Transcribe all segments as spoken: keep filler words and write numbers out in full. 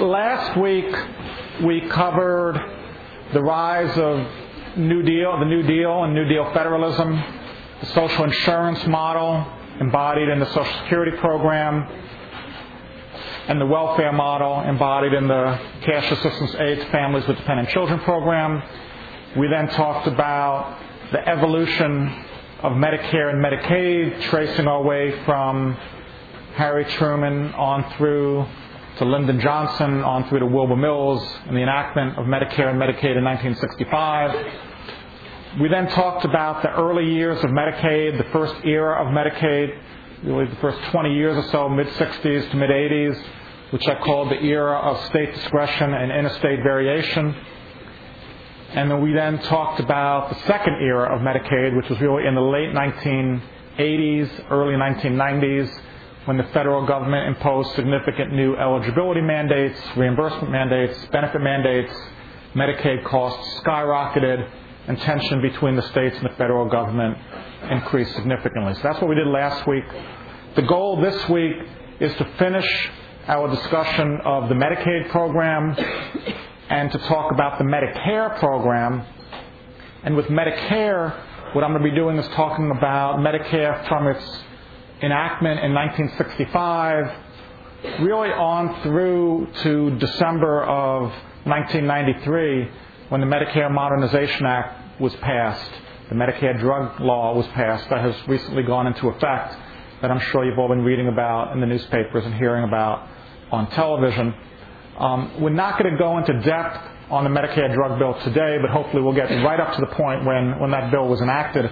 last week we covered the rise of New Deal, the New Deal and New Deal federalism, the social insurance model embodied in the Social Security program, and the welfare model embodied in the Cash Assistance Aid to Families with Dependent Children program. We then talked about the evolution of Medicare and Medicaid, tracing our way from Harry Truman on through to Lyndon Johnson, on through to Wilbur Mills, and the enactment of Medicare and Medicaid in nineteen sixty-five. We then talked about the early years of Medicaid, the first era of Medicaid, really the first twenty years or so, mid-sixties to mid-eighties, which I called the era of state discretion and interstate variation. And then we then talked about the second era of Medicaid, which was really in the late nineteen eighties, early nineteen nineties, when the federal government imposed significant new eligibility mandates, reimbursement mandates, benefit mandates. Medicaid costs skyrocketed, and tension between the states and the federal government increased significantly. So that's what we did last week. The goal this week is to finish our discussion of the Medicaid program and to talk about the Medicare program. And with Medicare, what I'm going to be doing is talking about Medicare from its enactment in nineteen sixty-five, really on through to December of nineteen ninety-three, when the Medicare Modernization Act was passed. The Medicare drug law was passed that has recently gone into effect, that I'm sure you've all been reading about in the newspapers and hearing about on television. Um, we're not going to go into depth on the Medicare drug bill today, but hopefully we'll get right up to the point when, when that bill was enacted.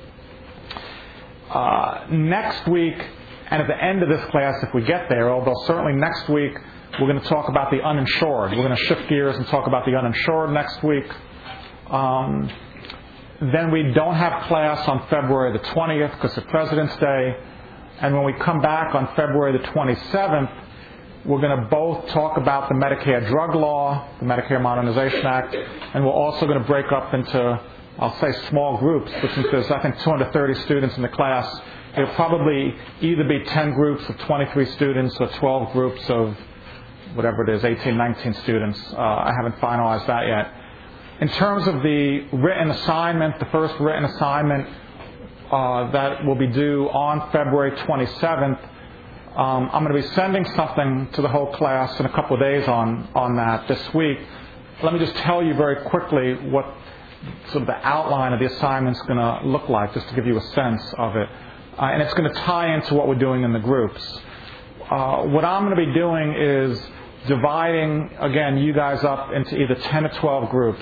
Uh, next week, and at the end of this class, if we get there, although certainly next week, we're going to talk about the uninsured. We're going to shift gears and talk about the uninsured next week. Um, then we don't have class on February the twentieth because of President's Day. And when we come back on February the twenty-seventh, we're going to both talk about the Medicare drug law, the Medicare Modernization Act, and we're also going to break up into, I'll say, small groups. But since there's, I think, two hundred thirty students in the class, it'll probably either be ten groups of twenty-three students or twelve groups of whatever it is, eighteen, nineteen students. Uh, I haven't finalized that yet. In terms of the written assignment, the first written assignment uh, that will be due on February twenty-seventh, um, I'm going to be sending something to the whole class in a couple of days on, on that this week. Let me just tell you very quickly what sort of the outline of the assignment is going to look like, just to give you a sense of it. Uh, and it's going to tie into what we're doing in the groups. Uh, what I'm going to be doing is dividing, again, you guys up into either ten or twelve groups.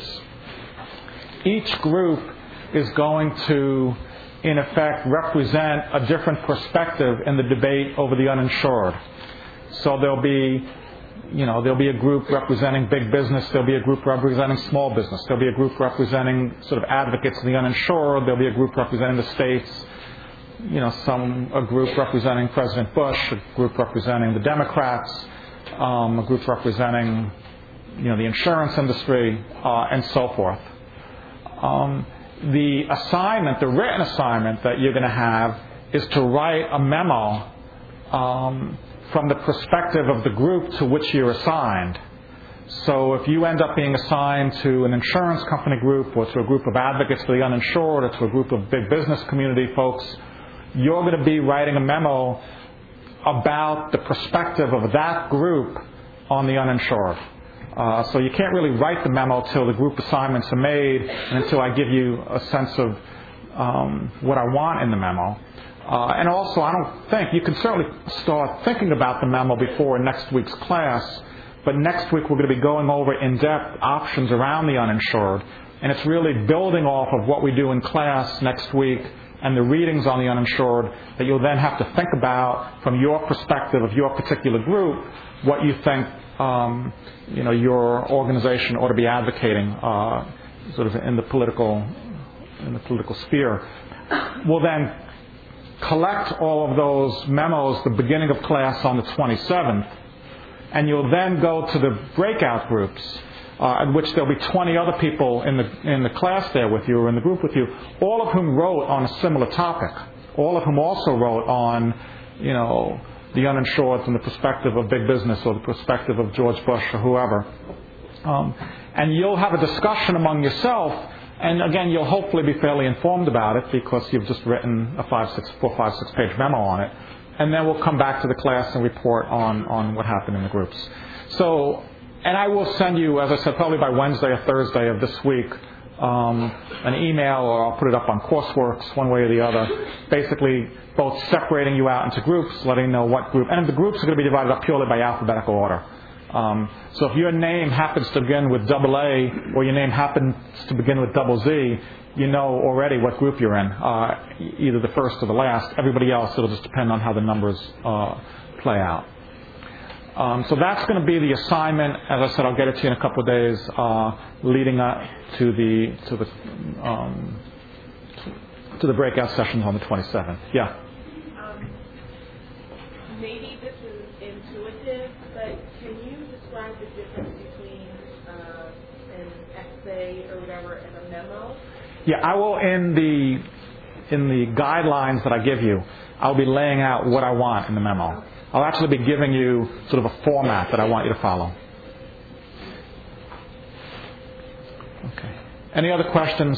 Each group is going to, in effect, represent a different perspective in the debate over the uninsured. So there'll be, you know, there'll be a group representing big business. There'll be a group representing small business. There'll be a group representing sort of advocates of the uninsured. There'll be a group representing the states. You know, some a group representing President Bush, a group representing the Democrats, um, a group representing, you know, the insurance industry, uh, and so forth. Um, the assignment, the written assignment that you're going to have is to write a memo um, from the perspective of the group to which you're assigned. So if you end up being assigned to an insurance company group or to a group of advocates for the uninsured or to a group of big business community folks, you're going to be writing a memo about the perspective of that group on the uninsured. Uh, so you can't really write the memo till the group assignments are made and until I give you a sense of um, what I want in the memo. Uh, and also, I don't think, you can certainly start thinking about the memo before next week's class, but next week we're going to be going over in-depth options around the uninsured, and it's really building off of what we do in class next week and the readings on the uninsured that you'll then have to think about from your perspective of your particular group, what you think um, you know, your organization ought to be advocating uh, sort of in the political in the political sphere. We'll then collect all of those memos the beginning of class on the twenty-seventh, and you'll then go to the breakout groups, uh, in which there'll be twenty other people in the in the class there with you or in the group with you, all of whom wrote on a similar topic, all of whom also wrote on, you know, the uninsured from the perspective of big business or the perspective of George Bush or whoever. Um, and you'll have a discussion among yourself, and again, you'll hopefully be fairly informed about it because you've just written a five, six, four, five, six page memo on it. And then we'll come back to the class and report on, on what happened in the groups. So, and I will send you, as I said, probably by Wednesday or Thursday of this week, um, an email, or I'll put it up on Courseworks, one way or the other, basically both separating you out into groups, letting you know what group, and the groups are going to be divided up purely by alphabetical order. Um, so if your name happens to begin with double A, or your name happens to begin with double Z, you know already what group you're in, uh, either the first or the last. Everybody else, it'll just depend on how the numbers uh, play out. Um, so that's going to be the assignment. As I said, I'll get it to you in a couple of days, uh, leading up to the to the um, to the breakout sessions on the twenty-seventh. Yeah. Um, maybe this is intuitive, but can you describe the difference between uh, an essay or whatever and a memo? Yeah, I will in the in the guidelines that I give you, I'll be laying out what I want in the memo. I'll actually be giving you sort of a format that I want you to follow. Okay. Any other questions?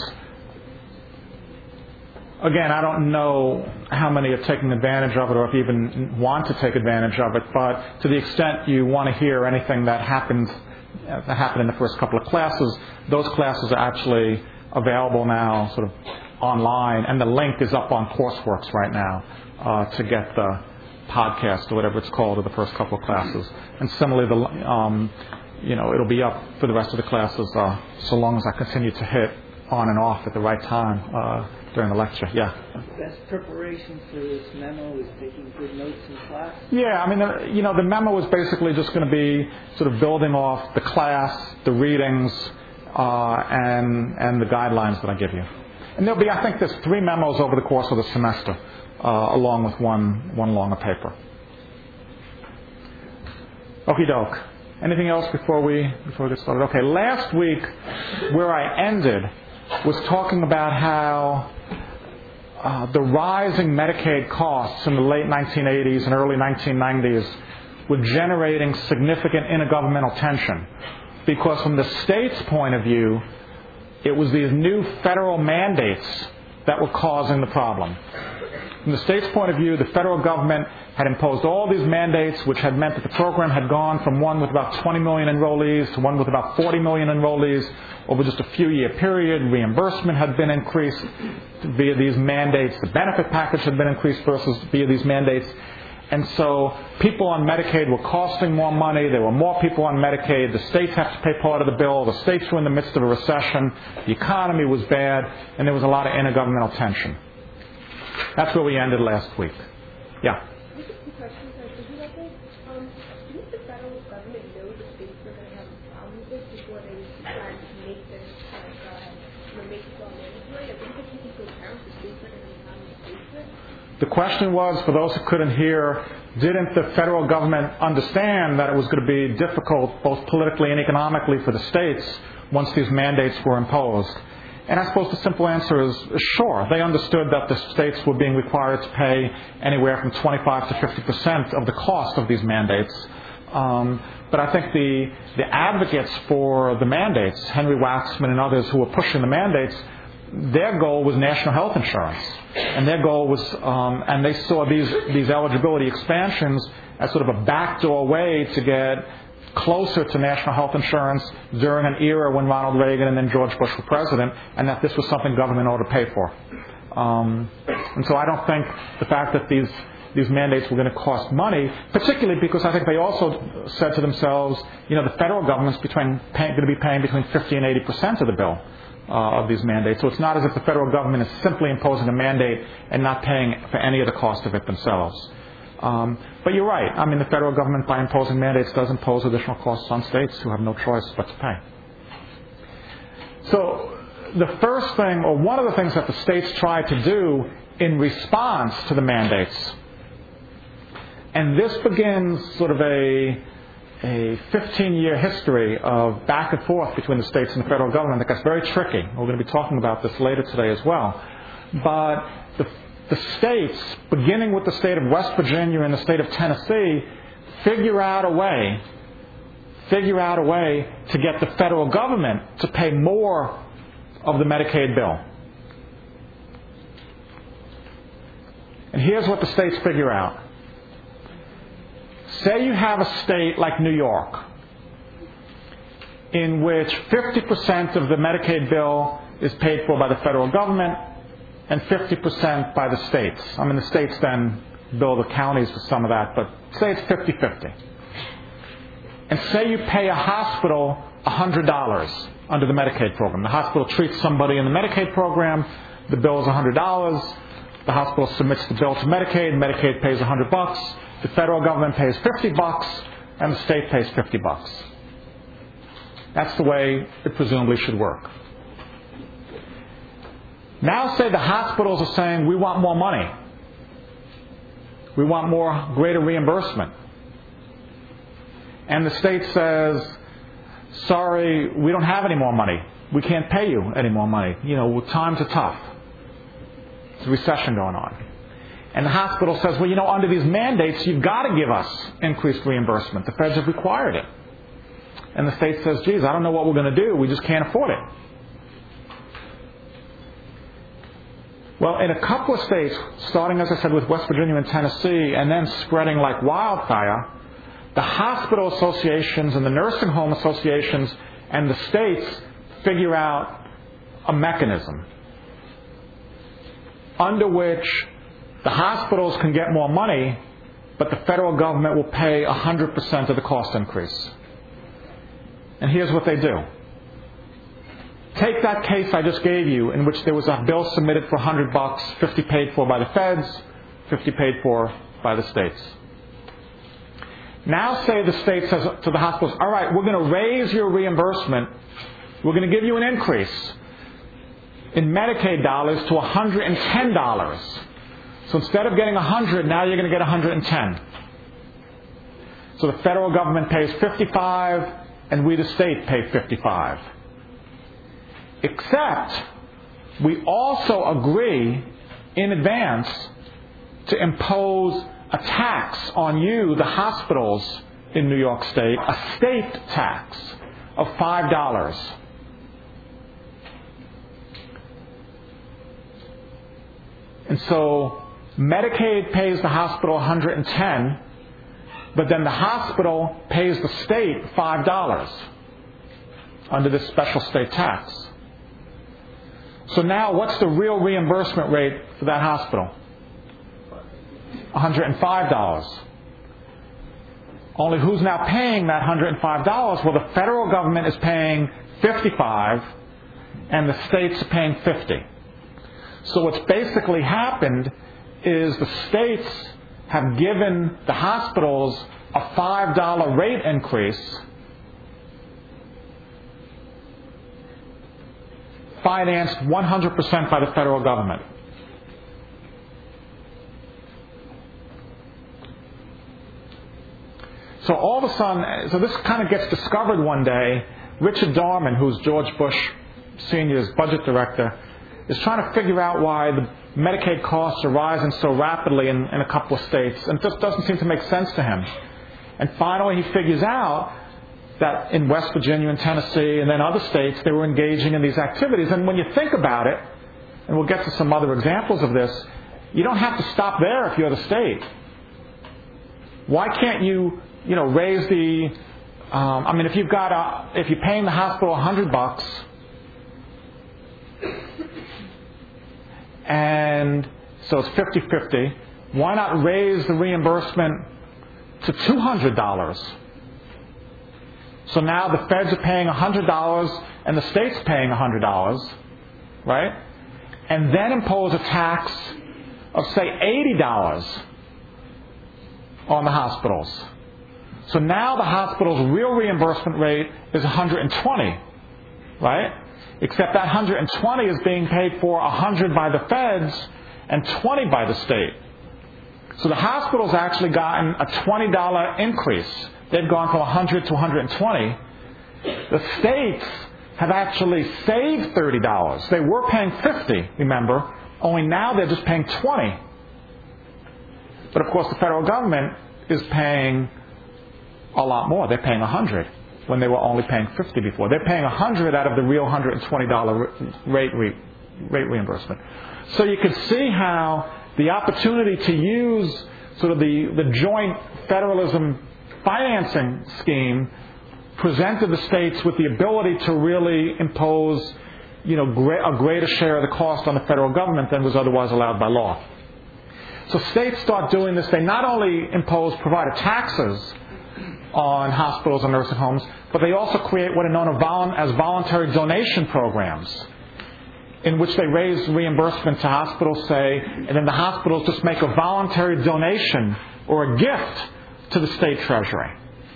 Again, I don't know how many are taking advantage of it or if you even want to take advantage of it, but to the extent you want to hear anything that happened, that happened in the first couple of classes, those classes are actually available now sort of online, and the link is up on Courseworks right now uh, to get the podcast or whatever it's called of the first couple of classes. And similarly, the um, you know, it'll be up for the rest of the classes uh, so long as I continue to hit on and off at the right time uh, during the lecture. Yeah. Best preparation for this memo is taking good notes in class? Yeah, I mean, the, you know, the memo is basically just going to be sort of building off the class, the readings, uh, and and the guidelines that I give you. And there'll be, I think, there's three memos over the course of the semester, uh, along with one one longer paper. Okie doke. Anything else before we before we get started? Okay, last week where I ended was talking about how uh, the rising Medicaid costs in the late nineteen eighties and early nineteen nineties were generating significant intergovernmental tension, because from the state's point of view, it was these new federal mandates that were causing the problem. From the state's point of view, the federal government had imposed all these mandates, which had meant that the program had gone from one with about twenty million enrollees to one with about forty million enrollees over just a few year period. Reimbursement had been increased via these mandates. The benefit package had been increased versus via these mandates. And so people on Medicaid were costing more money. There were more people on Medicaid. The states have to pay part of the bill. The states were in the midst of a recession. The economy was bad. And there was a lot of intergovernmental tension. That's where we ended last week. Yeah? Just a few questions I was thinking about this. Um, didn't the federal government know the states were going to have a problem with this before they decided to make this, like, uh, you know, make this all mandatory? I think that people could count the states are going to have a problem with this. The question was, for those who couldn't hear, didn't the federal government understand that it was going to be difficult, both politically and economically, for the states once these mandates were imposed? And I suppose the simple answer is sure. They understood that the states were being required to pay anywhere from twenty-five to fifty percent of the cost of these mandates. Um, but I think the, the advocates for the mandates, Henry Waxman and others who were pushing the mandates, their goal was national health insurance. And their goal was, um, and they saw these, these eligibility expansions as sort of a backdoor way to get closer to national health insurance during an era when Ronald Reagan and then George Bush were president, and that this was something government ought to pay for. Um, and so I don't think the fact that these these mandates were going to cost money, particularly because I think they also said to themselves, you know, the federal government's between pay, going to be paying between fifty and eighty percent of the bill uh, of these mandates. So it's not as if the federal government is simply imposing a mandate and not paying for any of the cost of it themselves. Um, but you're right. I mean, the federal government, by imposing mandates, does impose additional costs on states who have no choice but to pay. So the first thing, or one of the things that the states tried to do in response to the mandates, and this begins sort of a a fifteen-year history of back and forth between the states and the federal government that gets very tricky. We're going to be talking about this later today as well. But the the states, beginning with the state of West Virginia and the state of Tennessee, figure out a way, figure out a way to get the federal government to pay more of the Medicaid bill. And here's what the states figure out. Say you have a state like New York, in which fifty percent of the Medicaid bill is paid for by the federal government and fifty percent by the states. I mean, the states then bill the counties for some of that, but say it's fifty-fifty. And say you pay a hospital one hundred dollars under the Medicaid program. The hospital treats somebody in the Medicaid program, the bill is one hundred dollars, the hospital submits the bill to Medicaid, Medicaid pays one hundred bucks, the federal government pays fifty bucks, and the state pays fifty bucks. That's the way it presumably should work. Now say the hospitals are saying, we want more money. We want more, greater reimbursement. And the state says, sorry, we don't have any more money. We can't pay you any more money. You know, times are tough. There's a recession going on. And the hospital says, well, you know, under these mandates, you've got to give us increased reimbursement. The feds have required it. And the state says, geez, I don't know what we're going to do. We just can't afford it. Well, in a couple of states, starting, as I said, with West Virginia and Tennessee, and then spreading like wildfire, the hospital associations and the nursing home associations and the states figure out a mechanism under which the hospitals can get more money, but the federal government will pay one hundred percent of the cost increase. And here's what they do. Take that case I just gave you, in which there was a bill submitted for one hundred bucks, fifty paid for by the feds, fifty paid for by the states. Now say the state says to the hospitals, all right, we're going to raise your reimbursement. We're going to give you an increase in Medicaid dollars to one hundred ten dollars. So instead of getting one hundred, now you're going to get one hundred ten. So the federal government pays fifty-five, and we, the state, pay fifty-five. Except we also agree in advance to impose a tax on you, the hospitals in New York State, a state tax of five dollars. And so Medicaid pays the hospital one hundred ten, but then the hospital pays the state five dollars under this special state tax. So now what's the real reimbursement rate for that hospital? one hundred five dollars. Only who's now paying that one hundred five dollars? Well, the federal government is paying fifty-five dollars and the states are paying fifty dollars. So what's basically happened is the states have given the hospitals a five dollar rate increase, financed one hundred percent by the federal government. So all of a sudden, so this kind of gets discovered one day. Richard Darman, who's George Bush Senior's budget director, is trying to figure out why the Medicaid costs are rising so rapidly in, in a couple of states, and it just doesn't seem to make sense to him. And finally he figures out that in West Virginia and Tennessee and then other states, they were engaging in these activities. And when you think about it, and we'll get to some other examples of this, you don't have to stop there if you're the state. Why can't you, you know, raise the, um, I mean, if you've got a, if you're paying the hospital one hundred bucks, and so it's fifty-fifty, why not raise the reimbursement to two hundred dollars? So now the feds are paying one hundred dollars and the state's paying one hundred dollars, right? And then impose a tax of, say, eighty dollars on the hospitals. So now the hospital's real reimbursement rate is one hundred twenty, right? Except that one hundred twenty is being paid for one hundred by the feds and twenty by the state. So the hospital's actually gotten a twenty dollar increase. They've gone from one hundred to one hundred twenty. The states have actually saved thirty dollars. They were paying fifty, remember, Only now they're just paying twenty. But of course the federal government is paying a lot more. They're paying one hundred when they were only paying fifty before. They're paying one hundred out of the real one hundred twenty dollars rate, re, rate reimbursement. So you can see how the opportunity to use sort of the, the joint federalism financing scheme presented the states with the ability to really impose, you know, a greater share of the cost on the federal government than was otherwise allowed by law. So states start doing this. They not only impose provider taxes on hospitals and nursing homes, but they also create what are known as voluntary donation programs, in which they raise reimbursement to hospitals, say, and then the hospitals just make a voluntary donation or a gift to the state treasury.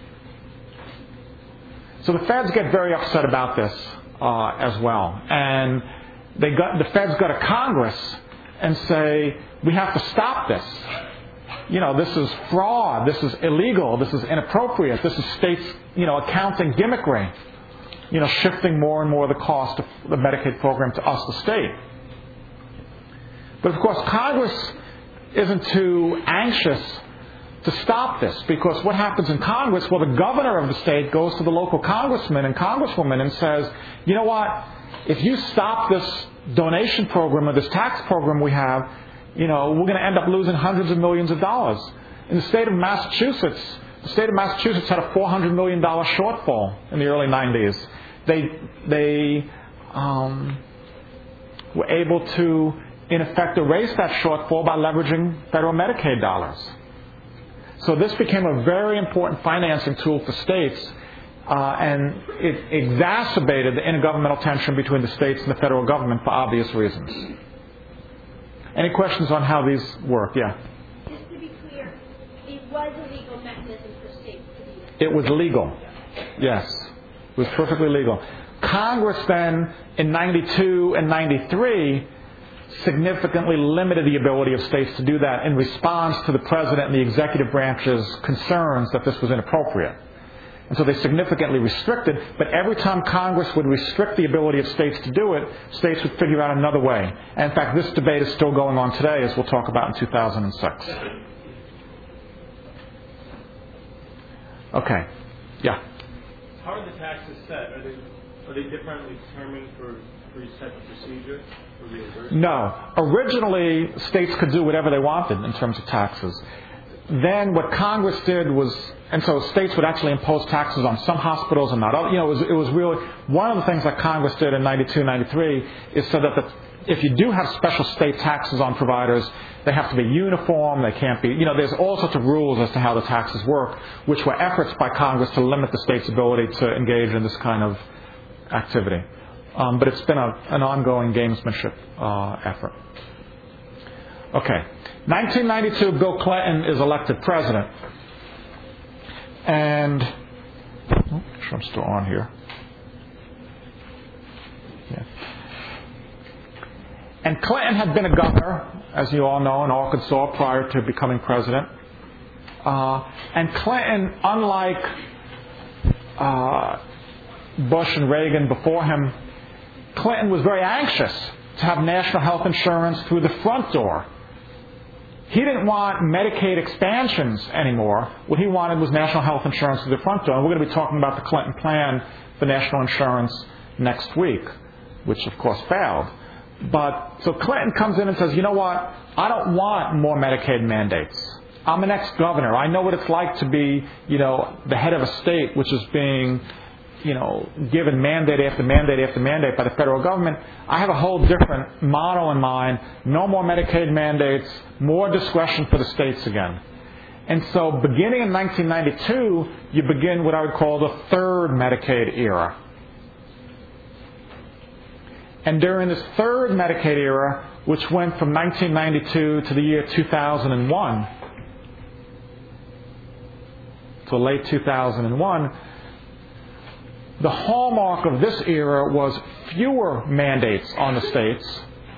So the feds get very upset about this uh, as well. And they got, the feds go to Congress and say, we have to stop this. You know, this is fraud, this is illegal, this is inappropriate, this is states, you know, accounting gimmickry. You know, shifting more and more of the cost of the Medicaid program to us, the state. But of course, Congress isn't too anxious to stop this, because what happens in Congress? Well, the governor of the state goes to the local congressman and congresswoman and says, you know what, if you stop this donation program or this tax program we have, you know, we're going to end up losing hundreds of millions of dollars. In the state of Massachusetts, the state of Massachusetts had a four hundred million dollars shortfall in the early nineties. They, they um, were able to, in effect, erase that shortfall by leveraging federal Medicaid dollars. So this became a very important financing tool for states, uh, and it exacerbated the intergovernmental tension between the states and the federal government for obvious reasons. Any questions on how these work? Yeah? Just to be clear, it was a legal mechanism for states to do that. It was legal. Yes. It was perfectly legal. Congress then, in ninety-two and ninety-three, significantly limited the ability of states to do that in response to the President and the executive branch's concerns that this was inappropriate. And so they significantly restricted, but every time Congress would restrict the ability of states to do it, states would figure out another way. And in fact, this debate is still going on today, as we'll talk about in two thousand six. Okay. Yeah. How are the taxes set? Are they are they differently determined for, for each type of procedure or reimbursement? No. Originally, states could do whatever they wanted in terms of taxes. Then what Congress did was, and so states would actually impose taxes on some hospitals and not others. You know, it was, it was really, one of the things that Congress did in ninety-two, ninety-three is so that the, if you do have special state taxes on providers, they have to be uniform, they can't be, you know, there's all sorts of rules as to how the taxes work, which were efforts by Congress to limit the state's ability to engage in this kind of activity. Um, but it's been a, an ongoing gamesmanship uh, effort. Okay. nineteen ninety-two, Bill Clinton is elected president. And, oh, I'm sure I'm still on here. Yeah. And Clinton had been a governor, as you all know, in Arkansas prior to becoming president. Uh, and Clinton, unlike uh, Bush and Reagan before him, Clinton was very anxious to have national health insurance through the front door. He didn't want Medicaid expansions anymore. What he wanted was national health insurance through the front door. And we're going to be talking about the Clinton plan for national insurance next week, which of course failed. But so Clinton comes in and says, you know what, I don't want more Medicaid mandates. I'm an ex-governor. I know what it's like to be, you know, the head of a state which is being, you know, given mandate after mandate after mandate by the federal government. I have a whole different model in mind. No more Medicaid mandates, more discretion for the states again. And so beginning in nineteen ninety-two, you begin what I would call the third Medicaid era. And during this third Medicaid era, which went from nineteen ninety-two to the year two thousand one, to late two thousand one, the hallmark of this era was fewer mandates on the states,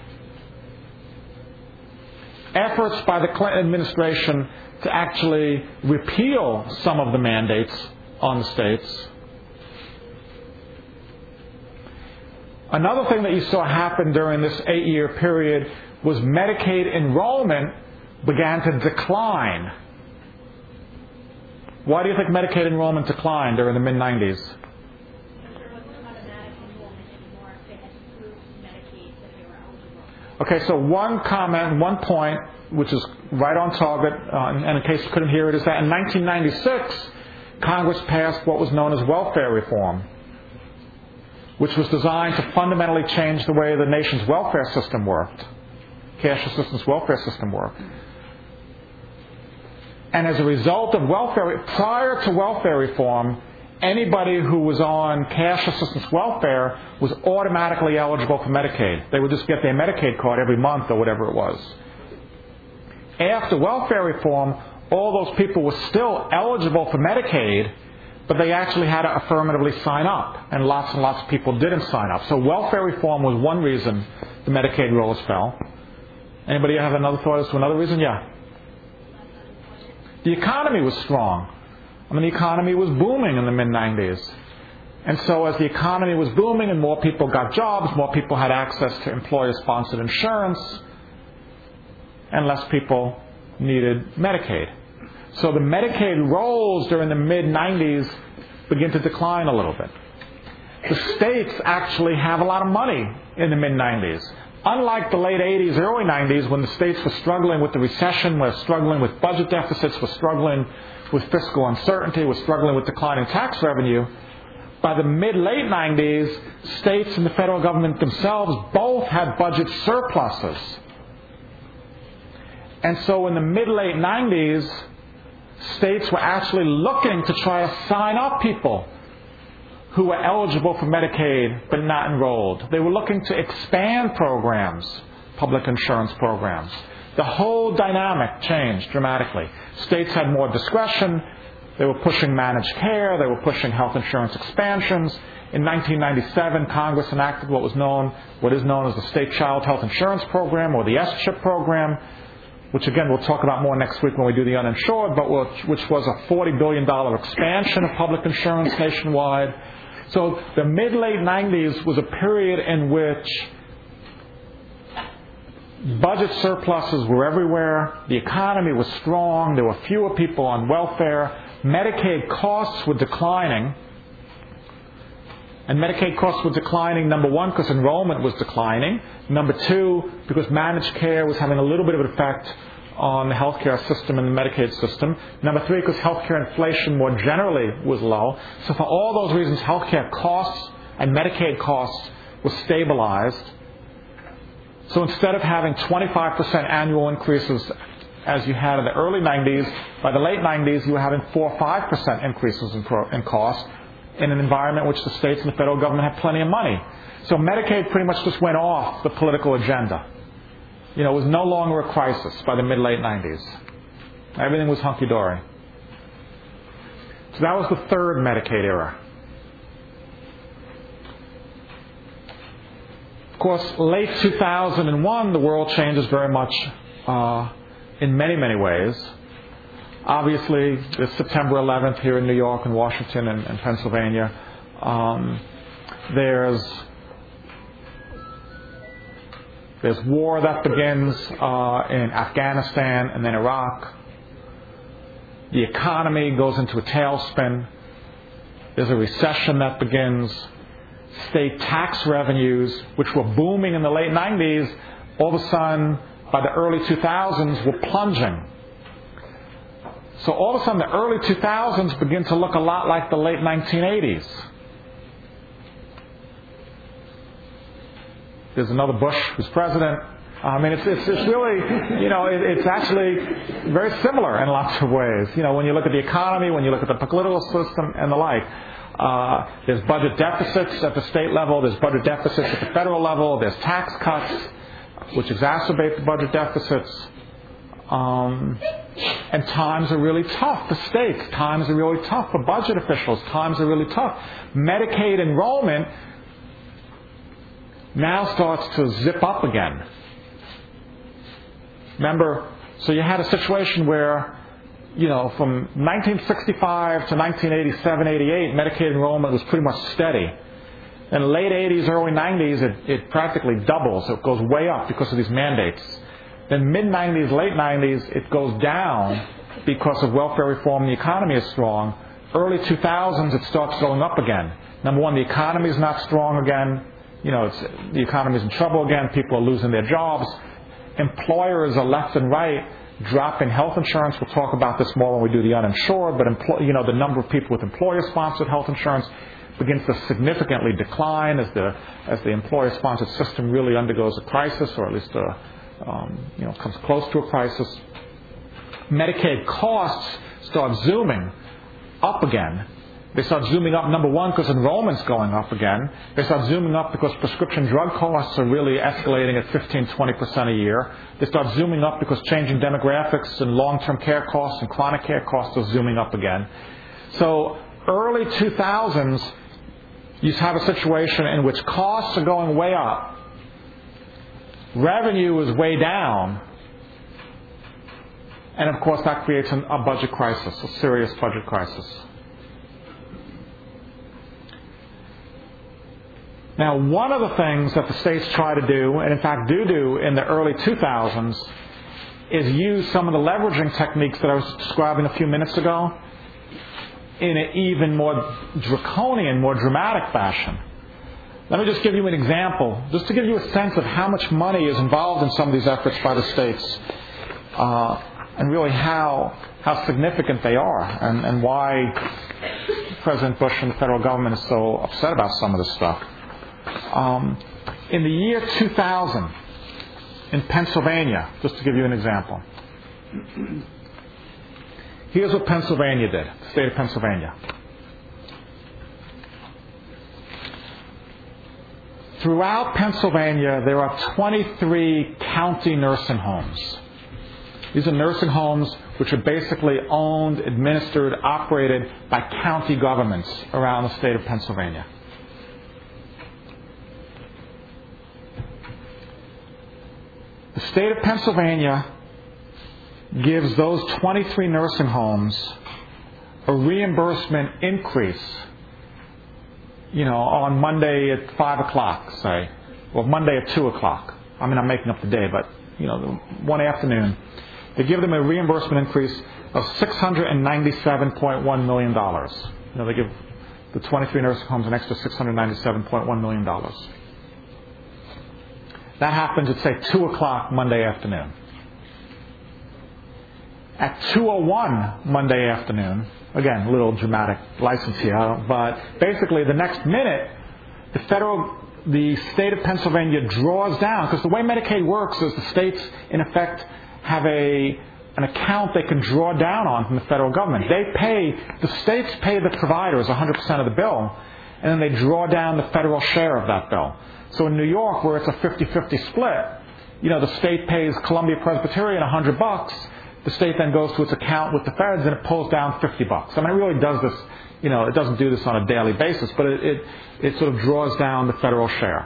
efforts by the Clinton administration to actually repeal some of the mandates on the states. Another thing that you saw happen during this eight-year period was Medicaid enrollment began to decline. Why do you think Medicaid enrollment declined during the mid nineties? Okay, so one comment, one point, which is right on target, uh, and in case you couldn't hear it, is that in nineteen ninety-six, Congress passed what was known as welfare reform, which was designed to fundamentally change the way the nation's welfare system worked, cash assistance welfare system worked. And as a result of welfare, prior to welfare reform, anybody who was on cash assistance welfare was automatically eligible for Medicaid. They would just get their Medicaid card every month or whatever it was. After welfare reform, all those people were still eligible for Medicaid, but they actually had to affirmatively sign up, and lots and lots of people didn't sign up. So welfare reform was one reason the Medicaid rolls fell. Anybody have another thought as to another reason? Yeah. The economy was strong. I mean, the economy was booming in the mid nineties. And so as the economy was booming and more people got jobs, more people had access to employer-sponsored insurance, and less people needed Medicaid. So the Medicaid rolls during the mid nineties begin to decline a little bit. The states actually have a lot of money in the mid nineties. Unlike the late eighties, early nineties, when the states were struggling with the recession, were struggling with budget deficits, were struggling with fiscal uncertainty, were struggling with declining tax revenue, by the mid-late nineties, states and the federal government themselves both had budget surpluses. And so in the mid-late nineties, states were actually looking to try to sign up people who were eligible for Medicaid but not enrolled. They were looking to expand programs, public insurance programs. The whole dynamic changed dramatically. States had more discretion. They were pushing managed care. They were pushing health insurance expansions. In nineteen ninety-seven, Congress enacted what was known, what is known as the State Child Health Insurance Program, or the S CHIP program, which again we'll talk about more next week when we do the uninsured, but which, which was a forty billion dollars expansion of public insurance nationwide. So the mid-late nineties was a period in which budget surpluses were everywhere, the economy was strong, there were fewer people on welfare, Medicaid costs were declining. And Medicaid costs were declining, number one, because enrollment was declining. Number two, because managed care was having a little bit of an effect on the healthcare system and the Medicaid system. Number three, because healthcare inflation more generally was low. So for all those reasons, healthcare costs and Medicaid costs were stabilized. So instead of having twenty-five percent annual increases as you had in the early nineties, by the late nineties you were having four or five percent increases in, pro- in cost in an environment in which the states and the federal government had plenty of money. So Medicaid pretty much just went off the political agenda. You know, it was no longer a crisis by the mid-late nineties. Everything was hunky-dory. So that was the third Medicaid era. Of course, late two thousand one, the world changes very much uh, in many, many ways. Obviously, there's September eleventh here in New York and Washington and, and Pennsylvania. Um, there's there's war that begins uh, in Afghanistan and then Iraq. The economy goes into a tailspin. There's a recession that begins. State tax revenues, which were booming in the late nineties, all of a sudden, by the early two thousands, were plunging. So all of a sudden, the early two thousands begin to look a lot like the late nineteen eighties. There's another Bush who's president. I mean, it's, it's, it's really, you know, it, it's actually very similar in lots of ways. You know, when you look at the economy, when you look at the political system and the like. Uh, there's budget deficits at the state level. There's budget deficits at the federal level. There's tax cuts, which exacerbate the budget deficits. Um, and times are really tough for states. Times are really tough for budget officials. Times are really tough. Medicaid enrollment now starts to zip up again. Remember, so you had a situation where, you know, from nineteen sixty-five to nineteen eighty-seven, eighty-eight, Medicaid enrollment was pretty much steady. In the late eighties, early nineties, it, it practically doubles. It goes way up because of these mandates. Then mid-nineties, late nineties, it goes down because of welfare reform and the economy is strong. Early two thousands, it starts going up again. Number one, the economy is not strong again. You know, it's, the economy is in trouble again. People are losing their jobs. Employers are left and right dropping health insurance. We'll talk about this more when we do the uninsured. But empl- you know, the number of people with employer-sponsored health insurance begins to significantly decline as the as the employer-sponsored system really undergoes a crisis, or at least a, um, you know comes close to a crisis. Medicaid costs start zooming up again. They start zooming up, number one, because enrollment's going up again. They start zooming up because prescription drug costs are really escalating at fifteen, twenty percent a year. They start zooming up because changing demographics and long-term care costs and chronic care costs are zooming up again. So early two thousands, you have a situation in which costs are going way up, revenue is way down, and of course that creates an, a budget crisis, a serious budget crisis. Now, one of the things that the states try to do, and in fact do do in the early two thousands, is use some of the leveraging techniques that I was describing a few minutes ago in an even more draconian, more dramatic fashion. Let me just give you an example, just to give you a sense of how much money is involved in some of these efforts by the states, uh, and really how how significant they are, and, and why President Bush and the federal government is so upset about some of this stuff. Um, in the year two thousand, in Pennsylvania, just to give you an example, here's what Pennsylvania did, the state of Pennsylvania. Throughout Pennsylvania, there are twenty-three county nursing homes. These are nursing homes which are basically owned, administered, operated by county governments around the state of Pennsylvania. The state of Pennsylvania gives those twenty-three nursing homes a reimbursement increase, you know, on Monday at five o'clock, say, or Monday at two o'clock. I mean, I'm making up the day, but, you know, one afternoon. They give them a reimbursement increase of six hundred ninety-seven point one million dollars. You know, they give the twenty-three nursing homes an extra six hundred ninety-seven point one million dollars. That happens at, say, two o'clock Monday afternoon. At two oh one Monday afternoon, again, a little dramatic license here, but basically the next minute, the federal, the state of Pennsylvania draws down, because the way Medicaid works is the states, in effect, have a an account they can draw down on from the federal government. They pay, the states pay the providers one hundred percent of the bill, and then they draw down the federal share of that bill. So in New York, where it's a fifty-fifty split, you know, the state pays Columbia Presbyterian one hundred bucks. The state then goes to its account with the feds and it pulls down fifty bucks. I mean, it really does this, you know, it doesn't do this on a daily basis, but it, it, it sort of draws down the federal share.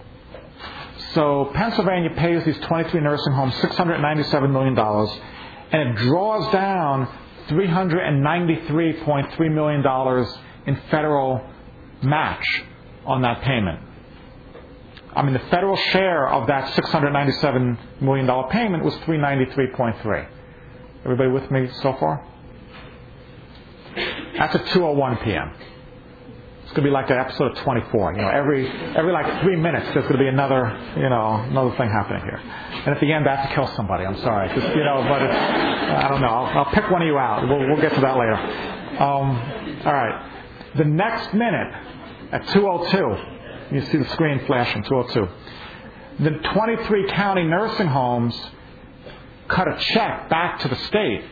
So Pennsylvania pays these twenty-three nursing homes six hundred ninety-seven million dollars, and it draws down three hundred ninety-three point three million dollars in federal match on that payment. I mean, the federal share of that six hundred ninety-seven million dollars payment was three hundred ninety-three point three. Everybody with me so far? That's at two oh one p.m. It's going to be like an episode of twenty-four. You know, every every like three minutes there's going to be another, you know, another thing happening here. And at the end, I have to kill somebody. I'm sorry, just, you know, but it's, I don't know. I'll, I'll pick one of you out. We'll, we'll get to that later. Um, all right. The next minute at two oh two, you see the screen flashing. two oh two. The twenty-three county nursing homes cut a check back to the state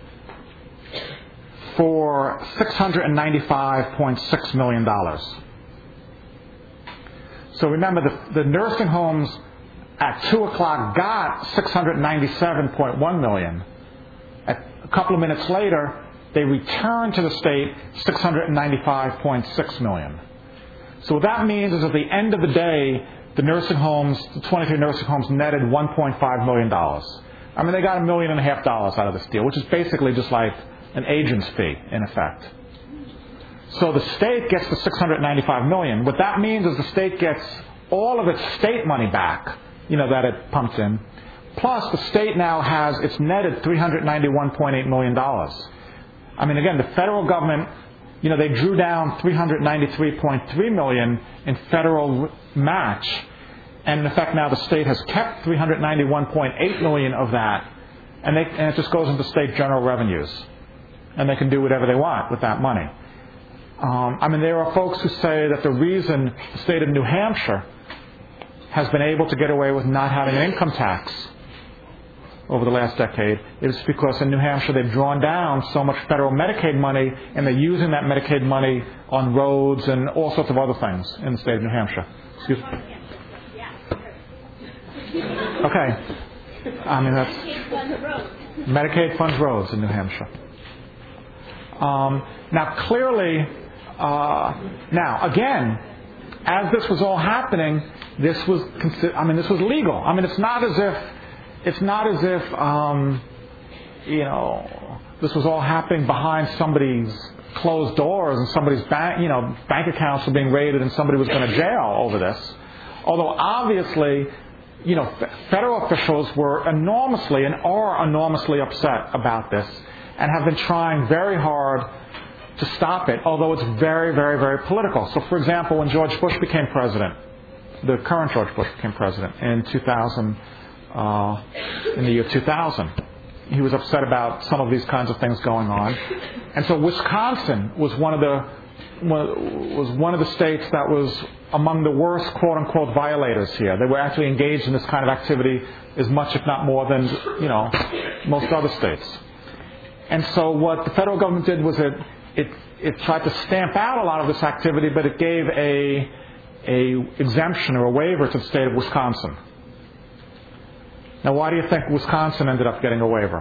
for six hundred ninety-five point six million dollars. So remember, the, the nursing homes at two o'clock got six hundred ninety-seven point one million dollars. At, a couple of minutes later, they returned to the state six hundred ninety-five point six million dollars. So what that means is at the end of the day, the nursing homes, the twenty-three nursing homes netted one point five million dollars. I mean, they got a million and a half dollars out of this deal, which is basically just like an agent's fee, in effect. So the state gets the six hundred ninety-five million dollars. What that means is the state gets all of its state money back, you know, that it pumped in. Plus, the state now has, it's netted three hundred ninety-one point eight million dollars. I mean, again, the federal government, you know, they drew down three hundred ninety-three point three million dollars in federal match. And in effect, now the state has kept three hundred ninety-one point eight million dollars of that. And, they, and it just goes into state general revenues. And they can do whatever they want with that money. Um, I mean, there are folks who say that the reason the state of New Hampshire has been able to get away with not having an income tax over the last decade is because in New Hampshire they've drawn down so much federal Medicaid money, and they're using that Medicaid money on roads and all sorts of other things in the state of New Hampshire. Excuse me. Okay. I mean, that's Medicaid funds roads in New Hampshire. Um, now, clearly, uh, now again, as this was all happening, this was, I mean, this was legal. I mean, it's not as if, it's not as if, um, you know, this was all happening behind somebody's closed doors and somebody's bank, you know, bank accounts were being raided and somebody was going to jail over this. Although obviously, you know, federal officials were enormously and are enormously upset about this and have been trying very hard to stop it, although it's very, very, very political. So, for example, when George Bush became president, the current George Bush became president in two thousand, uh, in the year two thousand, he was upset about some of these kinds of things going on, and so Wisconsin was one of the was one of the states that was among the worst quote unquote violators here. They were actually engaged in this kind of activity as much, if not more, than you know most other states. And so what the federal government did was it it it tried to stamp out a lot of this activity, but it gave a a exemption or a waiver to the state of Wisconsin. Now, why do you think Wisconsin ended up getting a waiver?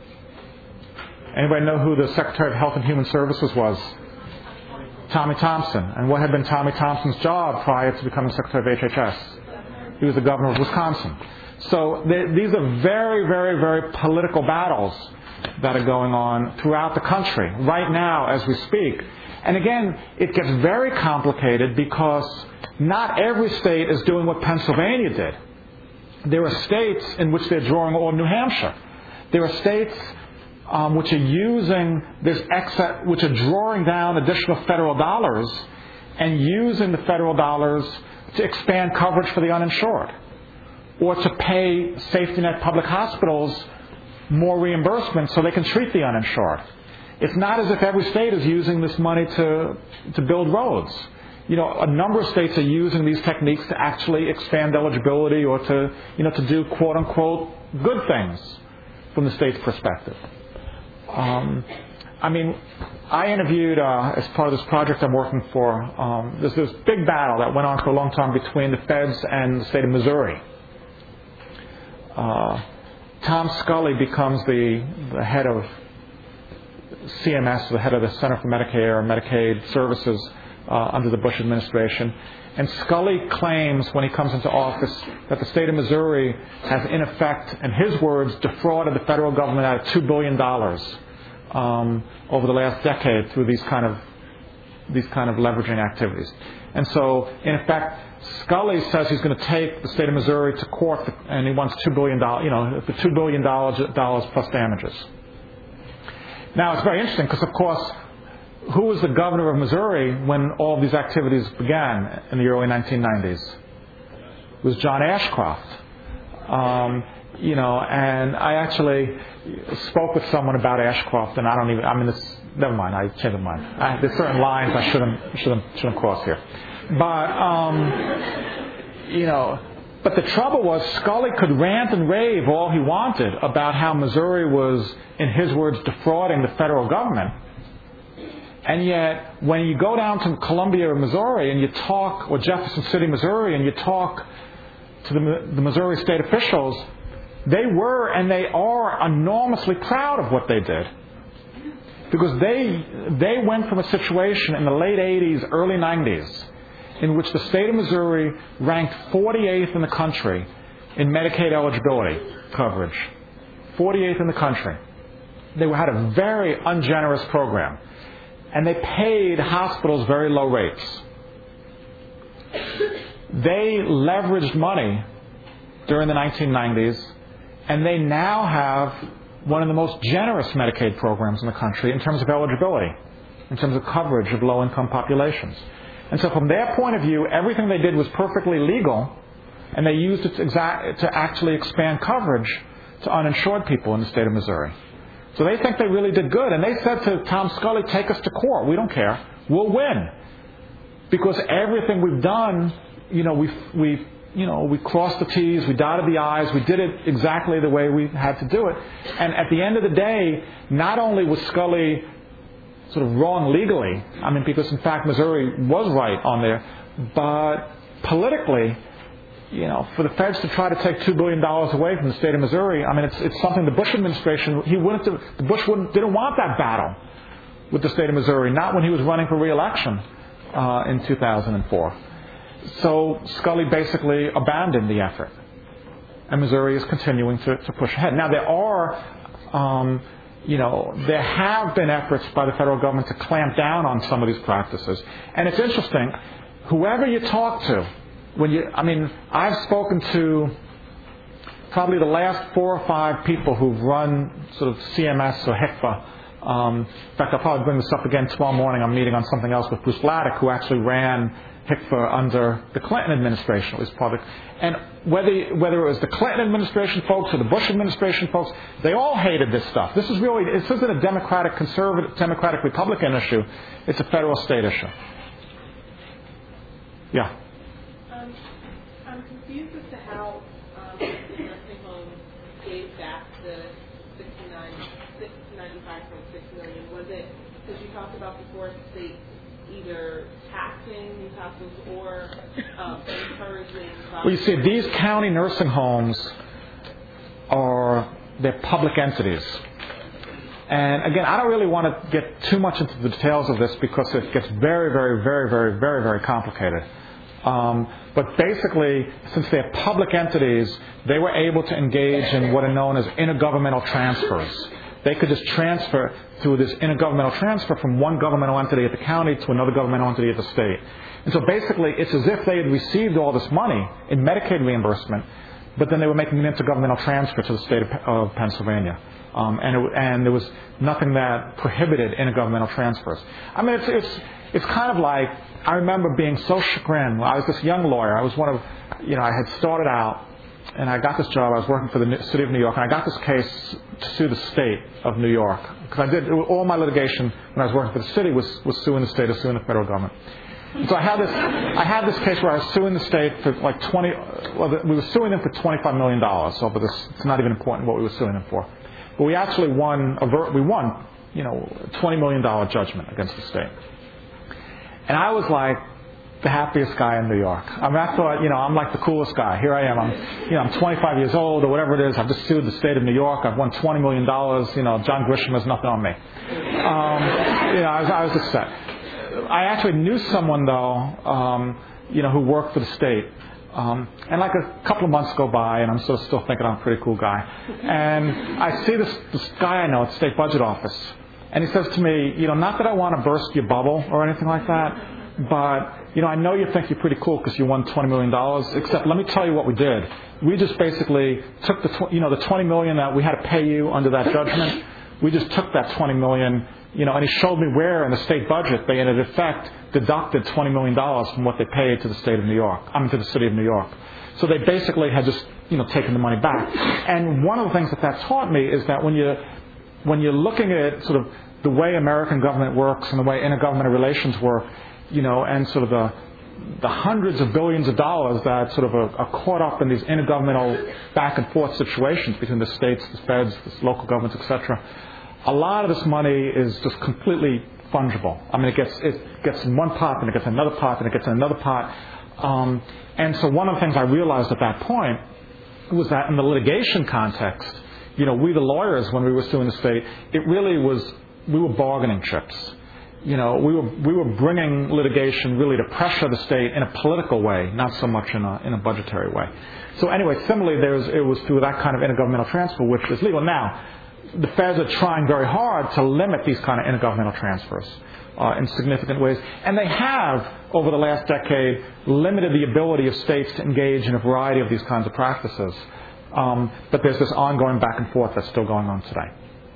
Anybody know who the Secretary of Health and Human Services was? Tommy Thompson. And what had been Tommy Thompson's job prior to becoming Secretary of H H S? He was the governor of Wisconsin. So they, these are very, very, very political battles that are going on throughout the country right now as we speak. And again, it gets very complicated because not every state is doing what Pennsylvania did. There are states in which they're drawing, or New Hampshire. There are states um, which are using this excess, which are drawing down additional federal dollars and using the federal dollars to expand coverage for the uninsured, or to pay safety net public hospitals more reimbursement so they can treat the uninsured. It's not as if every state is using this money to to build roads. You know, a number of states are using these techniques to actually expand eligibility or to, you know, to do quote unquote good things from the state's perspective. Um, I mean, I interviewed uh, as part of this project I'm working for. Um, there's this big battle that went on for a long time between the feds and the state of Missouri. Uh, Tom Scully becomes the the head of C M S, the head of the Center for Medicare and Medicaid Services uh, under the Bush administration. And Scully claims when he comes into office that the state of Missouri has, in effect, in his words, defrauded the federal government out of two billion dollars um, over the last decade through these kind of these kind of leveraging activities. And so, in effect, Scully says he's going to take the state of Missouri to court, and he wants two billion dollars, you know, for two billion dollars plus damages. Now, it's very interesting because, of course, who was the governor of Missouri when all of these activities began in the early nineteen nineties? It was John Ashcroft. Um, you know, and I actually spoke with someone about Ashcroft, and I don't even, I mean, it's, never mind, I changed my mind. I, there's certain lines I shouldn't, shouldn't, shouldn't cross here. But, um, you know, but the trouble was Scully could rant and rave all he wanted about how Missouri was, in his words, defrauding the federal government. And yet, when you go down to Columbia, Missouri, and you talk, or Jefferson City, Missouri, and you talk to the, the Missouri state officials, they were and they are enormously proud of what they did. Because they they went from a situation in the late eighties, early nineties, in which the state of Missouri ranked forty-eighth in the country in Medicaid eligibility coverage. forty-eighth in the country. They had a very ungenerous program. and they paid hospitals very low rates. They leveraged money during the nineteen nineties, and they now have one of the most generous Medicaid programs in the country in terms of eligibility, in terms of coverage of low-income populations. And so from their point of view, everything they did was perfectly legal, and they used it to, exa- to actually expand coverage to uninsured people in the state of Missouri. So they think they really did good. And they said to Tom Scully, take us to court. We don't care. We'll win. Because everything we've done, you know, we've, we've you know, we crossed the T's, we dotted the I's, we did it exactly the way we had to do it. And at the end of the day, not only was Scully sort of wrong legally, I mean, because in fact Missouri was right on there, but politically, you know, for the feds to try to take two billion dollars away from the state of Missouri, I mean, it's, it's something the Bush administration, he wouldn't have, the Bush wouldn't, didn't want that battle with the state of Missouri, not when he was running for re-election uh, in two thousand four. So Scully basically abandoned the effort, and Missouri is continuing to, to push ahead. Now there are, um, you know, there have been efforts by the federal government to clamp down on some of these practices, and it's interesting. Whoever you talk to, when you, I mean, I've spoken to probably the last four or five people who've run sort of C M S or HICVA. Um, in fact, I'll probably bring this up again tomorrow morning. I'm meeting on something else with Bruce Bladdock, who actually ran HICVA under the Clinton administration, at least public. And whether whether it was the Clinton administration folks or the Bush administration folks, they all hated this stuff. This is really, this isn't a Democratic, conservative, Democratic, Republican issue. It's a federal state issue. Yeah. Um, I'm confused as to how um, the nursing home gave back the sixty-nine, ninety-five point six million. Was it because you talked about before states either taxing these hospitals or um, encouraging? Well, you see, these county nursing homes are, they're public entities. And again, I don't really want to get too much into the details of this because it gets very, very, very, very, very, very complicated. Um, but basically, since they're public entities, they were able to engage in what are known as intergovernmental transfers. They could just transfer through this intergovernmental transfer from one governmental entity at the county to another governmental entity at the state. And so basically, it's as if they had received all this money in Medicaid reimbursement, but then they were making an intergovernmental transfer to the state of, of Pennsylvania. Um, and, it, and there was nothing that prohibited intergovernmental transfers. I mean, it's, it's, it's kind of like, I remember being so chagrined. I was this young lawyer. I was one of, you know, I had started out, and I got this job. I was working for the city of New York, and I got this case to sue the state of New York. Because I did, all my litigation when I was working for the city was, was suing the state or suing the federal government. And so I had this, I had this case where I was suing the state for like twenty, well, we were suing them for twenty-five million dollars. So, but this, it's not even important what we were suing them for. But we actually won, a, we won, you know, a twenty million dollars judgment against the state. And I was like the happiest guy in New York. I mean, I thought, you know, I'm like the coolest guy. Here I am. I'm, you know, I'm twenty-five years old or whatever it is. I've just sued the state of New York. I've won twenty million dollars. You know, John Grisham has nothing on me. Um, you know, I was, I was upset. I actually knew someone, though, um, you know, who worked for the state. Um, and like a couple of months go by, and I'm sort of still thinking I'm a pretty cool guy. And I see this, this guy I know at the state budget office. And he says to me, you know, not that I want to burst your bubble or anything like that, but, you know, I know you think you're pretty cool because you won twenty million dollars, except let me tell you what we did. We just basically took the, tw- you know, the twenty million dollars that we had to pay you under that judgment. We just took that twenty million dollars, you know, and he showed me where in the state budget they, in effect, deducted twenty million dollars from what they paid to the state of New York, I mean, to the city of New York. So they basically had just, you know, taken the money back. And one of the things that that taught me is that when you, when you're looking at sort of the way American government works and the way intergovernmental relations work, you know, and sort of the the hundreds of billions of dollars that sort of are, are caught up in these intergovernmental back and forth situations between the states, the feds, the local governments, et cetera. A lot of this money is just completely fungible. I mean, it gets it gets in one pot, and it gets in another pot, and it gets in another pot. Um, and so one of the things I realized at that point was that in the litigation context, you know, we the lawyers, when we were suing the state, it really was, we were bargaining chips. You know, we were we were bringing litigation really to pressure the state in a political way, not so much in a in a budgetary way. So anyway, similarly, there's it was through that kind of intergovernmental transfer, which is legal. Now, the feds are trying very hard to limit these kind of intergovernmental transfers. uh, in significant ways. And they have, over the last decade, limited the ability of states to engage in a variety of these kinds of practices. Um, but there's this ongoing back and forth that's still going on today.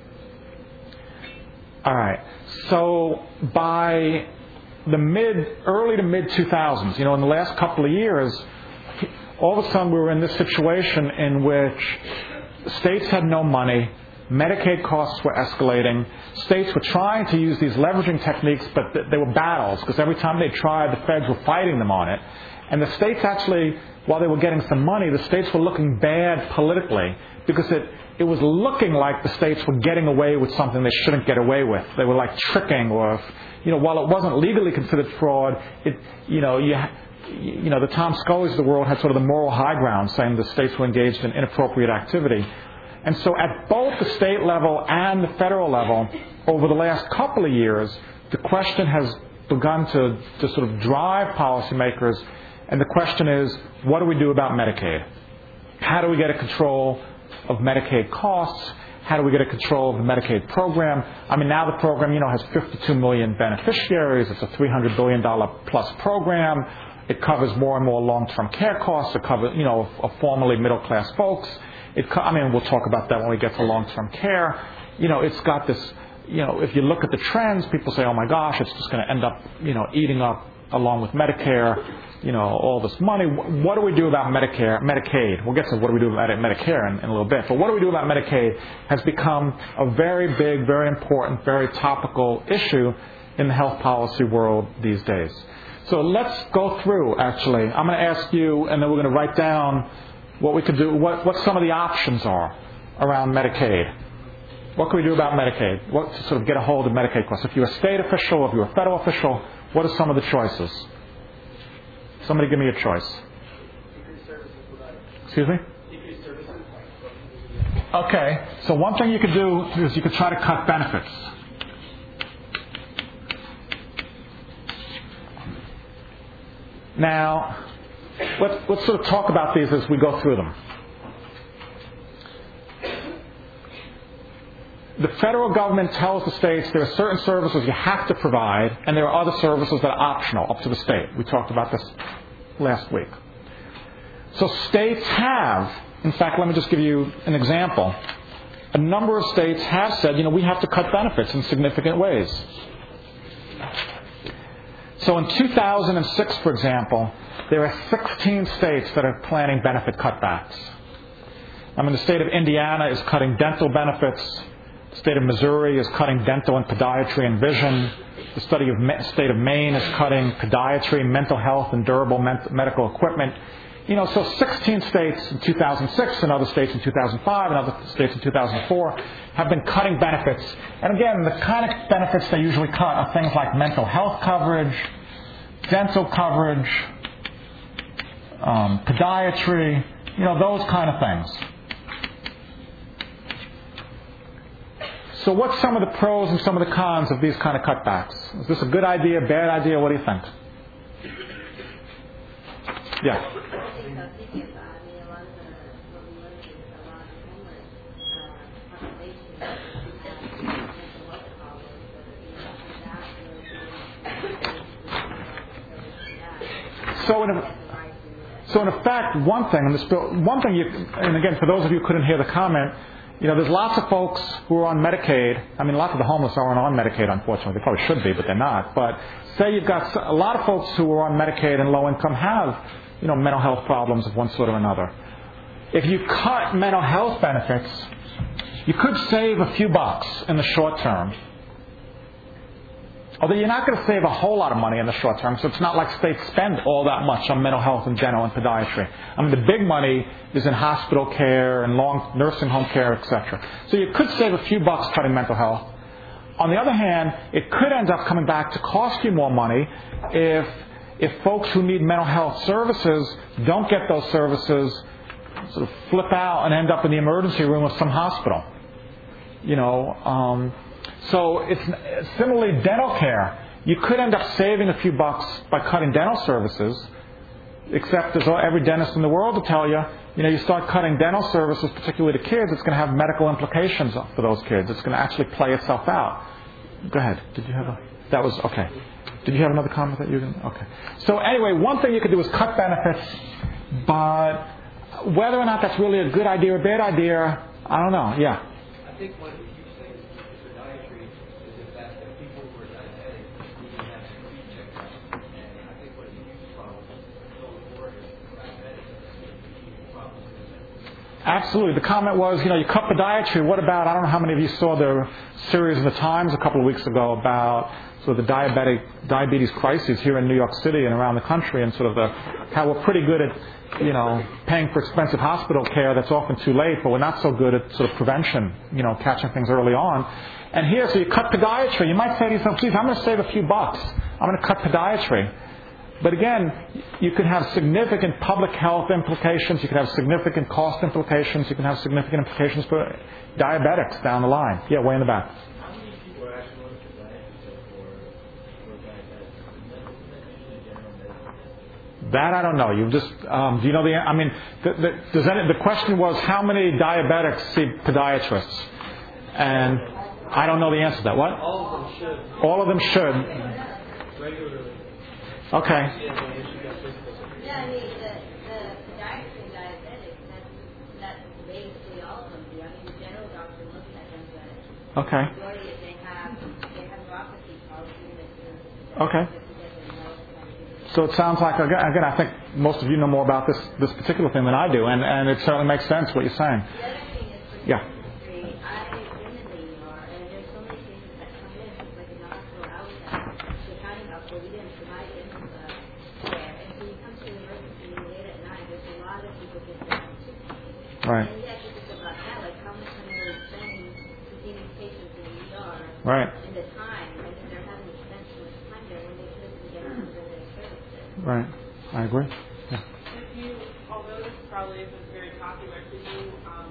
All right. So by the mid, early to mid two thousands, you know, in the last couple of years, all of a sudden we were in this situation in which states had no money, Medicaid costs were escalating, states were trying to use these leveraging techniques, but they were battles, because every time they tried, the feds were fighting them on it. And the states actually, while they were getting some money, the states were looking bad politically, because it, it was looking like the states were getting away with something they shouldn't get away with. They were like tricking, or, you know, while it wasn't legally considered fraud, it, you know, you, you know, the Tom Scullys of the world had sort of the moral high ground, saying the states were engaged in inappropriate activity. And so at both the state level and the federal level, over the last couple of years, the question has begun to, to sort of drive policymakers. And the question is, what do we do about Medicaid? How do we get a control of Medicaid costs? How do we get a control of the Medicaid program? I mean, now the program, you know, has fifty-two million beneficiaries. It's a three hundred billion dollars plus program. It covers more and more long-term care costs. It covers, you know, of formerly middle-class folks. It, I mean, we'll talk about that when we get to long-term care. You know, it's got this, you know, if you look at the trends, people say, oh my gosh, it's just going to end up, you know, eating up, along with Medicare, you know, all this money. What do we do about Medicare, Medicaid? We'll get to what do we do about Medicare in, in a little bit. But what do we do about Medicaid has become a very big, very important, very topical issue in the health policy world these days. So let's go through, actually. I'm going to ask you, and then we're going to write down what we could do, what, what some of the options are around Medicaid. What can we do about Medicaid? What to sort of get a hold of Medicaid costs? If you're a state official, if you're a federal official, what are some of the choices? Somebody give me a choice. Increased services provided. Excuse me? Increased services. Okay, so one thing you could do is you could try to cut benefits. Now, let's, let's sort of talk about these as we go through them. The federal government tells the states there are certain services you have to provide, and there are other services that are optional, up to the state. We talked about this last week. So states have, in fact, let me just give you an example. A number of states have said, you know, we have to cut benefits in significant ways. So in two thousand six, for example, there are sixteen states that are planning benefit cutbacks. I mean, the state of Indiana is cutting dental benefits. The state of Missouri is cutting dental and podiatry and vision. The study of Ma- state of Maine is cutting podiatry, mental health, and durable men- medical equipment. You know, so sixteen states in two thousand six, and other states in two thousand five, and other states in two thousand four have been cutting benefits. And again, the kind of benefits they usually cut are things like mental health coverage, dental coverage, um, podiatry, you know, those kind of things. So what's some of the pros and some of the cons of these kind of cutbacks? Is this a good idea, bad idea? What do you think? Yeah. So in, so in effect, one thing, and this bill, one thing you, and again, for those of you who couldn't hear the comment, you know, there's lots of folks who are on Medicaid. I mean, lots of the homeless aren't on Medicaid, unfortunately. They probably should be, but they're not. But say you've got a lot of folks who are on Medicaid and low income have, you know, mental health problems of one sort or another. If you cut mental health benefits, you could save a few bucks in the short term. Although you're not going to save a whole lot of money in the short term, so it's not like states spend all that much on mental health and dental and podiatry. I mean, the big money is in hospital care and long nursing home care, et cetera. So you could save a few bucks cutting mental health. On the other hand, it could end up coming back to cost you more money if if folks who need mental health services don't get those services, sort of flip out and end up in the emergency room of some hospital. You know. Um, So it's similarly dental care. You could end up saving a few bucks by cutting dental services, except as every dentist in the world will tell you, you know, you start cutting dental services, particularly to kids, it's going to have medical implications for those kids. It's going to actually play itself out. Go ahead. Did you have a... That was, okay. Did you have another comment that you were going to? Okay. So anyway, one thing you could do is cut benefits, but whether or not that's really a good idea or a bad idea, I don't know. Yeah. I think what you keep saying for dietary is the fact that people who are diabetic need to have their feet checked out. And I think what you probably told the board is diabetics are problems with that. Absolutely. The comment was, you know, you cut podiatry. What about, I don't know how many of you saw the series in the Times a couple of weeks ago about sort of the diabetic diabetes crisis here in New York City and around the country, and sort of the how we're pretty good at, you know, paying for expensive hospital care that's often too late, but we're not so good at sort of prevention, you know, catching things early on. And here, so you cut podiatry. You might say to yourself, geez, I'm going to save a few bucks. I'm going to cut podiatry. But again, you could have significant public health implications. You could have significant cost implications. You can have significant implications for diabetics down the line. Yeah, way in the back. How many people are actually going to diabetes for, for diabetics? Is that general medicine? That I don't know. You just um, do you know the? I mean, the, the, does any, the question was how many diabetics see podiatrists, and I don't know the answer to that. What? All of them should. All of them should. Regularly. Okay. Yeah, I mean, the, the podiatry diabetics, that's, that's basically all of them do. I mean, the general doctor looks at them, but Okay. the majority of they have, they have neuropathy policy that Okay. So it sounds like, again, again, I think most of you know more about this, this particular thing than I do, and, and it certainly makes sense what you're saying. The other thing is for Yeah. the industry, I am in the E R, and there's so many cases that come in, it's like in the hospital I was at, the county hospital, we didn't provide in uh, care, and so you come to the emergency room late at night, there's a lot of people get down to Right. And you have to think about that, like how much money are we spending to see these patients in the E R, Right. and the time, and then they're having to spend so much time there when they could have been getting some of their services. Right. I agree. Yeah. If you, although this probably isn't very popular, could you, um,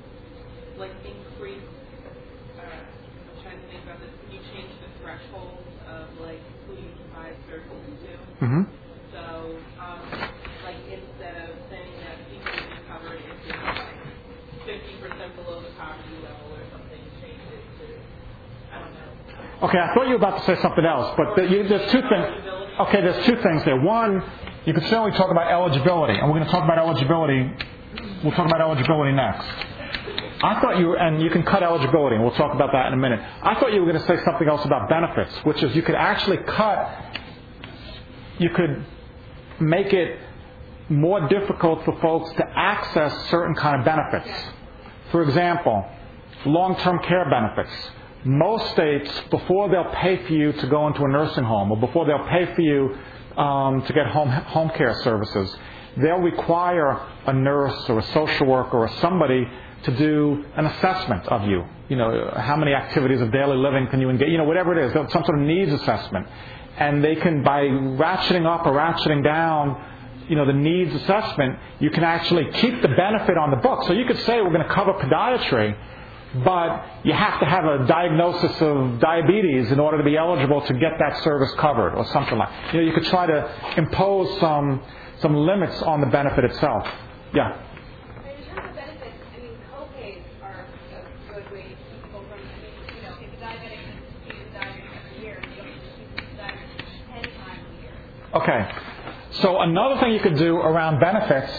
like, increase, uh, I'm trying to think about this, can you change the threshold of, like, who you provide services to? Mm-hmm. So, um, like, instead of saying that people can be covered if you're, like, fifty percent below the poverty level or something, change it to, I don't know. Okay, I thought you were about to say something else, but the, you, there's two things. Okay, there's two things there. One, you can certainly talk about eligibility, and we're going to talk about eligibility. We'll talk about eligibility next. I thought you were, and you can cut eligibility, and we'll talk about that in a minute. I thought you were going to say something else about benefits, which is you could actually cut, you could make it more difficult for folks to access certain kind of benefits. For example, long-term care benefits. Most states, before they'll pay for you to go into a nursing home, or before they'll pay for you um, to get home home care services, they'll require a nurse or a social worker or somebody to do an assessment of you. You know, how many activities of daily living can you engage? You know, whatever it is, some sort of needs assessment. And they can, by ratcheting up or ratcheting down, you know, the needs assessment, you can actually keep the benefit on the book. So you could say we're going to cover podiatry, but you have to have a diagnosis of diabetes in order to be eligible to get that service covered, or something like that. You know, you could try to impose some some limits on the benefit itself. Yeah. In terms of benefits, I mean, co-pays are a good way to keep people from, I mean, you know, if a diabetic sees a diabetic every year, you don't see the diabetic ten times a year. Okay. So another thing you could do around benefits,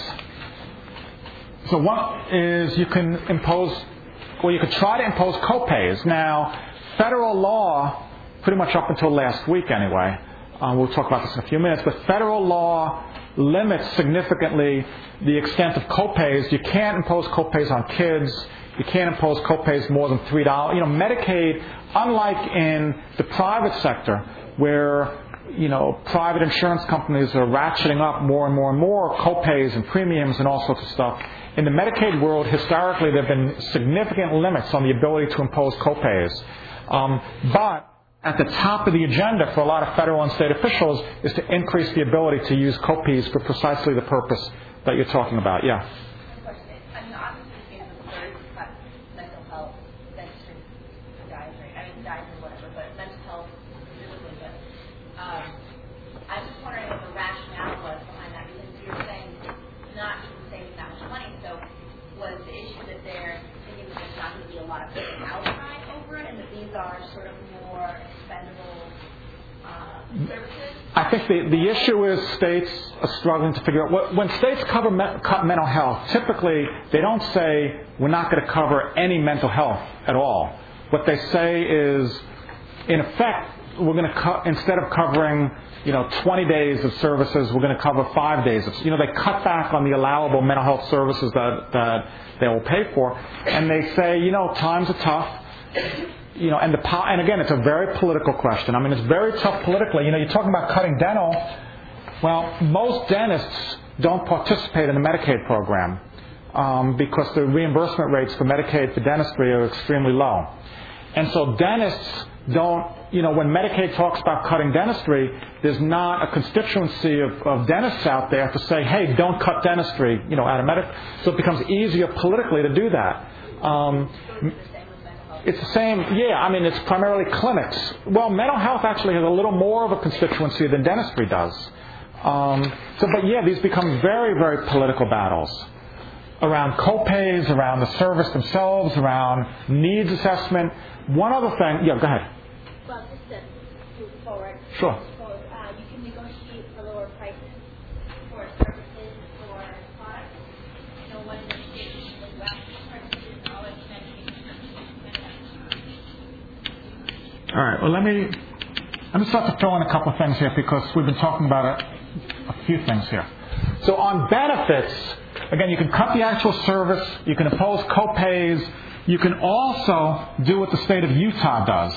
so one is you can impose, well, you could try to impose co-pays. Now, federal law, pretty much up until last week anyway, um, we'll talk about this in a few minutes, but federal law limits significantly the extent of co-pays. You can't impose co-pays on kids. You can't impose co-pays more than three dollars. You know, Medicaid, unlike in the private sector, where, you know, private insurance companies are ratcheting up more and more and more co-pays and premiums and all sorts of stuff. In the Medicaid world, historically, there have been significant limits on the ability to impose co-pays. Um, but at the top of the agenda for a lot of federal and state officials is to increase the ability to use co-pays for precisely the purpose that you're talking about. Yeah? Question. I mean, obviously, it's a third cut mental health, dentistry, podiatry, I mean, dietary, whatever, but mental health specifically. But um, I was just wondering what the rationale was behind that, because you're saying not even saving that much money. So was the issue that they're thinking that there's not going to be a lot of outcry over it, and that these are sort of more expendable I think the, the issue is states are struggling to figure out. What, when states cover me, cut mental health, typically they don't say we're not going to cover any mental health at all. What they say is, in effect, we're going to cut, instead of covering, you know, twenty days of services, we're going to cover five days of, you know, they cut back on the allowable mental health services that, that they will pay for. And they say, you know, times are tough. You know, and the and again, it's a very political question. I mean, it's very tough politically. You know, you're talking about cutting dental. Well, most dentists don't participate in the Medicaid program um, because the reimbursement rates for Medicaid for dentistry are extremely low. And so dentists don't, you know, when Medicaid talks about cutting dentistry, there's not a constituency of, of dentists out there to say, hey, don't cut dentistry, you know, out of Medicaid. So it becomes easier politically to do that. Um, It's the same, yeah, I mean, it's primarily clinics. Well, mental health actually has a little more of a constituency than dentistry does. Um, so, but yeah, these become very, very political battles around co-pays, around the service themselves, around needs assessment. One other thing, yeah, go ahead. Well, just to move forward. Sure. I suppose, uh, you can negotiate for lower prices for services or products. You know, one of the states in the West purchases all its medication. All right. Well, let me let me start to throw in a couple of things here because we've been talking about a, a few things here. So on benefits, again, you can cut the actual service. You can impose co-pays. You can also do what the state of Utah does.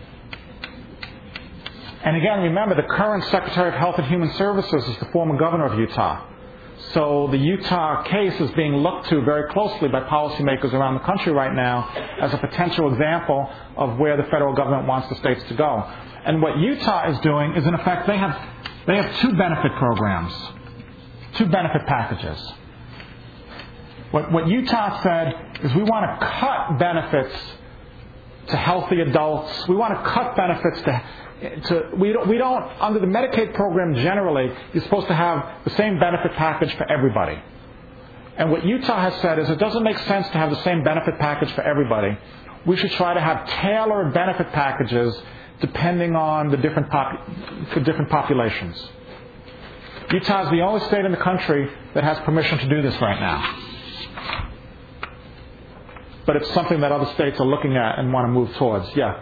And again, remember, the current Secretary of Health and Human Services is the former governor of Utah. So the Utah case is being looked to very closely by policymakers around the country right now as a potential example of where the federal government wants the states to go. And what Utah is doing is, in effect, they have they have two benefit programs, two benefit packages. What, what Utah said is we want to cut benefits to healthy adults. We want to cut benefits to To, we don't, we don't, under the Medicaid program generally, you're supposed to have the same benefit package for everybody. And what Utah has said is it doesn't make sense to have the same benefit package for everybody. We should try to have tailored benefit packages depending on the different, pop, the different populations. Utah is the only state in the country that has permission to do this right now. But it's something that other states are looking at and want to move towards. Yeah.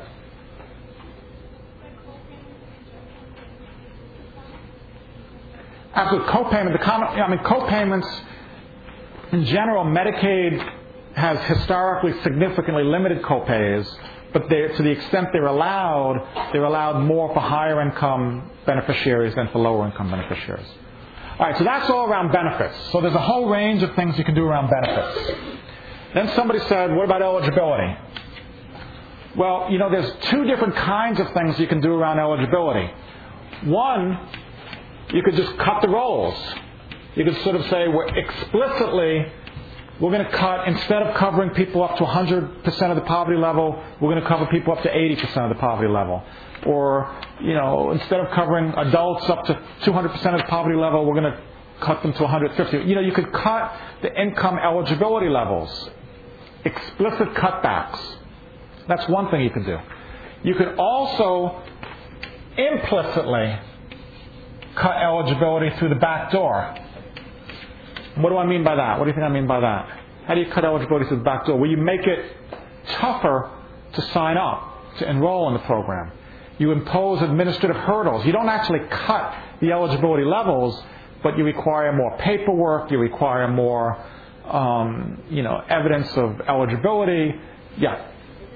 Absolutely. Co-payment, the common, I mean, co-payments, in general, Medicaid has historically significantly limited co-pays, but to the extent they're allowed, they're allowed more for higher income beneficiaries than for lower income beneficiaries. All right, so that's all around benefits. So there's a whole range of things you can do around benefits. Then somebody said, what about eligibility? Well, you know, there's two different kinds of things you can do around eligibility. One, you could just cut the rolls. You could sort of say, we're explicitly, we're going to cut, instead of covering people up to one hundred percent of the poverty level, we're going to cover people up to eighty percent of the poverty level. Or, you know, instead of covering adults up to two hundred percent of the poverty level, we're going to cut them to one hundred fifty. You know, you could cut the income eligibility levels. Explicit cutbacks. That's one thing you could do. You could also implicitly cut eligibility through the back door. What do I mean by that? What do you think I mean by that? How do you cut eligibility through the back door? Well, you make it tougher to sign up, to enroll in the program. You impose administrative hurdles. You don't actually cut the eligibility levels, but you require more paperwork. You require more, um, you know, evidence of eligibility. Yeah.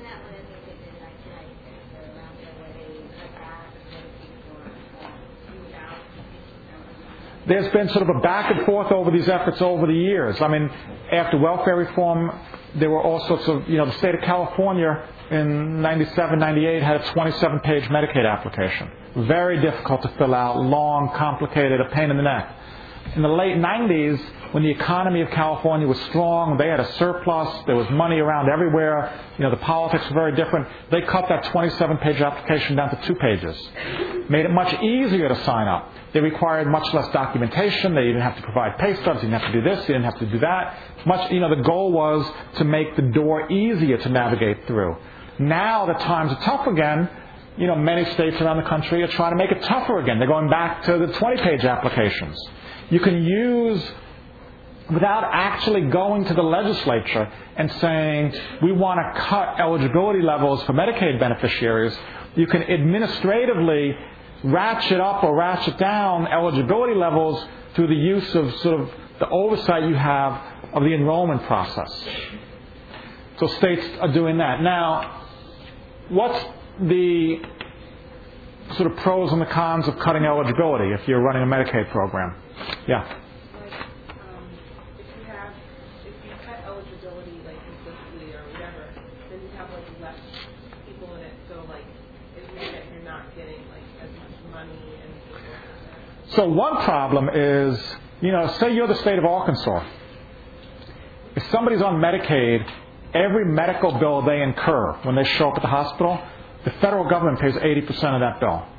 There's been sort of a back and forth over these efforts over the years. I mean, after welfare reform, there were all sorts of, you know, the state of California in ninety-seven, ninety-eight had a twenty-seven page Medicaid application. Very difficult to fill out, long, complicated, a pain in the neck. In the late nineties, when the economy of California was strong, they had a surplus, there was money around everywhere, you know, the politics were very different, they cut that twenty-seven page application down to two pages. Made it much easier to sign up. They required much less documentation. They didn't have to provide pay stubs. You didn't have to do this. You didn't have to do that. Much, you know, the goal was to make the door easier to navigate through. Now that times are tough again, you know, many states around the country are trying to make it tougher again. They're going back to the twenty-page applications. You can use, without actually going to the legislature and saying, we want to cut eligibility levels for Medicaid beneficiaries, you can administratively ratchet up or ratchet down eligibility levels through the use of sort of the oversight you have of the enrollment process. So states are doing that. Now, what's the sort of pros and the cons of cutting eligibility if you're running a Medicaid program? Yeah. Like, um, if you have, if you cut eligibility like implicitly or whatever, then you have like less people in it. So like, it means that you're not getting like as much money and so forth. So one problem is, you know, say you're the state of Arkansas. If somebody's on Medicaid, every medical bill they incur when they show up at the hospital, the federal government pays eighty percent of that bill.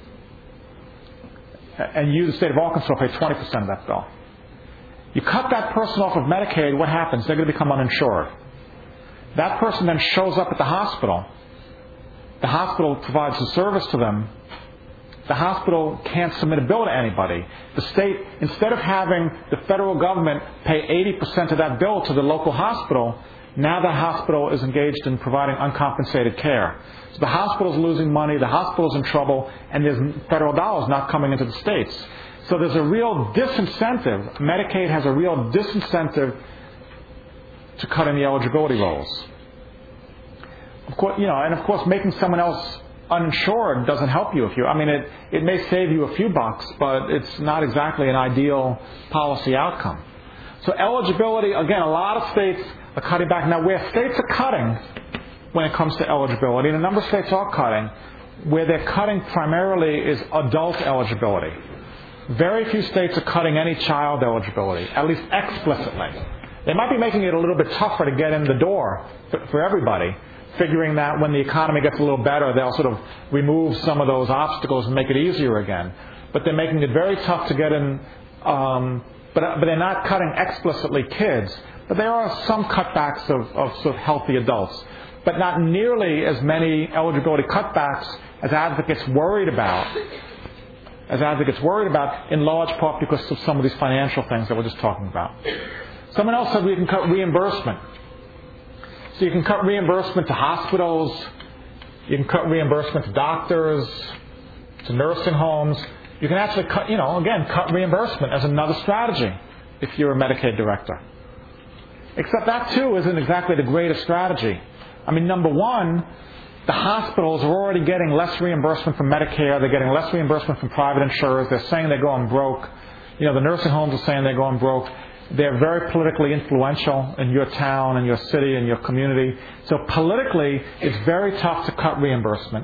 And you, the state of Arkansas, pay twenty percent of that bill. You cut that person off of Medicaid, what happens? They're going to become uninsured. That person then shows up at the hospital. The hospital provides the service to them. The hospital can't submit a bill to anybody. The state, instead of having the federal government pay eighty percent of that bill to the local hospital, now the hospital is engaged in providing uncompensated care. So the hospital's losing money, the hospital's in trouble, and there's federal dollars not coming into the states. So there's a real disincentive. Medicaid has a real disincentive to cutting the eligibility rolls. Of course, you know, and of course, making someone else uninsured doesn't help you. If you, I mean, it, it may save you a few bucks, but it's not exactly an ideal policy outcome. So eligibility, again, a lot of states are cutting back. Now, where states are cutting when it comes to eligibility, and a number of states are cutting, where they're cutting primarily is adult eligibility. Very few states are cutting any child eligibility, at least explicitly. They might be making it a little bit tougher to get in the door for, for everybody, figuring that when the economy gets a little better, they'll sort of remove some of those obstacles and make it easier again. But they're making it very tough to get in, um, but, but they're not cutting explicitly kids. But there are some cutbacks of, of sort of healthy adults, but not nearly as many eligibility cutbacks as advocates worried about, as advocates worried about, in large part because of some of these financial things that we're just talking about. Someone else said we can cut reimbursement. So you can cut reimbursement to hospitals, you can cut reimbursement to doctors, to nursing homes. You can actually cut, you know, again, cut reimbursement as another strategy if you're a Medicaid director. Except that, too, isn't exactly the greatest strategy. I mean, number one, the hospitals are already getting less reimbursement from Medicare. They're getting less reimbursement from private insurers. They're saying they're going broke. You know, the nursing homes are saying they're going broke. They're very politically influential in your town and your city and your community. So politically, it's very tough to cut reimbursement.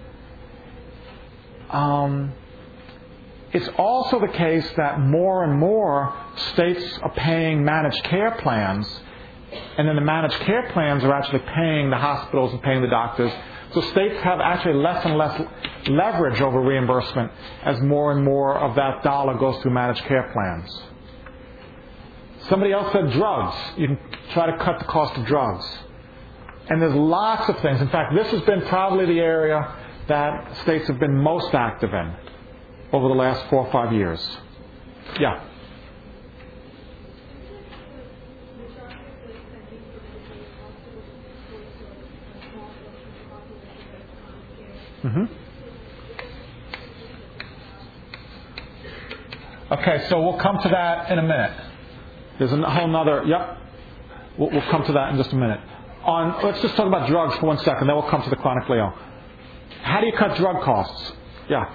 Um, it's also the case that more and more states are paying managed care plans, and then the managed care plans are actually paying the hospitals and paying the doctors. So states have actually less and less leverage over reimbursement as more and more of that dollar goes through managed care plans. Somebody else said drugs. You can try to cut the cost of drugs. And there's lots of things. In fact, this has been probably the area that states have been most active in over the last four or five years. Yeah. Mm-hmm. Okay, so we'll come to that in a minute. There's a whole nother, yep. We'll, we'll come to that in just a minute. On, let's just talk about drugs for one second, then we'll come to the chronically ill. How do you cut drug costs? Yeah.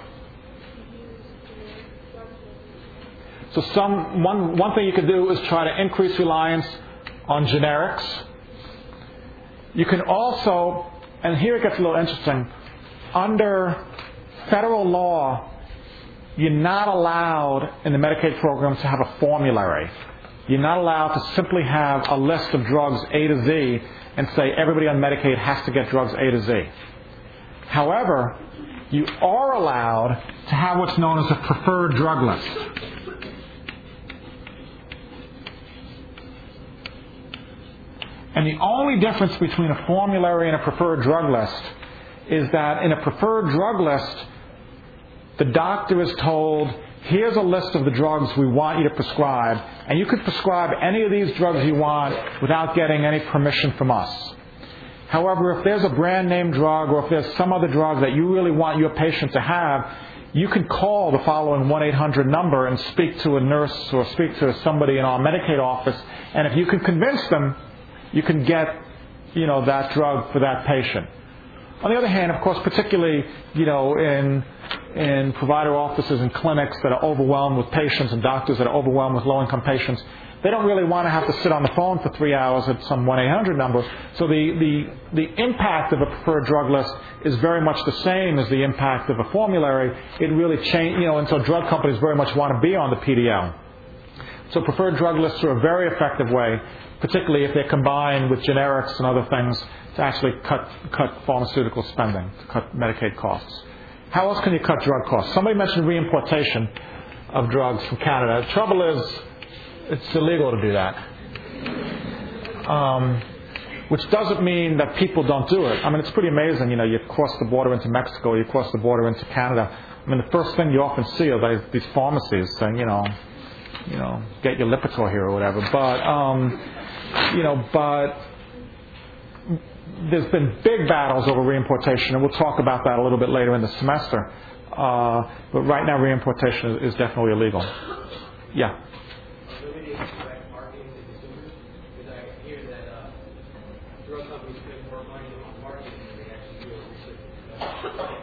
So some one one thing you could do is try to increase reliance on generics. You can also, and here it gets a little interesting, under federal law, you're not allowed in the Medicaid program to have a formulary. You're not allowed to simply have a list of drugs A to Z and say everybody on Medicaid has to get drugs A to Z. However, you are allowed to have what's known as a preferred drug list. And the only difference between a formulary and a preferred drug list is that in a preferred drug list, the doctor is told, here's a list of the drugs we want you to prescribe, and you could prescribe any of these drugs you want without getting any permission from us. However, if there's a brand name drug or if there's some other drug that you really want your patient to have, you can call the following one eight hundred number and speak to a nurse or speak to somebody in our Medicaid office, and if you can convince them, you can get, you know, that drug for that patient. On the other hand, of course, particularly, you know, in in provider offices and clinics that are overwhelmed with patients and doctors that are overwhelmed with low-income patients, they don't really want to have to sit on the phone for three hours at some one eight hundred number. So the, the, the impact of a preferred drug list is very much the same as the impact of a formulary. It really change, you know, and so drug companies very much want to be on the P D L. So preferred drug lists are a very effective way, particularly if they're combined with generics and other things, to actually cut cut pharmaceutical spending, to cut Medicaid costs. How else can you cut drug costs? Somebody mentioned reimportation of drugs from Canada. The trouble is, it's illegal to do that. Um, which doesn't mean that people don't do it. I mean, it's pretty amazing. You know, you cross the border into Mexico, you cross the border into Canada. I mean, the first thing you often see are these, these pharmacies saying, you know, you know, get your Lipitor here or whatever. But, um, you know, but there's been big battles over reimportation, and we'll talk about that a little bit later in the semester. Uh, but right now, reimportation is, is definitely illegal. Yeah. Limiting direct marketing to consumers, because I hear that uh, drug companies spend more money on marketing than they actually do on research and development.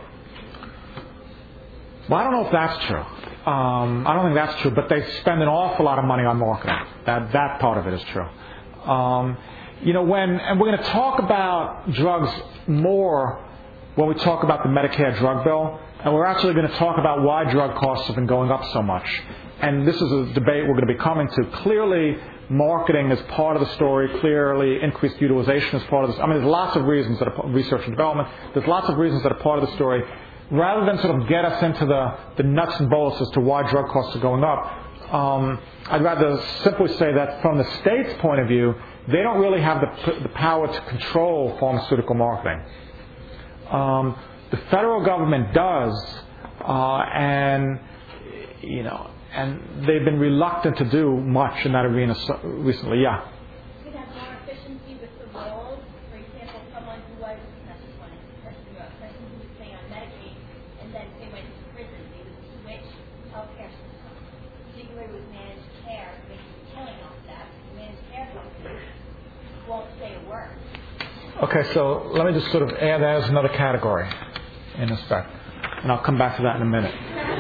Well, I don't know if that's true. Um, I don't think that's true, but they spend an awful lot of money on marketing. That that part of it is true. Um, you know, when and we're going to talk about drugs more when we talk about the Medicare drug bill, and we're actually going to talk about why drug costs have been going up so much. And this is a debate we're going to be coming to. Clearly, marketing is part of the story. Clearly, increased utilization is part of this. I mean, there's lots of reasons that are research and development. There's lots of reasons that are part of the story. Rather than sort of get us into the, the nuts and bolts as to why drug costs are going up, um, I'd rather simply say that from the state's point of view, they don't really have the, the power to control pharmaceutical marketing. Um, the federal government does, uh, and you know, and they've been reluctant to do much in that arena so, recently. Yeah. You could have more efficiency with the roles. For example, someone who was not just one person, a person who was staying on Medicaid, and then they went to prison. They would switch healthcare systems, particularly with managed care. They would be killing off that. Managed care companies won't stay at work. Okay, so let me just sort of add that as another category in respect, and I'll come back to that in a minute.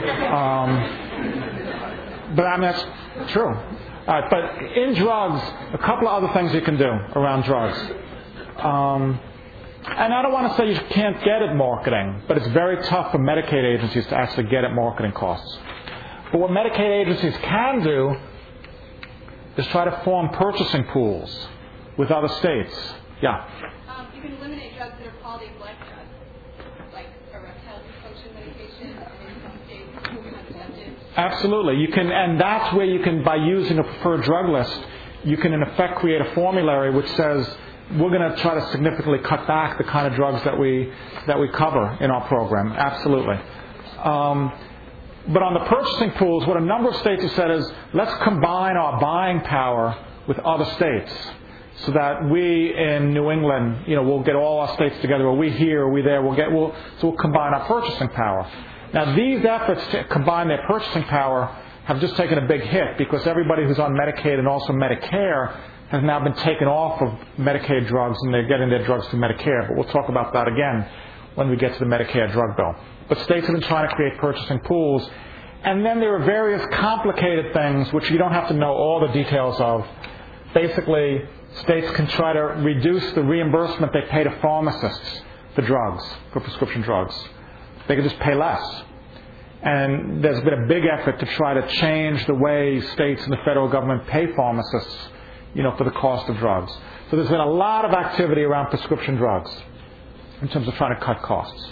Um, but I mean, that's true. Uh, but in drugs, a couple of other things you can do around drugs. Um, and I don't want to say you can't get at marketing, but it's very tough for Medicaid agencies to actually get at marketing costs. But what Medicaid agencies can do is try to form purchasing pools with other states. Yeah. Um, you can eliminate drugs that are quality of life drugs, like erectile dysfunction medication, or in some states, contraceptives. Absolutely. You can, and that's where you can, by using a preferred drug list, you can in effect create a formulary which says we're going to try to significantly cut back the kind of drugs that we that we cover in our program. Absolutely. Um, but on the purchasing pools, what a number of states have said is let's combine our buying power with other states, so that we in New England, you know, we'll get all our states together, or we here, or we there, we'll get, we'll, so we'll combine our purchasing power. Now, these efforts to combine their purchasing power have just taken a big hit because everybody who's on Medicaid and also Medicare has now been taken off of Medicaid drugs, and they're getting their drugs through Medicare. But we'll talk about that again when we get to the Medicare drug bill. But states have been trying to create purchasing pools. And then there are various complicated things which you don't have to know all the details of. Basically, states can try to reduce the reimbursement they pay to pharmacists for drugs, for prescription drugs. They can just pay less. And there's been a big effort to try to change the way states and the federal government pay pharmacists, you know, for the cost of drugs. So there's been a lot of activity around prescription drugs in terms of trying to cut costs.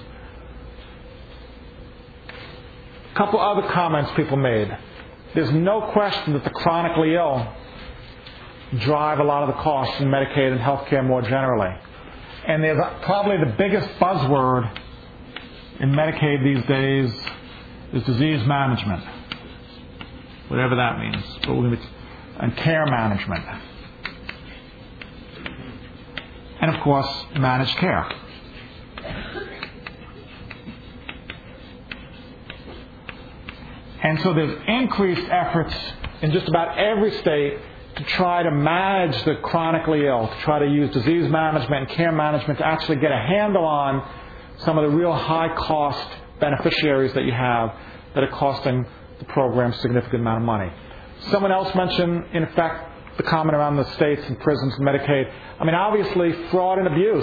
A couple other comments people made. There's no question that the chronically ill drive a lot of the costs in Medicaid and healthcare more generally. And there's a, probably the biggest buzzword in Medicaid these days is disease management, whatever that means. But we're going to be, and care management. And of course, managed care. And so there's increased efforts in just about every state to try to manage the chronically ill, to try to use disease management and care management to actually get a handle on some of the real high-cost beneficiaries that you have that are costing the program a significant amount of money. Someone else mentioned, in effect, the comment around the states and prisons and Medicaid. I mean, obviously, fraud and abuse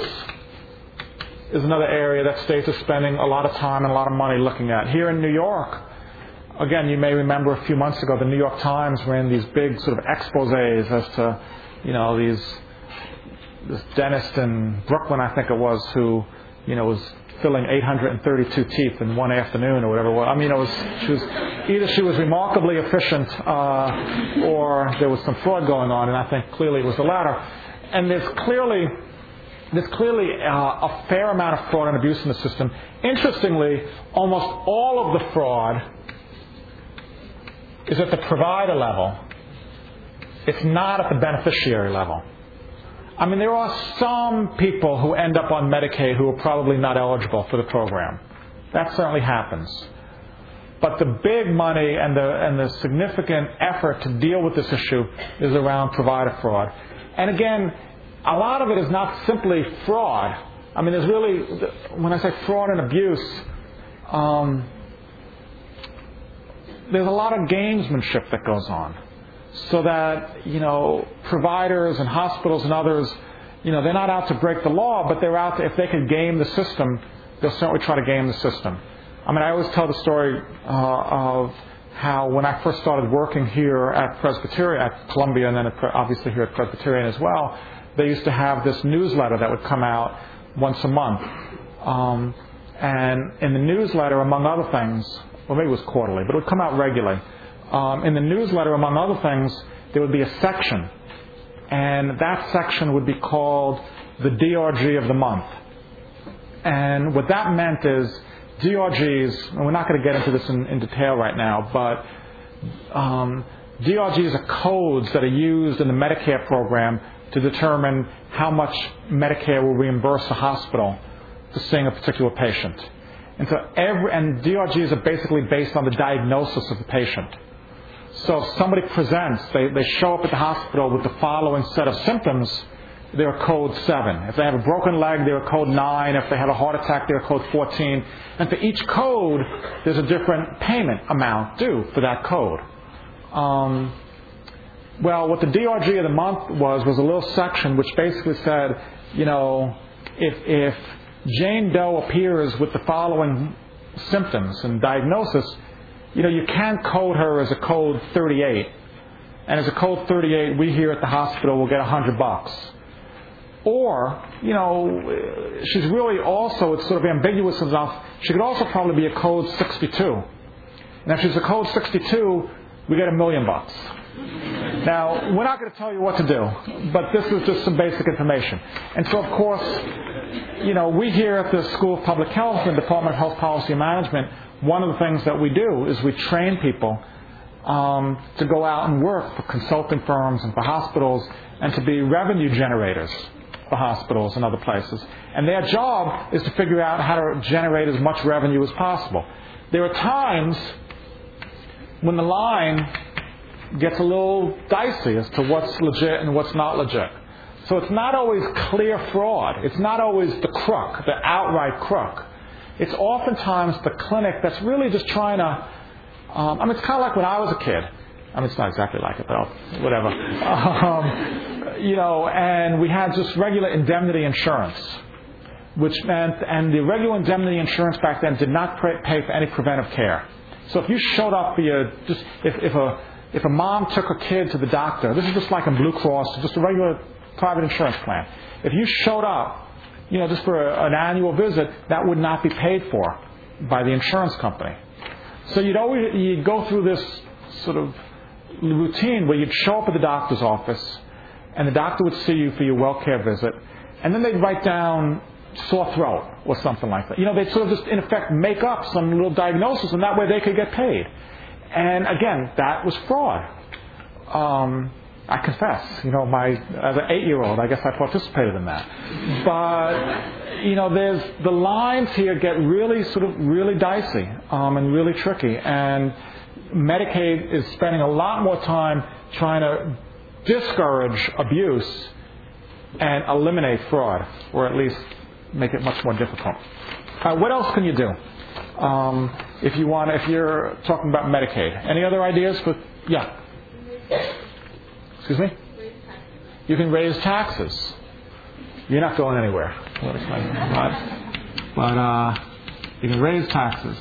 is another area that states are spending a lot of time and a lot of money looking at. Here in New York, again, you may remember a few months ago, the New York Times ran these big sort of exposés as to, you know, these this dentist in Brooklyn, I think it was, who, you know, was filling eight hundred thirty-two teeth in one afternoon or whatever it was. I mean, it was, she was either she was remarkably efficient uh, or there was some fraud going on, and I think clearly it was the latter. And there's clearly there's clearly uh, a fair amount of fraud and abuse in the system. Interestingly, almost all of the fraud is at the provider level. It's not at the beneficiary level. I mean, there are some people who end up on Medicaid who are probably not eligible for the program. That certainly happens. But the big money and the and the significant effort to deal with this issue is around provider fraud. And again, a lot of it is not simply fraud. I mean, there's really, when I say fraud and abuse, um, there's a lot of gamesmanship that goes on. So that, you know, providers and hospitals and others, you know, they're not out to break the law, but they're out to, if they can game the system, they'll certainly try to game the system. I mean, I always tell the story uh, of how when I first started working here at Presbyterian, at Columbia, and then at, obviously here at Presbyterian as well, they used to have this newsletter that would come out once a month. Um, and in the newsletter, among other things, well, maybe it was quarterly, but it would come out regularly. Um, in the newsletter, among other things, there would be a section. And that section would be called the D R G of the month. And what that meant is D R Gs, and we're not going to get into this in, in detail right now, but um, D R Gs are codes that are used in the Medicare program to determine how much Medicare will reimburse the hospital for seeing a particular patient. And so every, and D R Gs are basically based on the diagnosis of the patient. So if somebody presents, they, they show up at the hospital with the following set of symptoms, they're code seven. If they have a broken leg, they're code nine. If they have a heart attack, they're code fourteen. And for each code, there's a different payment amount due for that code. Um, well, what the D R G of the month was, was a little section which basically said, you know, if, if Jane Doe appears with the following symptoms and diagnosis, you know, you can code her as a code thirty-eight. And as a code thirty-eight, we here at the hospital will get a hundred bucks. Or, you know, she's really also, it's sort of ambiguous enough, she could also probably be a code sixty-two. And if she's a code sixty-two, we get a million bucks. Now, we're not going to tell you what to do, but this is just some basic information. And so, of course, you know, we here at the School of Public Health and Department of Health Policy and Management, one of the things that we do is we train people um, to go out and work for consulting firms and for hospitals and to be revenue generators for hospitals and other places. And their job is to figure out how to generate as much revenue as possible. There are times when the line gets a little dicey as to what's legit and what's not legit. So it's not always clear fraud. It's not always the crook, the outright crook. It's oftentimes the clinic that's really just trying to, um, I mean, it's kind of like when I was a kid. I mean, it's not exactly like it, but I'll, whatever. Um, you know, and we had just regular indemnity insurance, which meant, and the regular indemnity insurance back then did not pay for any preventive care. So if you showed up for your, just, if, if a, if a mom took her kid to the doctor, this is just like in Blue Cross, just a regular private insurance plan. If you showed up, you know, just for a, an annual visit, that would not be paid for by the insurance company. So you'd always, you'd go through this sort of routine where you'd show up at the doctor's office, and the doctor would see you for your WellCare visit, and then they'd write down sore throat or something like that. You know, they'd sort of just, in effect, make up some little diagnosis, and that way they could get paid. And again, that was fraud. Um, I confess, you know, my as an eight-year-old, I guess I participated in that. But you know, there's the lines here get really sort of really dicey um, and really tricky, and Medicaid is spending a lot more time trying to discourage abuse and eliminate fraud, or at least make it much more difficult. Uh, what else can you do? Um, if you want, if you're talking about Medicaid, any other ideas? For yeah. Excuse me? You can raise taxes. You're not going anywhere. But, but uh, you can raise taxes.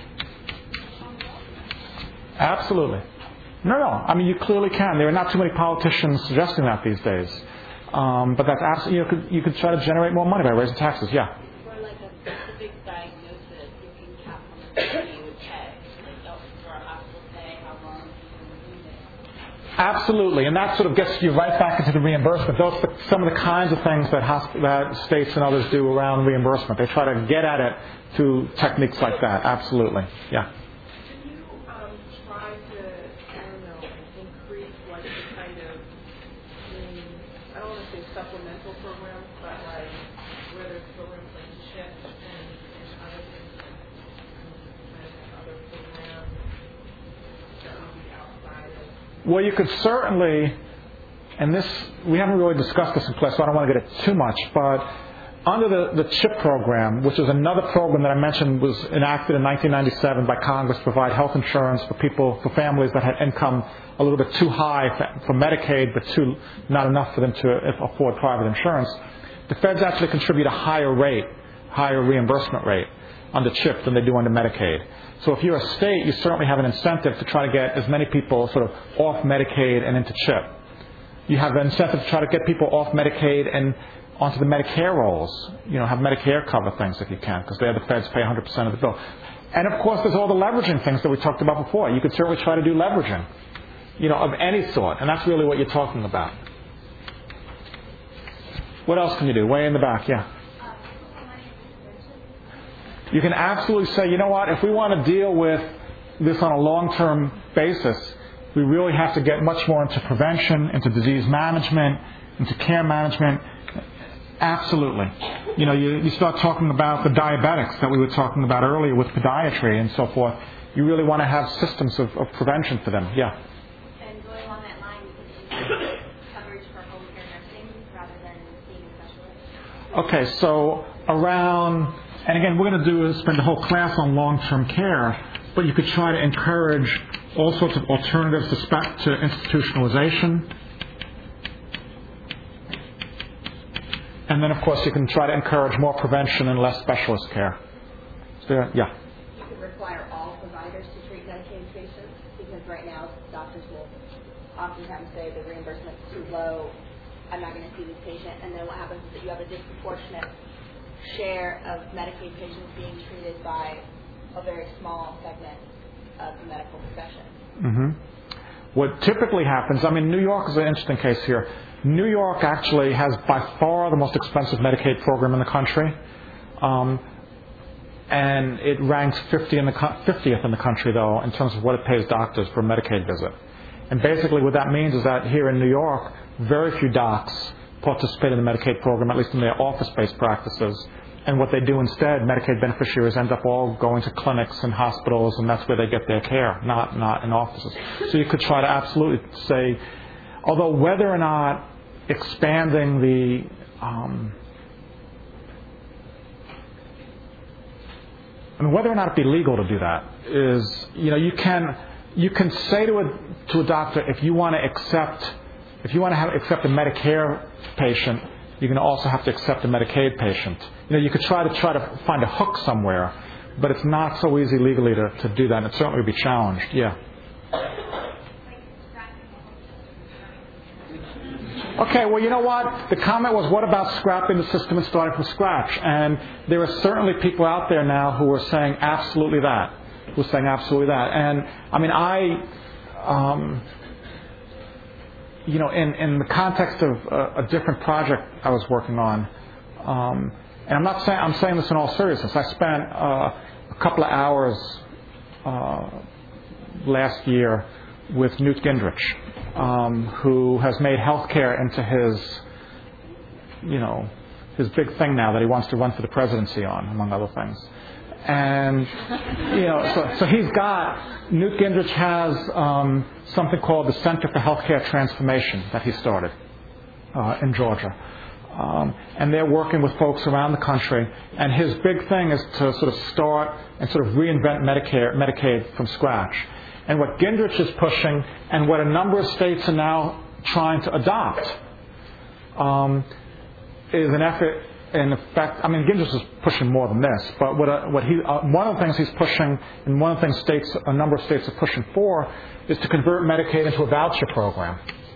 Absolutely. No, no. I mean, you clearly can. There are not too many politicians suggesting that these days. Um, but that's absolutely, you could, you could try to generate more money by raising taxes, yeah. For like a specific diagnosis, you can cap how much money you would pay. Like, oh, for a hospital stay, how long you can use it. Absolutely, and that sort of gets you right back into the reimbursement. Those are some of the kinds of things that, hosp- that states and others do around reimbursement. They try to get at it through techniques like that. Absolutely, yeah. Can you um, try to, I don't know, increase like the kind of, um, I don't want to say supplemental programs, but like where there's programs like CHIP and, and other things, and other programs that would be outside of. Well, you could certainly, and this, we haven't really discussed this in class, so I don't want to get it too much, but under the, the CHIP program, which is another program that I mentioned was enacted in nineteen ninety-seven by Congress to provide health insurance for people, for families that had income a little bit too high for, for Medicaid, but too not enough for them to afford private insurance, the feds actually contribute a higher rate, higher reimbursement rate under CHIP than they do under Medicaid. So if you're a state, you certainly have an incentive to try to get as many people sort of off Medicaid and into CHIP. You have an incentive to try to get people off Medicaid and onto the Medicare rolls. You know, have Medicare cover things if you can, because there the feds pay one hundred percent of the bill. And of course, there's all the leveraging things that we talked about before. You could certainly try to do leveraging, you know, of any sort, and that's really what you're talking about. What else can you do? Way in the back, yeah. You can absolutely say, you know what, if we want to deal with this on a long-term basis, we really have to get much more into prevention, into disease management, into care management. Absolutely. You know, you, you start talking about the diabetics that we were talking about earlier with podiatry and so forth. You really want to have systems of, of prevention for them. Yeah. And going along that line, you can increase coverage for home care nursing rather than seeing a specialist. Okay, so around, and again, we're going to do is spend a whole class on long-term care, but you could try to encourage all sorts of alternatives to, spe- to institutionalization. And then, of course, you can try to encourage more prevention and less specialist care. So, yeah. You could require all providers to treat Medicaid patients, because right now doctors will oftentimes say the reimbursement's too low, I'm not going to see this patient, and then what happens is that you have a disproportionate share of Medicaid patients being treated by a very small segment of the medical profession. Mm-hmm. What typically happens, I mean, New York is an interesting case here. New York actually has by far the most expensive Medicaid program in the country. Um, and it ranks fifty in the co- fiftieth in the country, though, in terms of what it pays doctors for a Medicaid visit. And basically what that means is that here in New York, very few docs participate in the Medicaid program, at least in their office-based practices. And what they do instead, Medicaid beneficiaries end up all going to clinics and hospitals, and that's where they get their care, not, not in offices. So you could try to absolutely say, although whether or not expanding the, um, I mean, whether or not it be legal to do that is, you know, you can, you can say to a, to a doctor, if you want to accept, if you want to have, accept a Medicare patient, you're going to also have to accept a Medicaid patient. You know, you could try to try to find a hook somewhere, but it's not so easy legally to, to do that, and it certainly would be challenged. Yeah. Okay, well, you know what? The comment was, what about scrapping the system and starting from scratch? And there are certainly people out there now who are saying absolutely that. Who are saying absolutely that. And, I mean, I, um, you know, in, in the context of a, a different project I was working on, Um, and I'm not saying I'm saying this in all seriousness. I spent uh, a couple of hours uh, last year with Newt Gingrich, um, who has made healthcare into his, you know, his big thing now that he wants to run for the presidency on, among other things. And, you know, so, so he's got, Newt Gingrich has um, something called the Center for Healthcare Transformation that he started uh, in Georgia. Um, and they're working with folks around the country. And his big thing is to sort of start and sort of reinvent Medicare, Medicaid from scratch. And what Gingrich is pushing, and what a number of states are now trying to adopt, um, is an effort. In effect, I mean, Gingrich is pushing more than this, but what, uh, what he, uh, one of the things he's pushing, and one of the things states, a number of states are pushing for, is to convert Medicaid into a voucher program.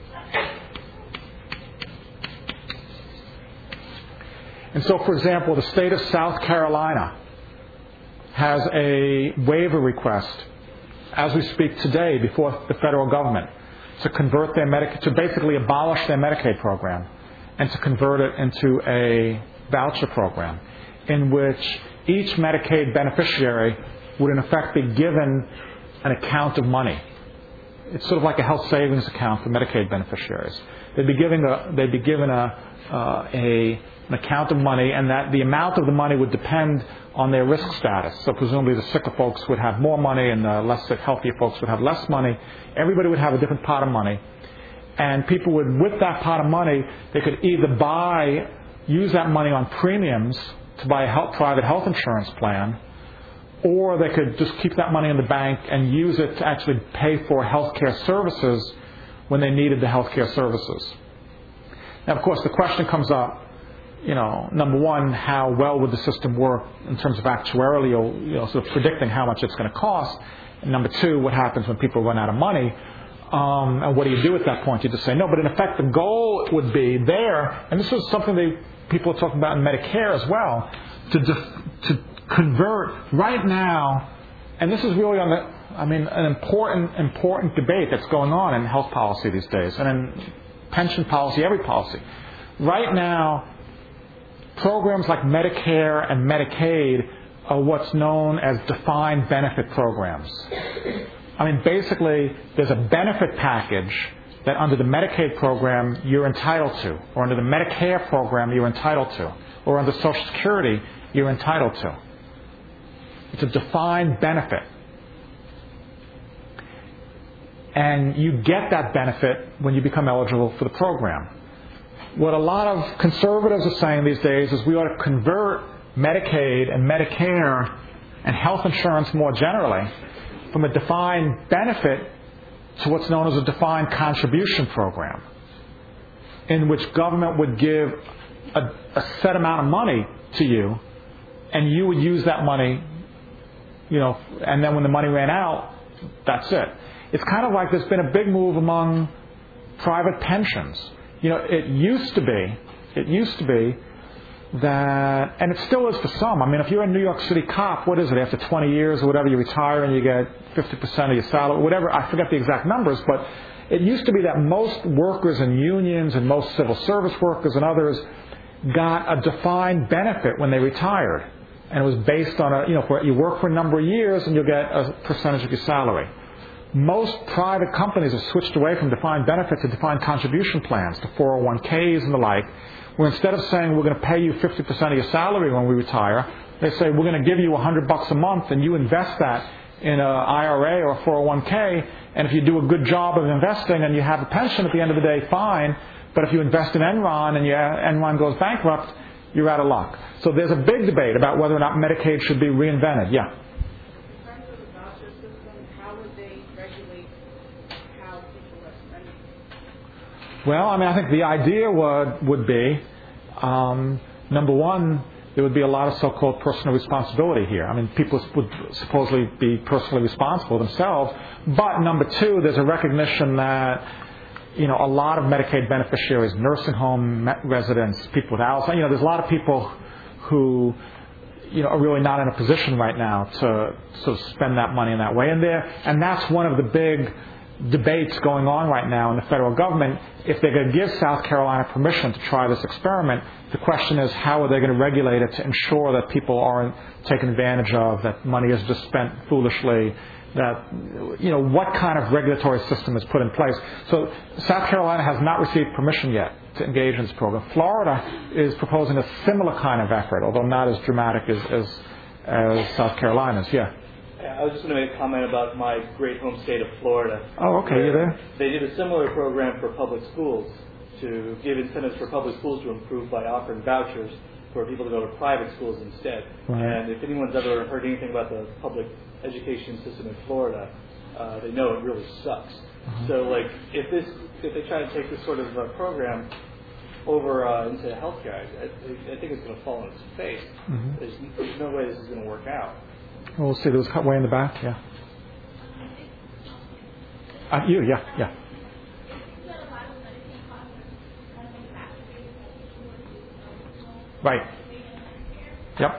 And so, for example, the state of South Carolina has a waiver request, as we speak today, before the federal government, to convert their Medicaid, to basically abolish their Medicaid program, and to convert it into a voucher program in which each Medicaid beneficiary would in effect be given an account of money. It's sort of like a health savings account for Medicaid beneficiaries. They'd be given a, they'd be given a, uh, a an account of money, and that the amount of the money would depend on their risk status. So presumably the sicker folks would have more money, and the less sick, healthier folks would have less money. Everybody would have a different pot of money. And people would, with that pot of money, they could either buy, use that money on premiums to buy a health, private health insurance plan, or they could just keep that money in the bank and use it to actually pay for healthcare services when they needed the healthcare services. Now, of course, the question comes up, you know, number one, how well would the system work in terms of actuarial, you know, sort of predicting how much it's going to cost? And number two, what happens when people run out of money? Um, and what do you do at that point? You just say no. But in effect, the goal would be there, and this was something they, people are talking about in Medicare as well, to def, to convert right now. And this is really on the, I mean, an important important debate that's going on in health policy these days, and in pension policy, every policy. Right now, programs like Medicare and Medicaid are what's known as defined benefit programs. I mean, basically, there's a benefit package that under the Medicaid program you're entitled to, or under the Medicare program you're entitled to, or under Social Security you're entitled to. It's a defined benefit. And you get that benefit when you become eligible for the program. What a lot of conservatives are saying these days is we ought to convert Medicaid and Medicare and health insurance more generally from a defined benefit to what's known as a defined contribution program, in which government would give a, a set amount of money to you, and you would use that money, you know, and then when the money ran out, that's it. It's kind of like there's been a big move among private pensions. You know, it used to be, it used to be that, and it still is for some. I mean, if you're a New York City cop, what is it? After twenty years or whatever, you retire and you get fifty percent of your salary, whatever. I forget the exact numbers, but it used to be that most workers and unions and most civil service workers and others got a defined benefit when they retired. And it was based on a, you know, you work for a number of years and you'll get a percentage of your salary. Most private companies have switched away from defined benefits to defined contribution plans, to four oh one k's and the like, where instead of saying we're going to pay you fifty percent of your salary when we retire, they say we're going to give you one hundred bucks a month and you invest that in an I R A or a four oh one k, and if you do a good job of investing and you have a pension at the end of the day, fine, but if you invest in Enron and your Enron goes bankrupt, you're out of luck. So there's a big debate about whether or not Medicaid should be reinvented. Yeah? In terms of the voucher system, how would they regulate how people are spending? Well, I mean, I think the idea would, would be, um, number one, there would be a lot of so-called personal responsibility here. I mean, people would supposedly be personally responsible themselves. But number two, there's a recognition that, you know, a lot of Medicaid beneficiaries, nursing home residents, people with Alzheimer's, you know, there's a lot of people who, you know, are really not in a position right now to sort of spend that money in that way. And there, and that's one of the big debates going on right now in the federal government. If they're going to give South Carolina permission to try this experiment, the question is how are they going to regulate it to ensure that people aren't taken advantage of, that money is just spent foolishly, that, you know, what kind of regulatory system is put in place. So South Carolina has not received permission yet to engage in this program. Florida is proposing a similar kind of effort, although not as dramatic as, as, as South Carolina's. Yeah. I was just going to make a comment about my great home state of Florida. Oh, okay, you there? They did a similar program for public schools to give incentives for public schools to improve by offering vouchers for people to go to private schools instead. Right. And if anyone's ever heard anything about the public education system in Florida, uh, they know it really sucks. Uh-huh. So, like, if this, if they try to take this sort of uh, program over uh, into healthcare, I, I think it's going to fall on its face. Mm-hmm. There's, there's no way this is going to work out. We'll see. There was cut way in the back. Yeah. Uh, you, yeah, yeah. Right. Yep.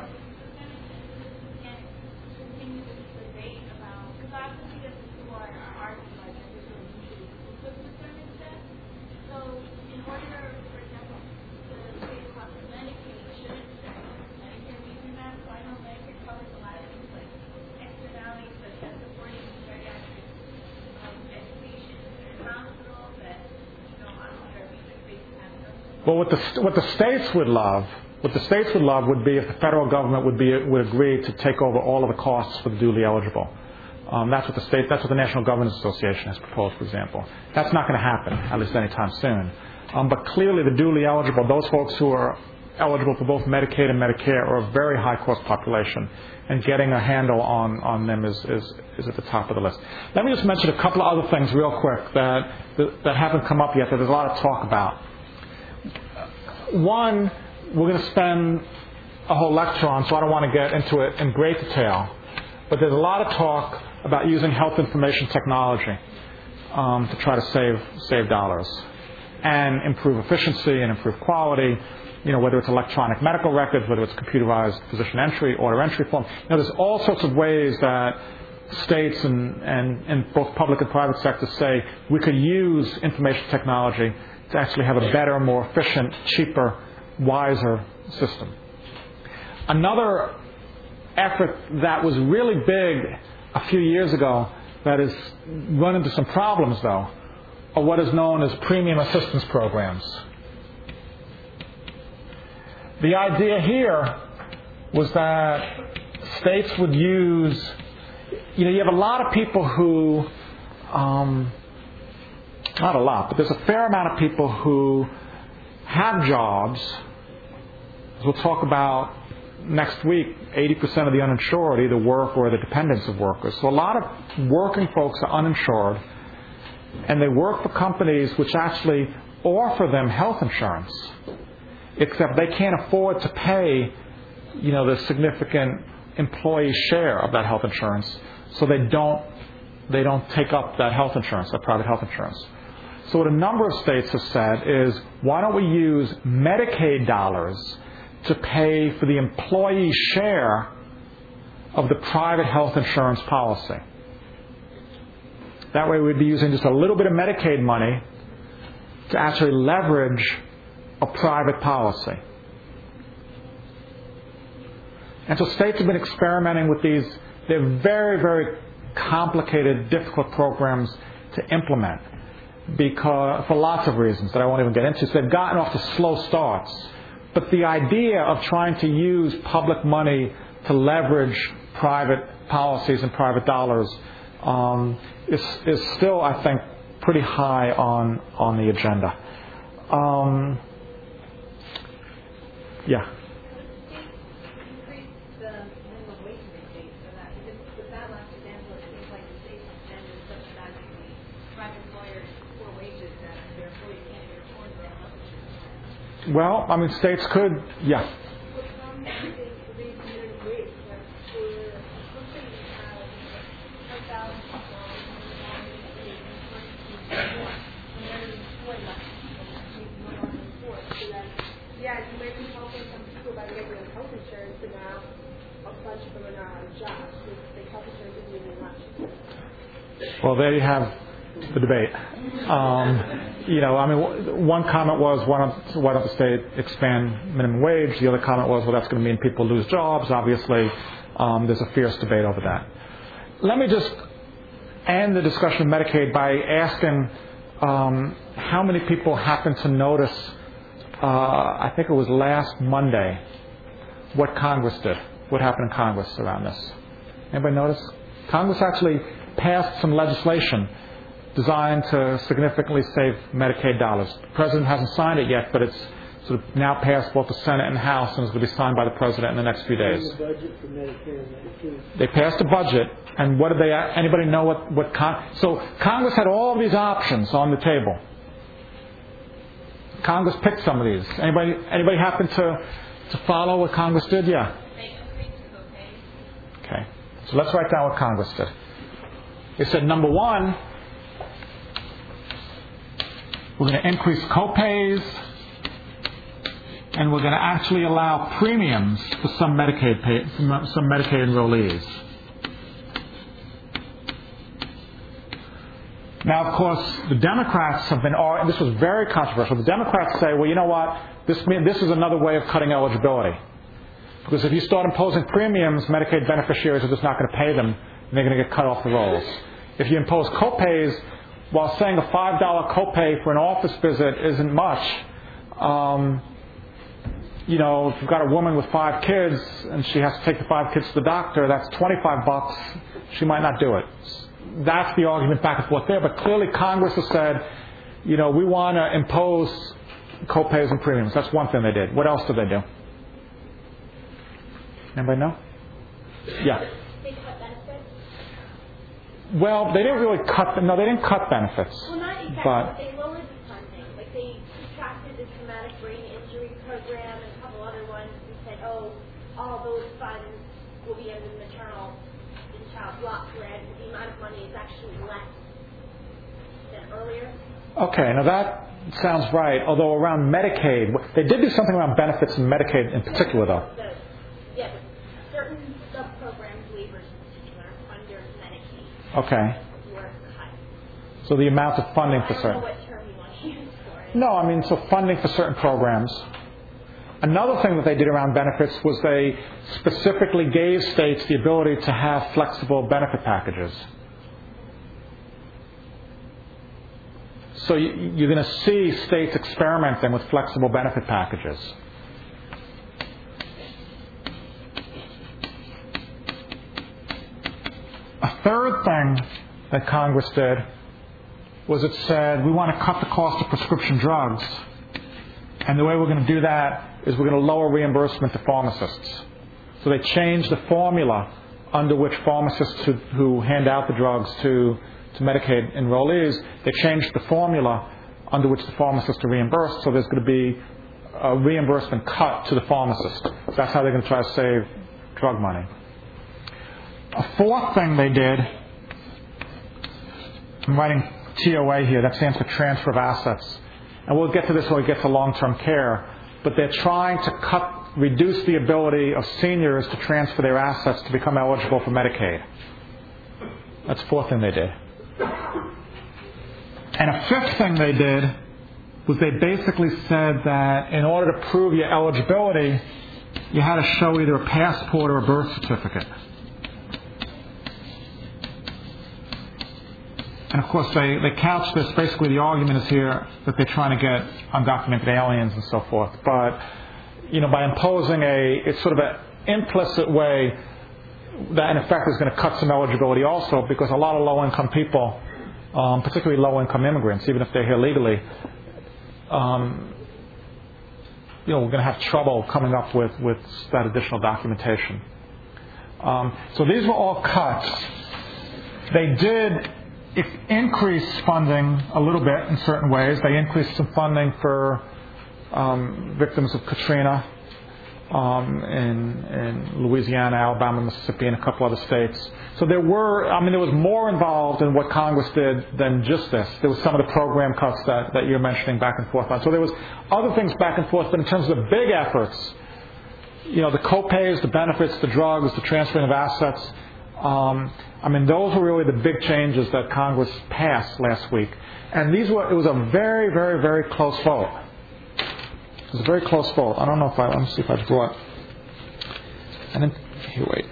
Well, what the what the states would love, what the states would love would be if the federal government would be would agree to take over all of the costs for the duly eligible. Um, that's what the state, that's what the National Governors Association has proposed, for example. That's not going to happen, at least anytime soon. Um, but clearly, the duly eligible, those folks who are eligible for both Medicaid and Medicare, are a very high cost population, and getting a handle on on them is is is at the top of the list. Let me just mention a couple of other things real quick that that, that haven't come up yet that there's a lot of talk about. One, we're going to spend a whole lecture on, so I don't want to get into it in great detail. But there's a lot of talk about using health information technology um, to try to save save dollars and improve efficiency and improve quality. You know, whether it's electronic medical records, whether it's computerized physician entry, order entry form. You know, there's all sorts of ways that states and, and, and both public and private sectors say we could use information technology to actually have a better, more efficient, cheaper, wiser system. Another effort that was really big a few years ago that has run into some problems, though, are what is known as premium assistance programs. The idea here was that states would use, you know, you have a lot of people who, um, not a lot, but there's a fair amount of people who have jobs. As we'll talk about next week, eighty percent of the uninsured either work or are the dependents of workers. So a lot of working folks are uninsured, and they work for companies which actually offer them health insurance, except they can't afford to pay, you know, the significant employee share of that health insurance, so they don't they don't take up that health insurance, that private health insurance. So what a number of states have said is, why don't we use Medicaid dollars to pay for the employee share of the private health insurance policy? That way we'd be using just a little bit of Medicaid money to actually leverage a private policy. And so states have been experimenting with these. They're very, very complicated, difficult programs to implement because for lots of reasons that I won't even get into. So they've gotten off to slow starts. But the idea of trying to use public money to leverage private policies and private dollars um, is, is still, I think, pretty high on, on the agenda. Um, yeah. Well, I mean, states could, yeah. Yeah, you might be helping some people by getting them health insurance, and now a bunch of them are not out of jobs. The health insurance isn't even much. Well, there you have, the debate. Um, you know, I mean, one comment was, why don't, why don't the state expand minimum wage? The other comment was, well, that's going to mean people lose jobs. Obviously, um, there's a fierce debate over that. Let me just end the discussion of Medicaid by asking um, how many people happened to notice, uh, I think it was last Monday, what Congress did, what happened in Congress around this. Anybody notice? Congress actually passed some legislation designed to significantly save Medicaid dollars. The President hasn't signed it yet, but it's sort of now passed both the Senate and the House and is going to be signed by the President in the next few days. The budget for Medicare and Medicaid. They passed a budget, and what did they? Anybody know what what? Con- so Congress had all of these options on the table. Congress picked some of these. Anybody? Anybody happen to to follow what Congress did? Yeah. Okay. So let's write down what Congress did. They said, number one, we're going to increase co-pays, and we're going to actually allow premiums for some Medicaid pay, some Medicaid enrollees. Now, of course, the Democrats have been, and this was very controversial. The Democrats say, well, you know what? This this is another way of cutting eligibility. Because if you start imposing premiums, Medicaid beneficiaries are just not going to pay them, and they're going to get cut off the rolls. If you impose co-pays, while saying a five dollar copay for an office visit isn't much, um, you know, if you've got a woman with five kids and she has to take the five kids to the doctor, that's twenty-five bucks. She might not do it. That's the argument back and forth there. But clearly Congress has said, you know, we want to impose co-pays and premiums. That's one thing they did. What else did they do? Anybody know? Yeah. They cut benefits? Well, they didn't really cut them. No, they didn't cut benefits. Well, not exactly, but, but they lowered the funding. Like they subtracted the traumatic brain injury program and a couple other ones and said, oh, all those funds will be under the maternal and child block grant. The amount of money is actually less than earlier. Okay, now that sounds right. Although around Medicaid, they did do something around benefits in Medicaid in particular, though. The, yeah, but certain sub-programs, waivers in particular, under Medicaid. Okay. Were cut. So the amount of funding for I don't certain. know what term you want to use for it. No, I mean, so funding for certain programs. Another thing that they did around benefits was they specifically gave states the ability to have flexible benefit packages. So you're going to see states experimenting with flexible benefit packages. A third thing that Congress did was it said, we want to cut the cost of prescription drugs. And the way we're going to do that is we're going to lower reimbursement to pharmacists. So they changed the formula under which pharmacists who, who hand out the drugs to, to Medicaid enrollees, they changed the formula under which the pharmacists are reimbursed. So there's going to be a reimbursement cut to the pharmacist. That's how they're going to try to save drug money. A fourth thing they did, I'm writing T O A here, that stands for Transfer of Assets. And we'll get to this when we get to long-term care. But they're trying to cut, reduce the ability of seniors to transfer their assets to become eligible for Medicaid. That's the fourth thing they did. And a fifth thing they did was they basically said that in order to prove your eligibility, you had to show either a passport or a birth certificate. And of course, they, they couch this, basically the argument is here that they're trying to get undocumented aliens and so forth. But, you know, by imposing a, it's sort of an implicit way that in effect is going to cut some eligibility also, because a lot of low-income people, um, particularly low-income immigrants, even if they're here legally, um, you know, we're going to have trouble coming up with, with that additional documentation. Um, so these were all cuts. They did increase funding a little bit in certain ways. They increased some funding for um, victims of Katrina um, in, in Louisiana, Alabama, Mississippi, and a couple other states. So there were, I mean, there was more involved in what Congress did than just this. There was some of the program cuts that, that you're mentioning back and forth on. So there was other things back and forth, but in terms of the big efforts, you know, the co-pays, the benefits, the drugs, the transferring of assets, Um, I mean, those were really the big changes that Congress passed last week. And these were, it was a very, very, very close vote. It was a very close vote. I don't know if I, let me see if I brought, I didn't, here, wait.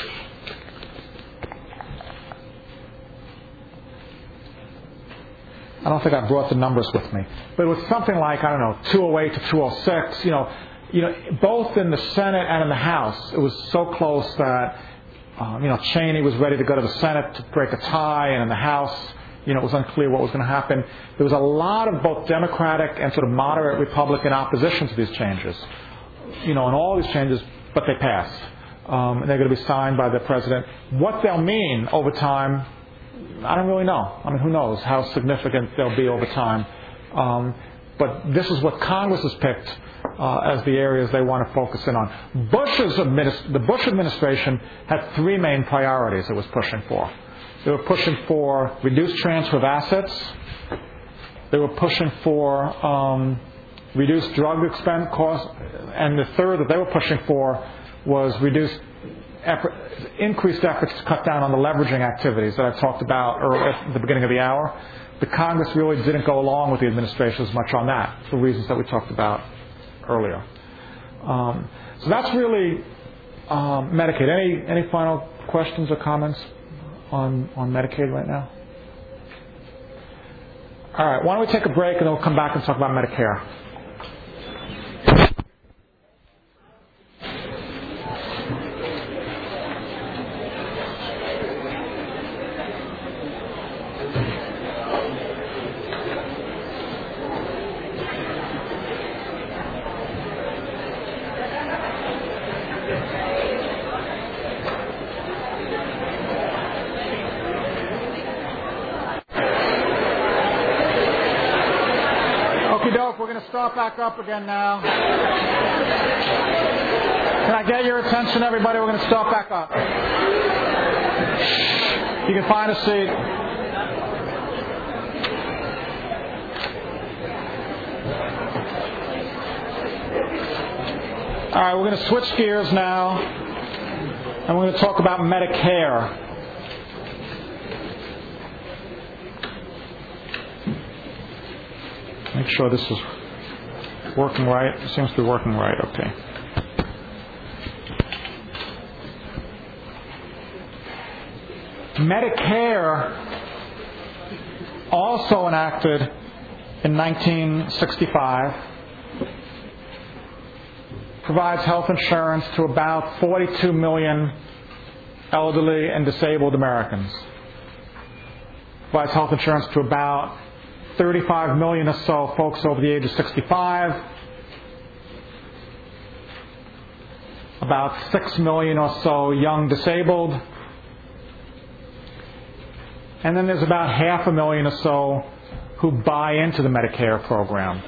I don't think I brought the numbers with me. But it was something like, I don't know, two oh eight to two oh six, you know, you know, both in the Senate and in the House. It was so close that, um, you know, Cheney was ready to go to the Senate to break a tie, and in the House, you know, it was unclear what was going to happen. There was a lot of both Democratic and sort of moderate Republican opposition to these changes, you know, and all these changes, but they passed. Um, and they're going to be signed by the president. What they'll mean over time, I don't really know. I mean, who knows how significant they'll be over time. Um, but this is what Congress has picked uh, as the areas they want to focus in on. Bush's administ- the Bush administration had three main priorities it was pushing for. They were pushing for reduced transfer of assets. They were pushing for um, reduced drug expense costs. And the third that they were pushing for was reduced effort, increased efforts to cut down on the leveraging activities that I talked about earlier at the beginning of the hour. The Congress really didn't go along with the administration as much on that, for reasons that we talked about earlier. Um, so that's really um, Medicaid. Any any final questions or comments on, on Medicaid right now? All right, why don't we take a break and then we'll come back and talk about Medicare. Start back up again now. Can I get your attention, everybody? We're going to start back up. You can find a seat. All right, we're going to switch gears now, and we're going to talk about Medicare. Make sure this is working right. It seems to be working right. Okay. Medicare, also enacted in nineteen sixty-five, provides health insurance to about forty-two million elderly and disabled Americans. Provides health insurance to about thirty-five million or so folks over the age of sixty-five, about six million or so young disabled, and then there's about half a million or so who buy into the Medicare program.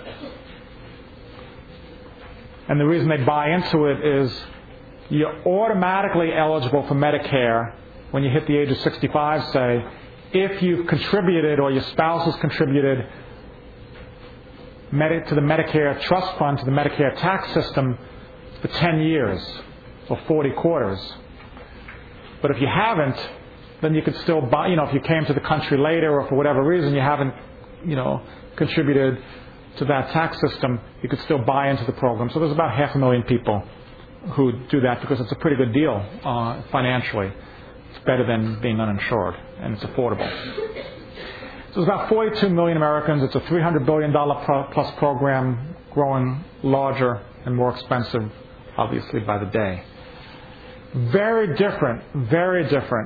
And the reason they buy into it is you're automatically eligible for Medicare when you hit the age of sixty-five, say, if you've contributed or your spouse has contributed to the Medicare trust fund, to the Medicare tax system for ten years or forty quarters. But if you haven't, then you could still buy, you know, if you came to the country later or for whatever reason you haven't, you know, contributed to that tax system, you could still buy into the program. So there's about half a million people who do that because it's a pretty good deal uh, financially. It's better than being uninsured, and it's affordable. So there's about forty-two million Americans. It's a three hundred billion dollars plus program, growing larger and more expensive, obviously, by the day. Very different, very different,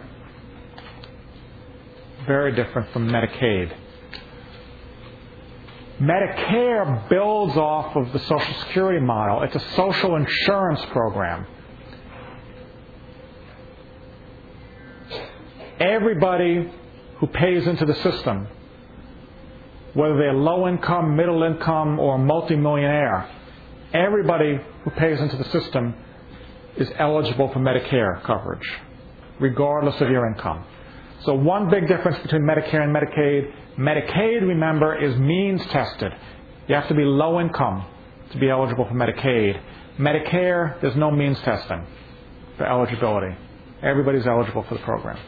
very different from Medicaid. Medicare builds off of the Social Security model. It's a social insurance program. Everybody who pays into the system, whether they're low income, middle income, or multimillionaire, everybody who pays into the system is eligible for Medicare coverage, regardless of your income. So one big difference between Medicare and Medicaid, Medicaid, remember, is means tested. You have to be low income to be eligible for Medicaid. Medicare, there's no means testing for eligibility. Everybody's eligible for the program.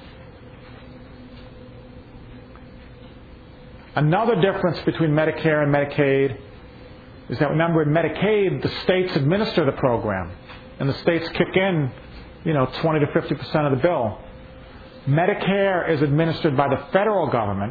Another difference between Medicare and Medicaid is that, remember, in Medicaid, the states administer the program, and the states kick in, you know, twenty to fifty percent of the bill. Medicare is administered by the federal government,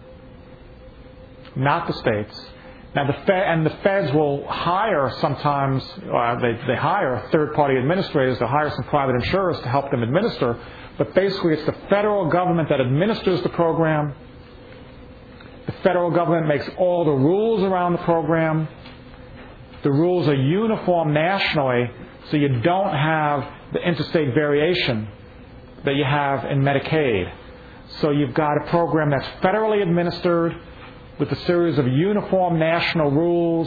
not the states. Now, the Fed, and the feds will hire sometimes, uh, they, they hire third-party administrators, they'll hire some private insurers to help them administer, but basically it's the federal government that administers the program. The federal government makes all the rules around the program. The rules are uniform nationally, so you don't have the interstate variation that you have in Medicaid. So you've got a program that's federally administered with a series of uniform national rules,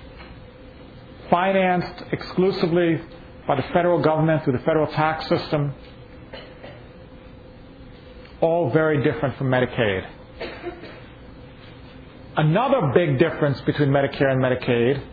financed exclusively by the federal government through the federal tax system, all very different from Medicaid. Another big difference between Medicare and Medicaid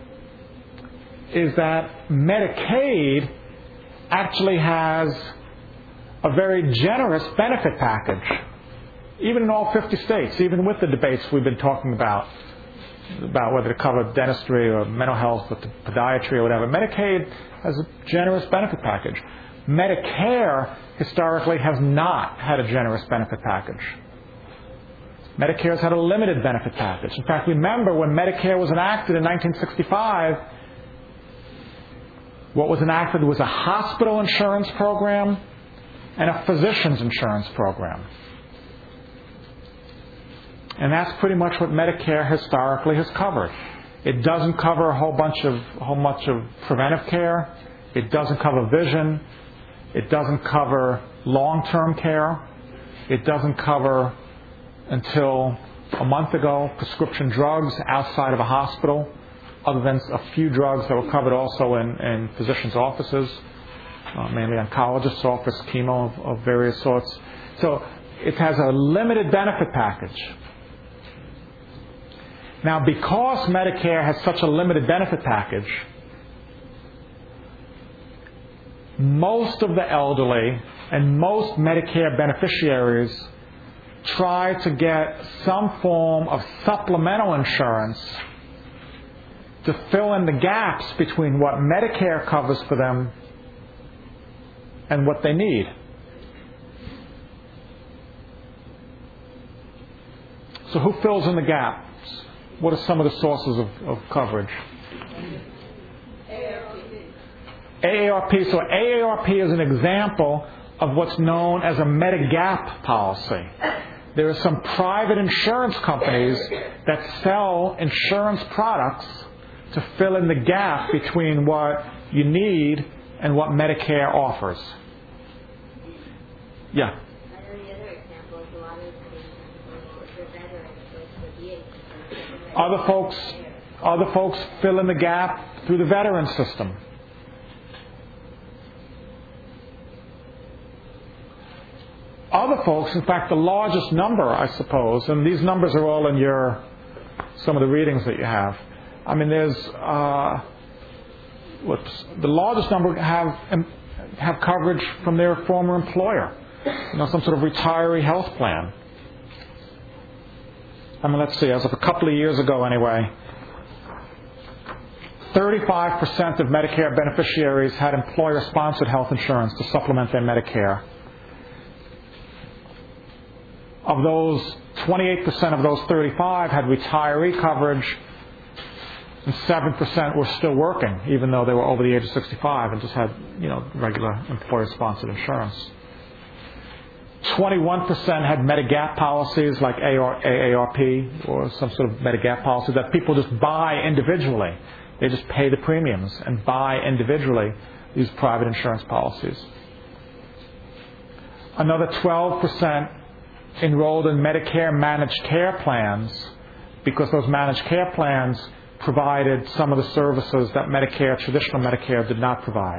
is that Medicaid actually has a very generous benefit package, even in all fifty states, even with the debates we've been talking about, about whether to cover dentistry or mental health or podiatry or whatever. Medicaid has a generous benefit package. Medicare historically has not had a generous benefit package. Medicare has had a limited benefit package. In fact, remember when Medicare was enacted in nineteen sixty-five, what was enacted was a hospital insurance program and a physician's insurance program. And that's pretty much what Medicare historically has covered. It doesn't cover a whole bunch of a whole bunch of preventive care. It doesn't cover vision. It doesn't cover long-term care. It doesn't cover, until a month ago, prescription drugs outside of a hospital, other than a few drugs that were covered also in, in physicians' offices, uh, mainly oncologists' office, chemo of, of various sorts. So it has a limited benefit package. Now, because Medicare has such a limited benefit package, most of the elderly and most Medicare beneficiaries try to get some form of supplemental insurance to fill in the gaps between what Medicare covers for them and what they need. So who fills in the gaps? What are some of the sources of, of coverage? A A R P. So A A R P is an example of what's known as a Medigap policy. There are some private insurance companies that sell insurance products to fill in the gap between what you need and what Medicare offers. Yeah. Other folks, other folks fill in the gap through the veteran system. Other folks, in fact, the largest number, I suppose, and these numbers are all in your some of the readings that you have. I mean, there's uh, whoops, the largest number have have coverage from their former employer, you know, some sort of retiree health plan. I mean, let's see, as of a couple of years ago anyway, thirty-five percent of Medicare beneficiaries had employer-sponsored health insurance to supplement their Medicare. Of those, twenty-eight percent of those thirty-five had retiree coverage, and seven percent were still working, even though they were over the age of sixty-five and just had, you know, regular employer-sponsored insurance. twenty-one percent had Medigap policies like A A R P or some sort of Medigap policy that people just buy individually. They just pay the premiums and buy individually these private insurance policies. Another twelve percent enrolled in Medicare managed care plans because those managed care plans provided some of the services that Medicare, traditional Medicare, did not provide.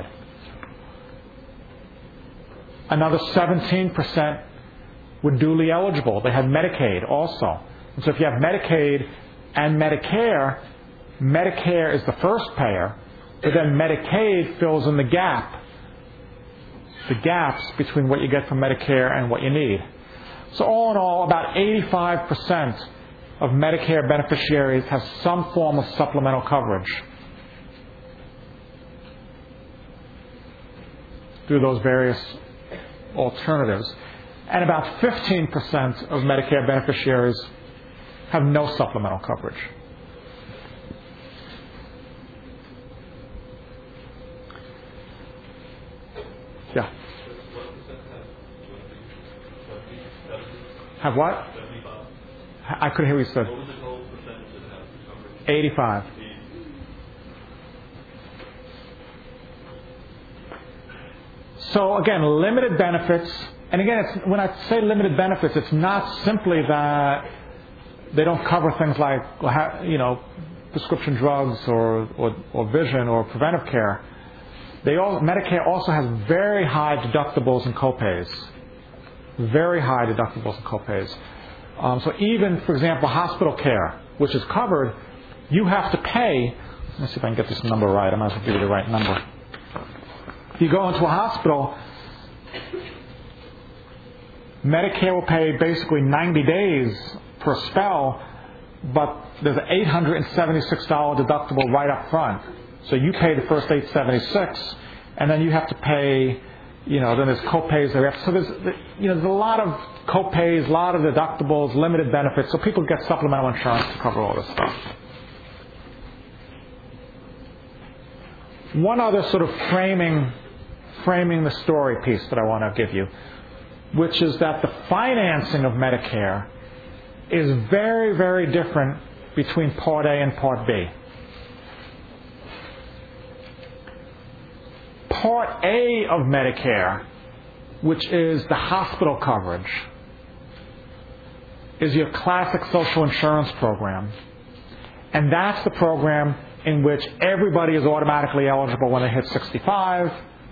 Another seventeen percent were duly eligible. They had Medicaid also. And so if you have Medicaid and Medicare, Medicare is the first payer, but then Medicaid fills in the gap the gaps between what you get from Medicare and what you need. So all in all, about eighty-five percent of Medicare beneficiaries have some form of supplemental coverage through those various alternatives. And about fifteen percent of Medicare beneficiaries have no supplemental coverage. Yeah. Have what? I couldn't hear what you said. What was the total percentage that have coverage? eighty-five. So again, limited benefits. And again, it's, when I say limited benefits, it's not simply that they don't cover things like, you know, prescription drugs or, or, or vision or preventive care. They all, Medicare also has very high deductibles and copays. Very high deductibles and copays. Um, so even, for example, hospital care, which is covered, you have to pay. Let me see if I can get this number right. I might as well give you the right number. If you go into a hospital, Medicare will pay basically ninety days per spell, but there's an eight hundred seventy-six dollars deductible right up front. So you pay the first eight hundred seventy-six dollars, and then you have to pay, you know, then there's copays. So there's, you know, there's a lot of copays, a lot of deductibles, limited benefits. So people get supplemental insurance to cover all this stuff. One other sort of framing, framing the story piece that I want to give you, which is that the financing of Medicare is very, very different between Part A and Part B. Part A of Medicare, which is the hospital coverage, is your classic social insurance program. And that's the program in which everybody is automatically eligible when they hit sixty-five.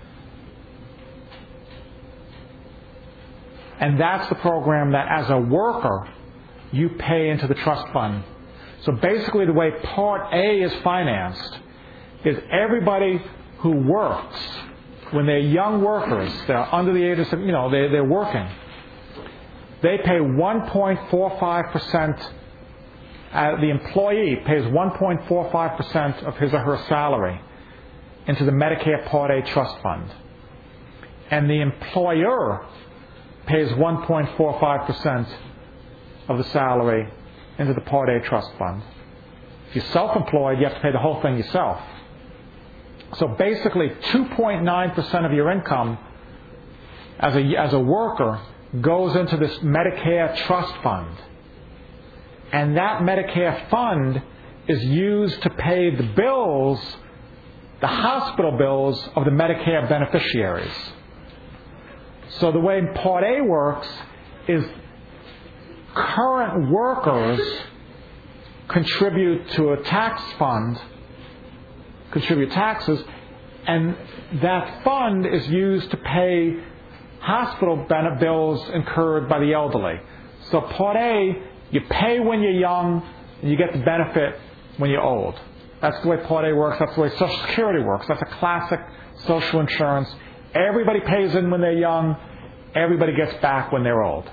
And that's the program that as a worker, you pay into the trust fund. So basically the way Part A is financed is everybody who works, when they're young workers, they're under the age of, you know, they, they're working, they pay one point four five percent, uh, the employee pays one point four five percent of his or her salary into the Medicare Part A trust fund. And the employer pays one point four five percent of the salary into the Part A trust fund. If you're self-employed, you have to pay the whole thing yourself. So basically, two point nine percent of your income as a, as a worker goes into this Medicare trust fund. And that Medicare fund is used to pay the bills, the hospital bills of the Medicare beneficiaries. So the way Part A works is current workers contribute to a tax fund, contribute taxes, and that fund is used to pay hospital benefit bills incurred by the elderly. So Part A, you pay when you're young, and you get the benefit when you're old. That's the way Part A works. That's the way Social Security works. That's a classic social insurance. Everybody pays in when they're young. Everybody gets back when they're old.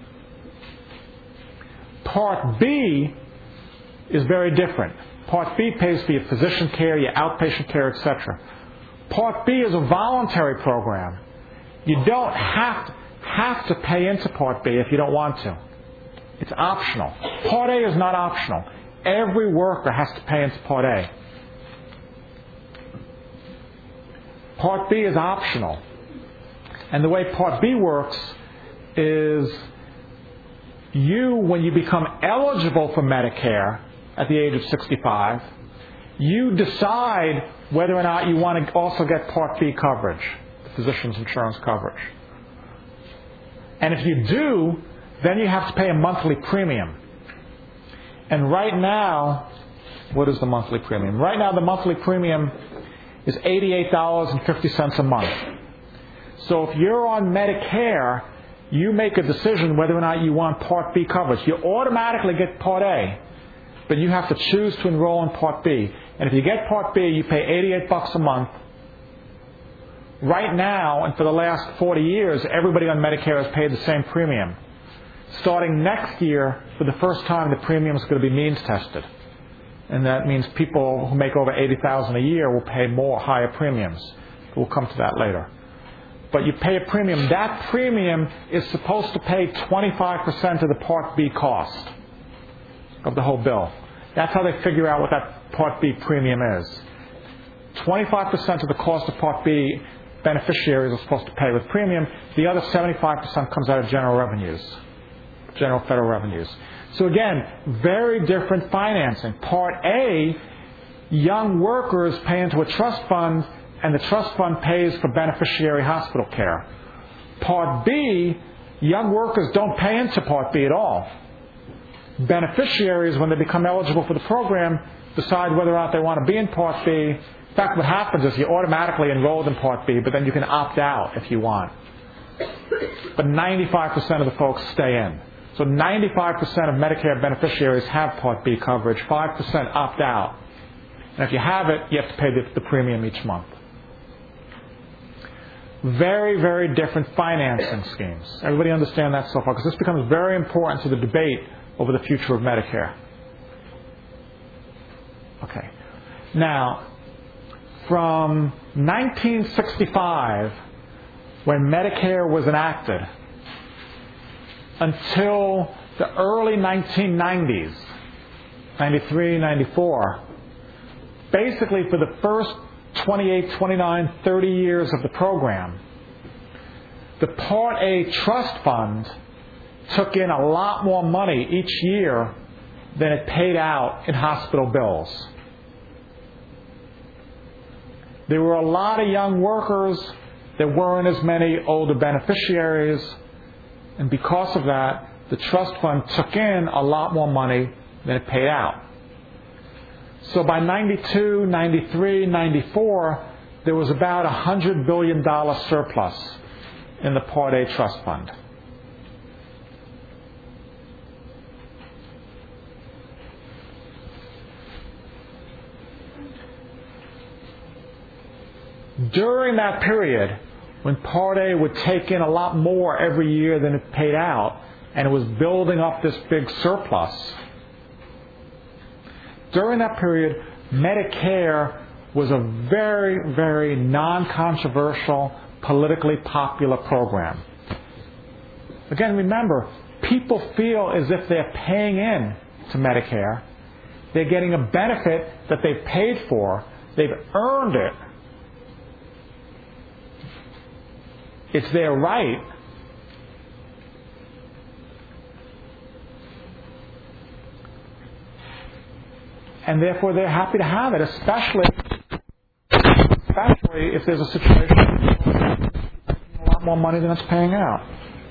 Part B is very different. Part B pays for your physician care, your outpatient care, et cetera. Part B is a voluntary program. You don't have to, have to pay into Part B if you don't want to. It's optional. Part A is not optional. Every worker has to pay into Part A. Part B is optional. And the way Part B works is you, when you become eligible for Medicare at the age of sixty-five, you decide whether or not you want to also get Part B coverage, the physician's insurance coverage. And if you do, then you have to pay a monthly premium. And right now, what is the monthly premium? Right now, the monthly premium is eighty-eight dollars and fifty cents a month. So if you're on Medicare, you make a decision whether or not you want Part B coverage. You automatically get Part A, but you have to choose to enroll in Part B. And if you get Part B, you pay eighty-eight bucks a month right now and for the last forty years, everybody on Medicare has paid the same premium. Starting next year, for the first time, the premium is going to be means tested. And that means people who make over eighty thousand dollars a year will pay more, higher premiums. We'll come to that later. But you pay a premium. That premium is supposed to pay twenty-five percent of the Part B cost of the whole bill. That's how they figure out what that Part B premium is. twenty-five percent of the cost of Part B beneficiaries are supposed to pay with premium. The other seventy-five percent comes out of general revenues, general federal revenues. So again, very different financing. Part A, young workers pay into a trust fund, and the trust fund pays for beneficiary hospital care. Part B, young workers don't pay into Part B at all. Beneficiaries, when they become eligible for the program, decide whether or not they want to be in Part B. In fact, what happens is you're automatically enrolled in Part B, but then you can opt out if you want. But ninety-five percent of the folks stay in. So ninety-five percent of Medicare beneficiaries have Part B coverage, five percent opt out. And if you have it, you have to pay the, the premium each month. Very, very different financing schemes. Everybody understand that so far? Because this becomes very important to the debate over the future of Medicare. Okay. Now, from nineteen sixty-five, when Medicare was enacted, until the early nineteen nineties, ninety-three, ninety-four, basically for the first twenty-eight, twenty-nine, thirty years of the program, the Part A trust fund took in a lot more money each year than it paid out in hospital bills. There were a lot of young workers. There weren't as many older beneficiaries. And because of that, the trust fund took in a lot more money than it paid out. So by ninety-two, ninety-three, ninety-four, there was about a one hundred billion dollars surplus in the Part A trust fund. During that period, when Part A would take in a lot more every year than it paid out, and it was building up this big surplus, during that period, Medicare was a very, very non-controversial, politically popular program. Again, remember, people feel as if they're paying in to Medicare. They're getting a benefit that they've paid for. They've earned it. It's their right. And therefore they're happy to have it, especially, especially if there's a situation a lot more money than it's paying out.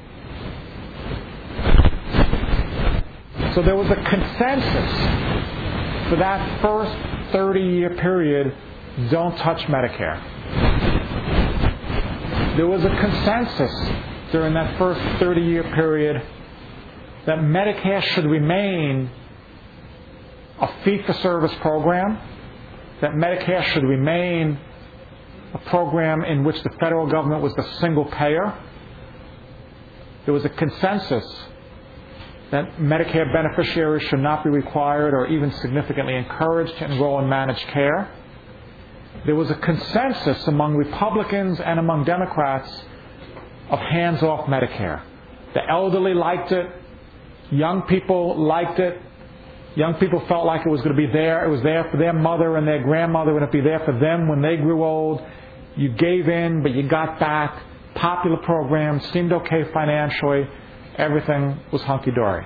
So there was a consensus for that first thirty-year period, don't touch Medicare. There was a consensus during that first thirty-year period that Medicare should remain a fee-for-service program, that Medicare should remain a program in which the federal government was the single payer. There was a consensus that Medicare beneficiaries should not be required or even significantly encouraged to enroll in managed care. There was a consensus among Republicans and among Democrats of hands-off Medicare. The elderly liked it. Young people liked it. Young people felt like it was going to be there. It was there for their mother and their grandmother. It would be there for them when they grew old. You gave in, but you got back. Popular program, seemed okay financially. Everything was hunky-dory.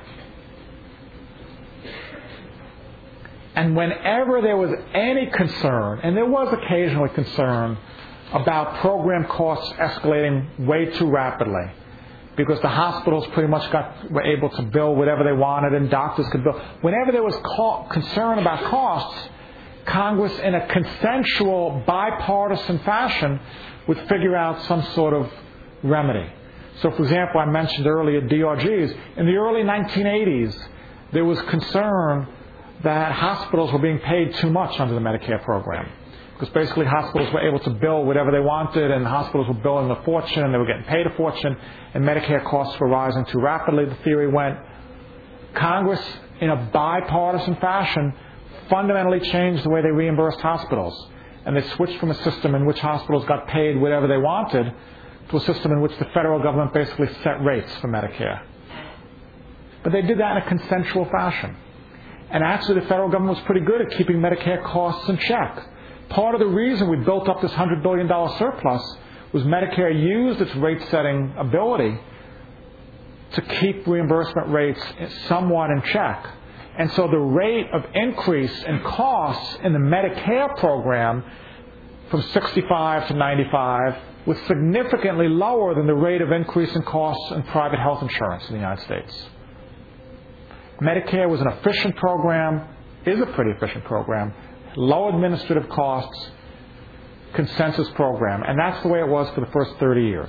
And whenever there was any concern, and there was occasionally concern, about program costs escalating way too rapidly, because the hospitals pretty much got were able to bill whatever they wanted and doctors could bill. Whenever there was co- concern about costs, Congress, in a consensual, bipartisan fashion, would figure out some sort of remedy. So, for example, I mentioned earlier D R Gs. In the early nineteen eighties, there was concern that hospitals were being paid too much under the Medicare program, because basically hospitals were able to bill whatever they wanted, and hospitals were billing a fortune, and they were getting paid a fortune, and Medicare costs were rising too rapidly, the theory went. Congress, in a bipartisan fashion, fundamentally changed the way they reimbursed hospitals. And they switched from a system in which hospitals got paid whatever they wanted to a system in which the federal government basically set rates for Medicare. But they did that in a consensual fashion. And actually the federal government was pretty good at keeping Medicare costs in check. Part of the reason we built up this one hundred billion dollars surplus was Medicare used its rate-setting ability to keep reimbursement rates somewhat in check. And so the rate of increase in costs in the Medicare program from sixty-five to ninety-five was significantly lower than the rate of increase in costs in private health insurance in the United States. Medicare was an efficient program, is a pretty efficient program, low administrative costs, consensus program, and that's the way it was for the first thirty years.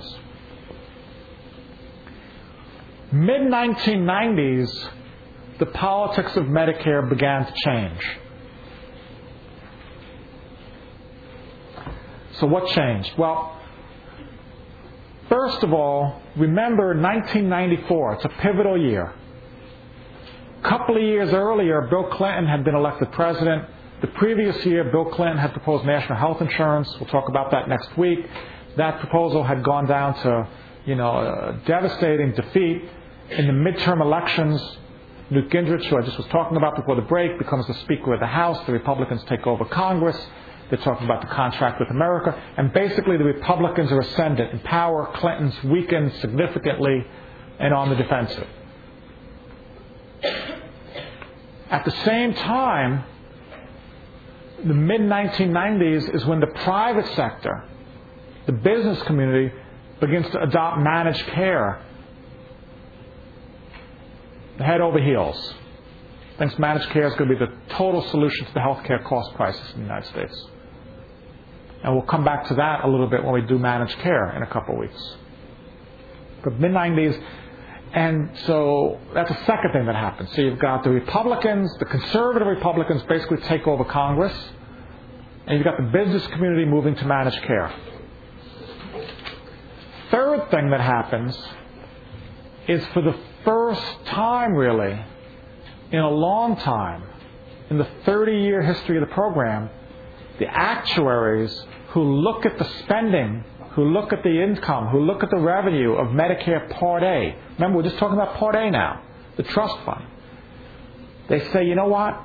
mid nineteen nineties, the politics of Medicare began to change. So what changed? Well, first of all, remember nineteen ninety-four, it's a pivotal year. A couple of years earlier, Bill Clinton had been elected president. The previous year, Bill Clinton had proposed national health insurance. We'll talk about that next week. That proposal had gone down to, you know, a devastating defeat. In the midterm elections, Newt Gingrich, who I just was talking about before the break, becomes the Speaker of the House. The Republicans take over Congress. They're talking about the contract with America. And basically the Republicans are ascendant in power. Clinton's weakened significantly and on the defensive. At the same time, the mid nineteen nineties is when the private sector, the business community, begins to adopt managed care head over heels. Thinks managed care is going to be the total solution to the healthcare cost crisis in the United States. And we'll come back to that a little bit when we do managed care in a couple of weeks. But mid nineties, and so that's the second thing that happens. So you've got the Republicans, the conservative Republicans basically take over Congress, and you've got the business community moving to managed care. Third thing that happens is for the first time, really, in a long time, in the thirty-year history of the program, the actuaries who look at the spending, who look at the income, who look at the revenue of Medicare Part A. Remember, we're just talking about Part A now, the trust fund. They say, you know what?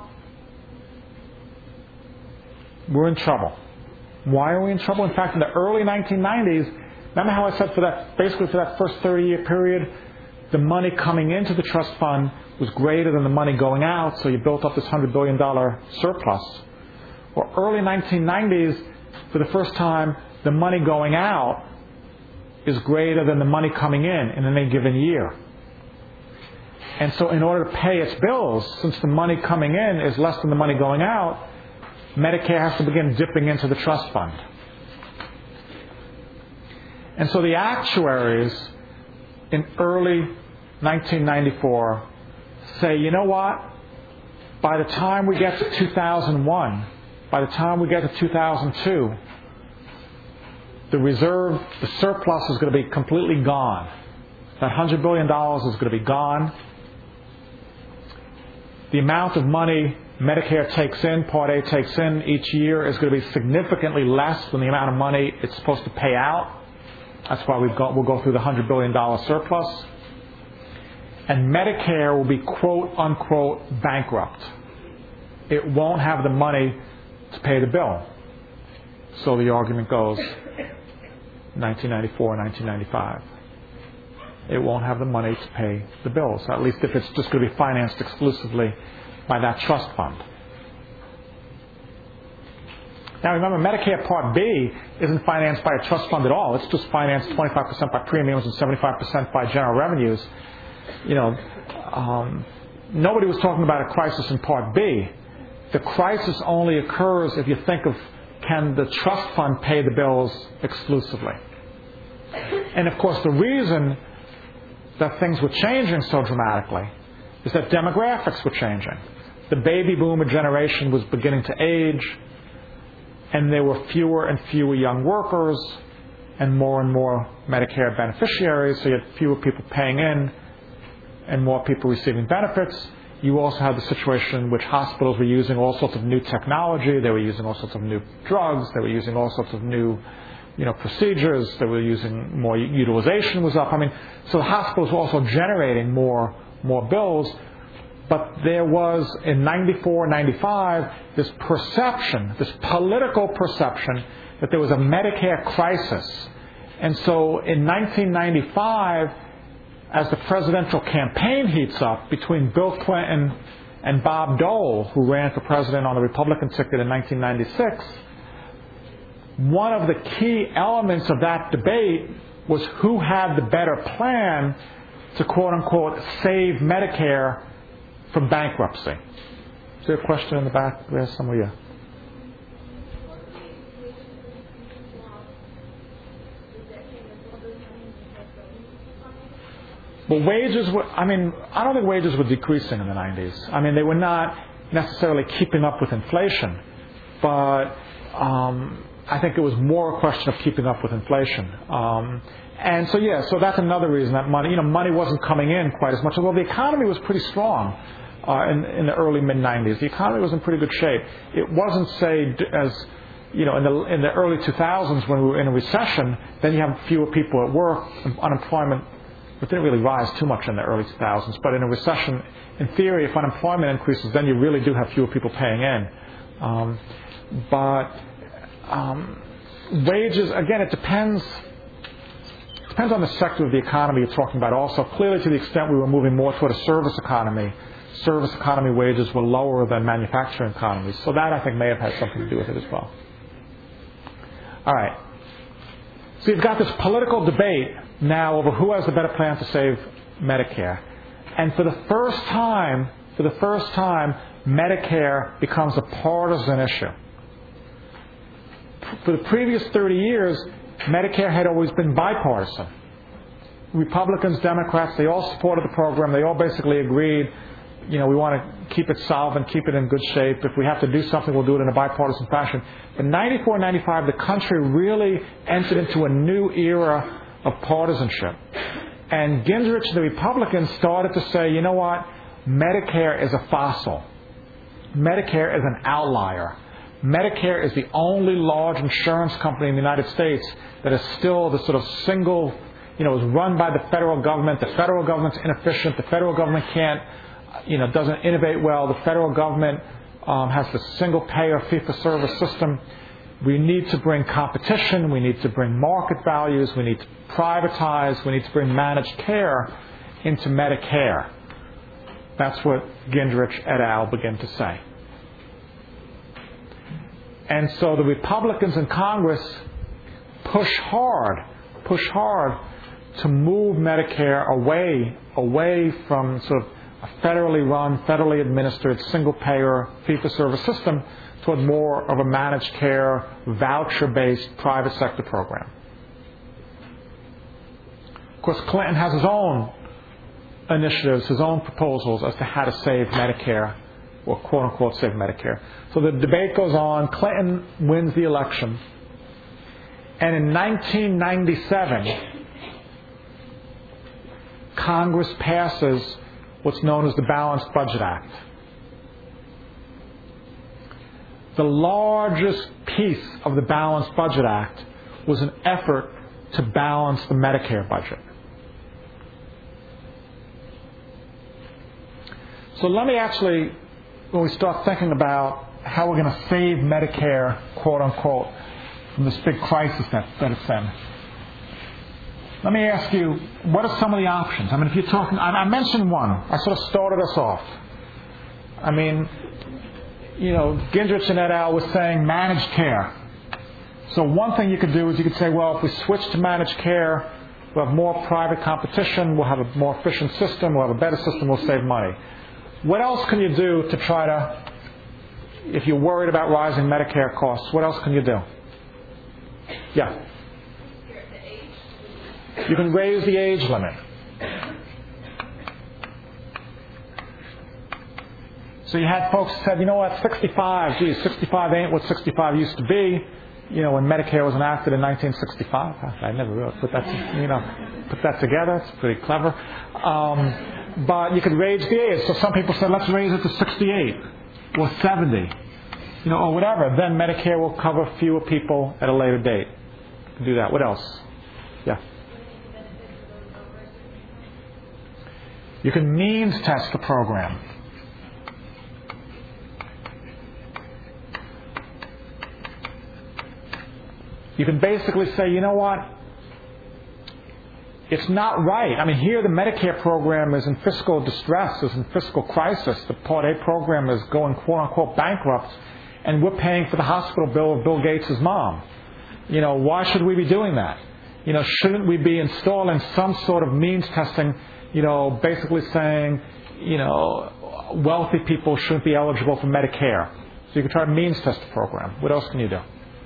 We're in trouble. Why are we in trouble? In fact, in the early nineteen nineties, remember how I said for that, basically for that first thirty-year period, the money coming into the trust fund was greater than the money going out, so you built up this one hundred billion dollars surplus. Well, early nineteen nineties, for the first time, the money going out is greater than the money coming in in any given year. And so in order to pay its bills, since the money coming in is less than the money going out, Medicare has to begin dipping into the trust fund. And so the actuaries in early nineteen ninety-four say, you know what? By the time we get to two thousand one, by the time we get to two thousand two, the reserve, the surplus is going to be completely gone. That one hundred billion dollars is going to be gone. The amount of money Medicare takes in, Part A takes in each year is going to be significantly less than the amount of money it's supposed to pay out. That's why we've got, we'll go through the one hundred billion dollars surplus. And Medicare will be quote unquote bankrupt. It won't have the money to pay the bill. So the argument goes, nineteen ninety-four, nineteen ninety-five. It won't have the money to pay the bills, at least if it's just going to be financed exclusively by that trust fund. Now remember, Medicare Part B isn't financed by a trust fund at all. It's just financed twenty-five percent by premiums and seventy-five percent by general revenues. You know, um, nobody was talking about a crisis in Part B. The crisis only occurs if you think of, can the trust fund pay the bills exclusively? And of course, the reason that things were changing so dramatically is that demographics were changing. The baby boomer generation was beginning to age. and there were fewer and fewer young workers and more and more Medicare beneficiaries, so you had fewer people paying in and more people receiving benefits. You also had the situation in which hospitals were using all sorts of new technology. They were using all sorts of new drugs. They were using all sorts of new, you know, procedures. They were using more utilization was up. I mean, so the hospitals were also generating more more bills. But there was, in ninety-four, ninety-five, this perception, this political perception that there was a Medicare crisis. And so in nineteen ninety-five, as the presidential campaign heats up between Bill Clinton and Bob Dole, who ran for president on the Republican ticket in nineteen ninety-six, one of the key elements of that debate was who had the better plan to, quote-unquote, save Medicare from bankruptcy. Is there a question in the back there somewhere? Well, wages were, I mean, I don't think wages were decreasing in the nineties. I mean, they were not necessarily keeping up with inflation, but um, I think it was more a question of keeping up with inflation. Um, and so, yeah, so that's another reason that money, you know, money wasn't coming in quite as much, although the economy was pretty strong. Uh, in, in the early mid nineties, the economy was in pretty good shape. It wasn't, say, as you know, in the in the early two thousands when we were in a recession. Then you have fewer people at work. Unemployment it didn't really rise too much in the early two thousands. But in a recession, in theory, if unemployment increases, then you really do have fewer people paying in. Um, but um, wages, again, it depends. Depends on the sector of the economy you're talking about. Also, clearly, to the extent we were moving more toward a service economy. Service economy wages were lower than manufacturing economies. So that, I think, may have had something to do with it as well. All right. So you've got this political debate now over who has the better plan to save Medicare. And for the first time, for the first time, Medicare becomes a partisan issue. For the previous thirty years, Medicare had always been bipartisan. Republicans, Democrats, they all supported the program. They all basically agreed, you know, we want to keep it solvent, keep it in good shape. If we have to do something, we'll do it in a bipartisan fashion. But ninety-four, ninety-five, the country really entered into a new era of partisanship. And Gingrich and the Republicans started to say, you know what, Medicare is a fossil. Medicare is an outlier. Medicare is the only large insurance company in the United States that is still the sort of single, you know, is run by the federal government. The federal government's inefficient. The federal government can't, you know, doesn't innovate well. The federal government um, has the single-payer fee-for-service system. We need to bring competition. We need to bring market values. We need to privatize. We need to bring managed care into Medicare. That's what Gingrich et al. Begin to say. And so the Republicans in Congress push hard, push hard to move Medicare away, away from sort of a federally run, federally administered, single-payer, fee-for-service system toward more of a managed care, voucher-based private sector program. Of course, Clinton has his own initiatives, his own proposals as to how to save Medicare, or quote-unquote save Medicare. So the debate goes on. Clinton wins the election. And in nineteen ninety-seven, Congress passes what's known as the Balanced Budget Act. The largest piece of the Balanced Budget Act was an effort to balance the Medicare budget. So let me actually, when we start thinking about how we're going to save Medicare, quote unquote, from this big crisis that, that it's in, let me ask you, what are some of the options? I mean, if you're talking, I, I mentioned one. I sort of started us off. I mean, you know, Gingrich and et al. Was saying managed care. So one thing you could do is you could say, well, if we switch to managed care, we'll have more private competition, we'll have a more efficient system, we'll have a better system, we'll save money. What else can you do to try to, if you're worried about rising Medicare costs, what else can you do? Yeah. You can raise the age limit. So you had folks who said, you know what, sixty-five, geez, sixty-five ain't what sixty-five used to be. You know, when Medicare was enacted in nineteen sixty-five, I never really put that, you know, put that together. It's pretty clever. Um, but you could raise the age. So some people said, let's raise it to sixty-eight or seventy, you know, or whatever. Then Medicare will cover fewer people at a later date. You can do that. What else? Yeah. You can means test the program. You can basically say, you know what? It's not right. I mean, here the Medicare program is in fiscal distress, is in fiscal crisis. The Part A program is going quote-unquote bankrupt, and we're paying for the hospital bill of Bill Gates' mom. You know, why should we be doing that? You know, shouldn't we be installing some sort of means testing, you know, basically saying, you know, wealthy people shouldn't be eligible for Medicare. So you can try to means test the program. What else can you do?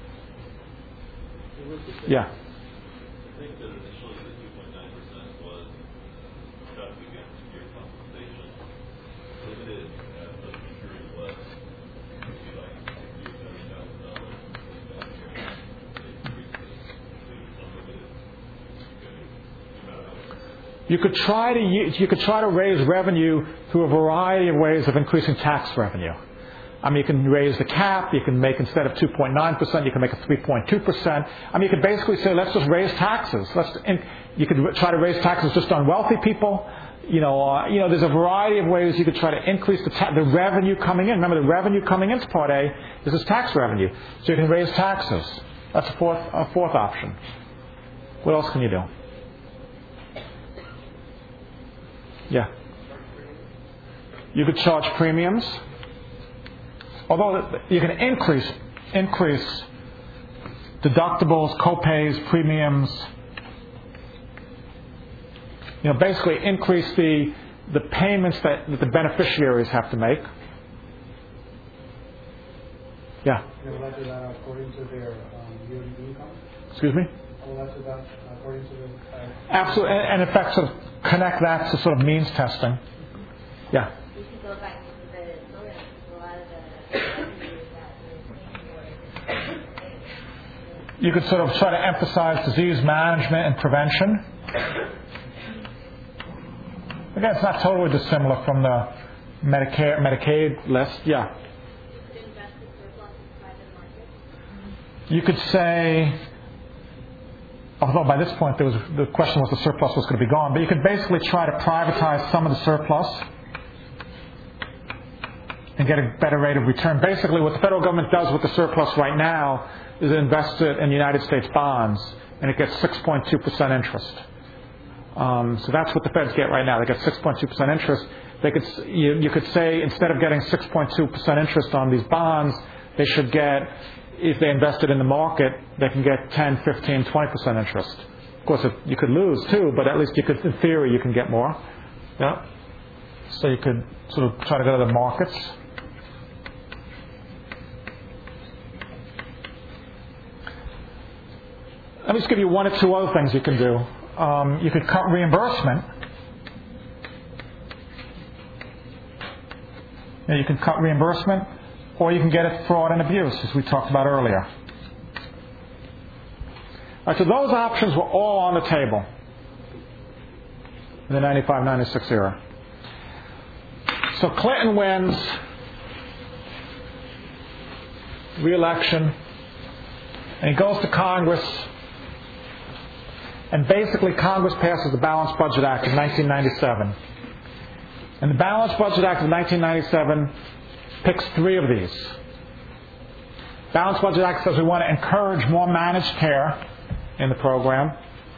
Yeah. I think that initially the two point nine percent was shot against your compensation. Limited as the injury was maybe like sixty or seventy thousand dollars that year. They increased it to unlimited. You could try to you could try to raise revenue through a variety of ways of increasing tax revenue. I mean, you can raise the cap. You can make, instead of two point nine percent, you can make it three point two percent. I mean, you could basically say, let's just raise taxes. Let's. And you could try to raise taxes just on wealthy people. You know, uh, you know, there's a variety of ways you could try to increase the ta- the revenue coming in. Remember, the revenue coming into Part A is this tax revenue, so you can raise taxes. That's a fourth a fourth option. What else can you do? Yeah. You could charge premiums. Although you can increase increase deductibles, co-pays, premiums. You know, basically increase the the payments that, that the beneficiaries have to make. Yeah. Will that do that according to their um, yearly income? Excuse me? Will that do that according to the... Uh, Absolutely. And, and in fact, sort of connect that to sort of means testing. Yeah. We can go back to the program. A lot of the revenue that we're paying for. You could sort of try to emphasize disease management and prevention. Again, it's not totally dissimilar from the Medicare, Medicaid list. Yeah. You could say, although by this point there was, the question was the surplus was going to be gone, but you could basically try to privatize some of the surplus and get a better rate of return. Basically, what the federal government does with the surplus right now is invest it in United States bonds, and it gets six point two percent interest. Um, so that's what the feds get right now. They get six point two percent interest. They could, you, you could say instead of getting six point two percent interest on these bonds, they should get, if they invested in the market, they can get ten, fifteen, twenty percent interest. Of course, you could lose too, but at least you could, in theory, you can get more. Yeah. So you could sort of try to go to the markets. Let me just give you one or two other things you can do. Um, you could cut reimbursement. Yeah, you can cut reimbursement, or you can get it fraud and abuse, as we talked about earlier. All right, so those options were all on the table in the ninety-five ninety-six era. So Clinton wins re-election, and he goes to Congress. And basically, Congress passes the Balanced Budget Act of nineteen ninety-seven. And the Balanced Budget Act of nineteen ninety-seven picks three of these. Balanced Budget Act says we want to encourage more managed care in the program.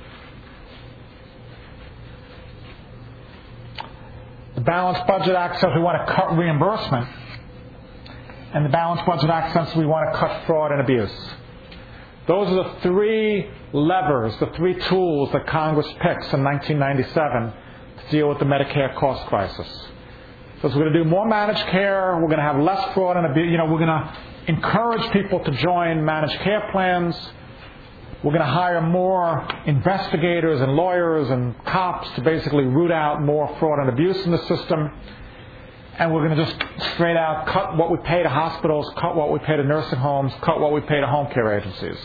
The Balanced Budget Act says we want to cut reimbursement. And the Balanced Budget Act says we want to cut fraud and abuse. Those are the three levers, the three tools that Congress picks in nineteen ninety-seven to deal with the Medicare cost crisis. So we're going to do more managed care, we're going to have less fraud and abuse, you know, we're going to encourage people to join managed care plans, we're going to hire more investigators and lawyers and cops to basically root out more fraud and abuse in the system, and we're going to just straight out cut what we pay to hospitals, cut what we pay to nursing homes, cut what we pay to home care agencies.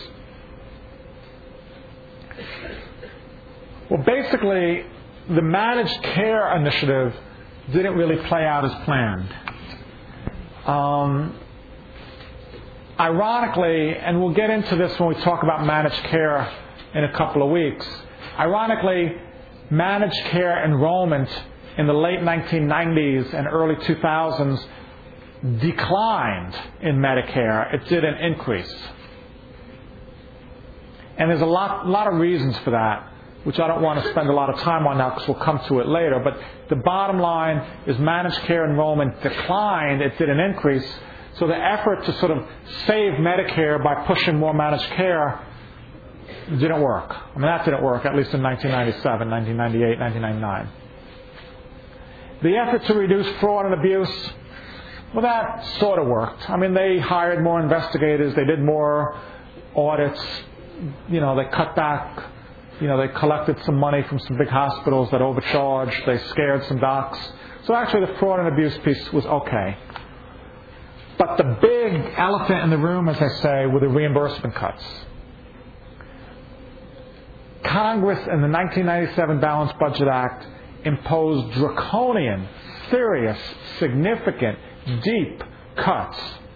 Well, basically, the managed care initiative didn't really play out as planned. Um, ironically, and we'll get into this when we talk about managed care in a couple of weeks, ironically, managed care enrollment in the late nineteen nineties and early two thousands declined in Medicare. It didn't increase. And there's a lot, lot of reasons for that, which I don't want to spend a lot of time on now because we'll come to it later. But the bottom line is managed care enrollment declined. It didn't increase. So the effort to sort of save Medicare by pushing more managed care didn't work. I mean, that didn't work, at least in nineteen ninety-seven, nineteen ninety-eight, nineteen ninety-nine. The effort to reduce fraud and abuse, well, that sort of worked. I mean, they hired more investigators. They did more audits. You know, they cut back. You know, they collected some money from some big hospitals that overcharged. They scared some docs. So actually the fraud and abuse piece was okay. But the big elephant in the room, as I say, were the reimbursement cuts. Congress in the nineteen ninety-seven Balanced Budget Act imposed draconian, serious, significant, deep cuts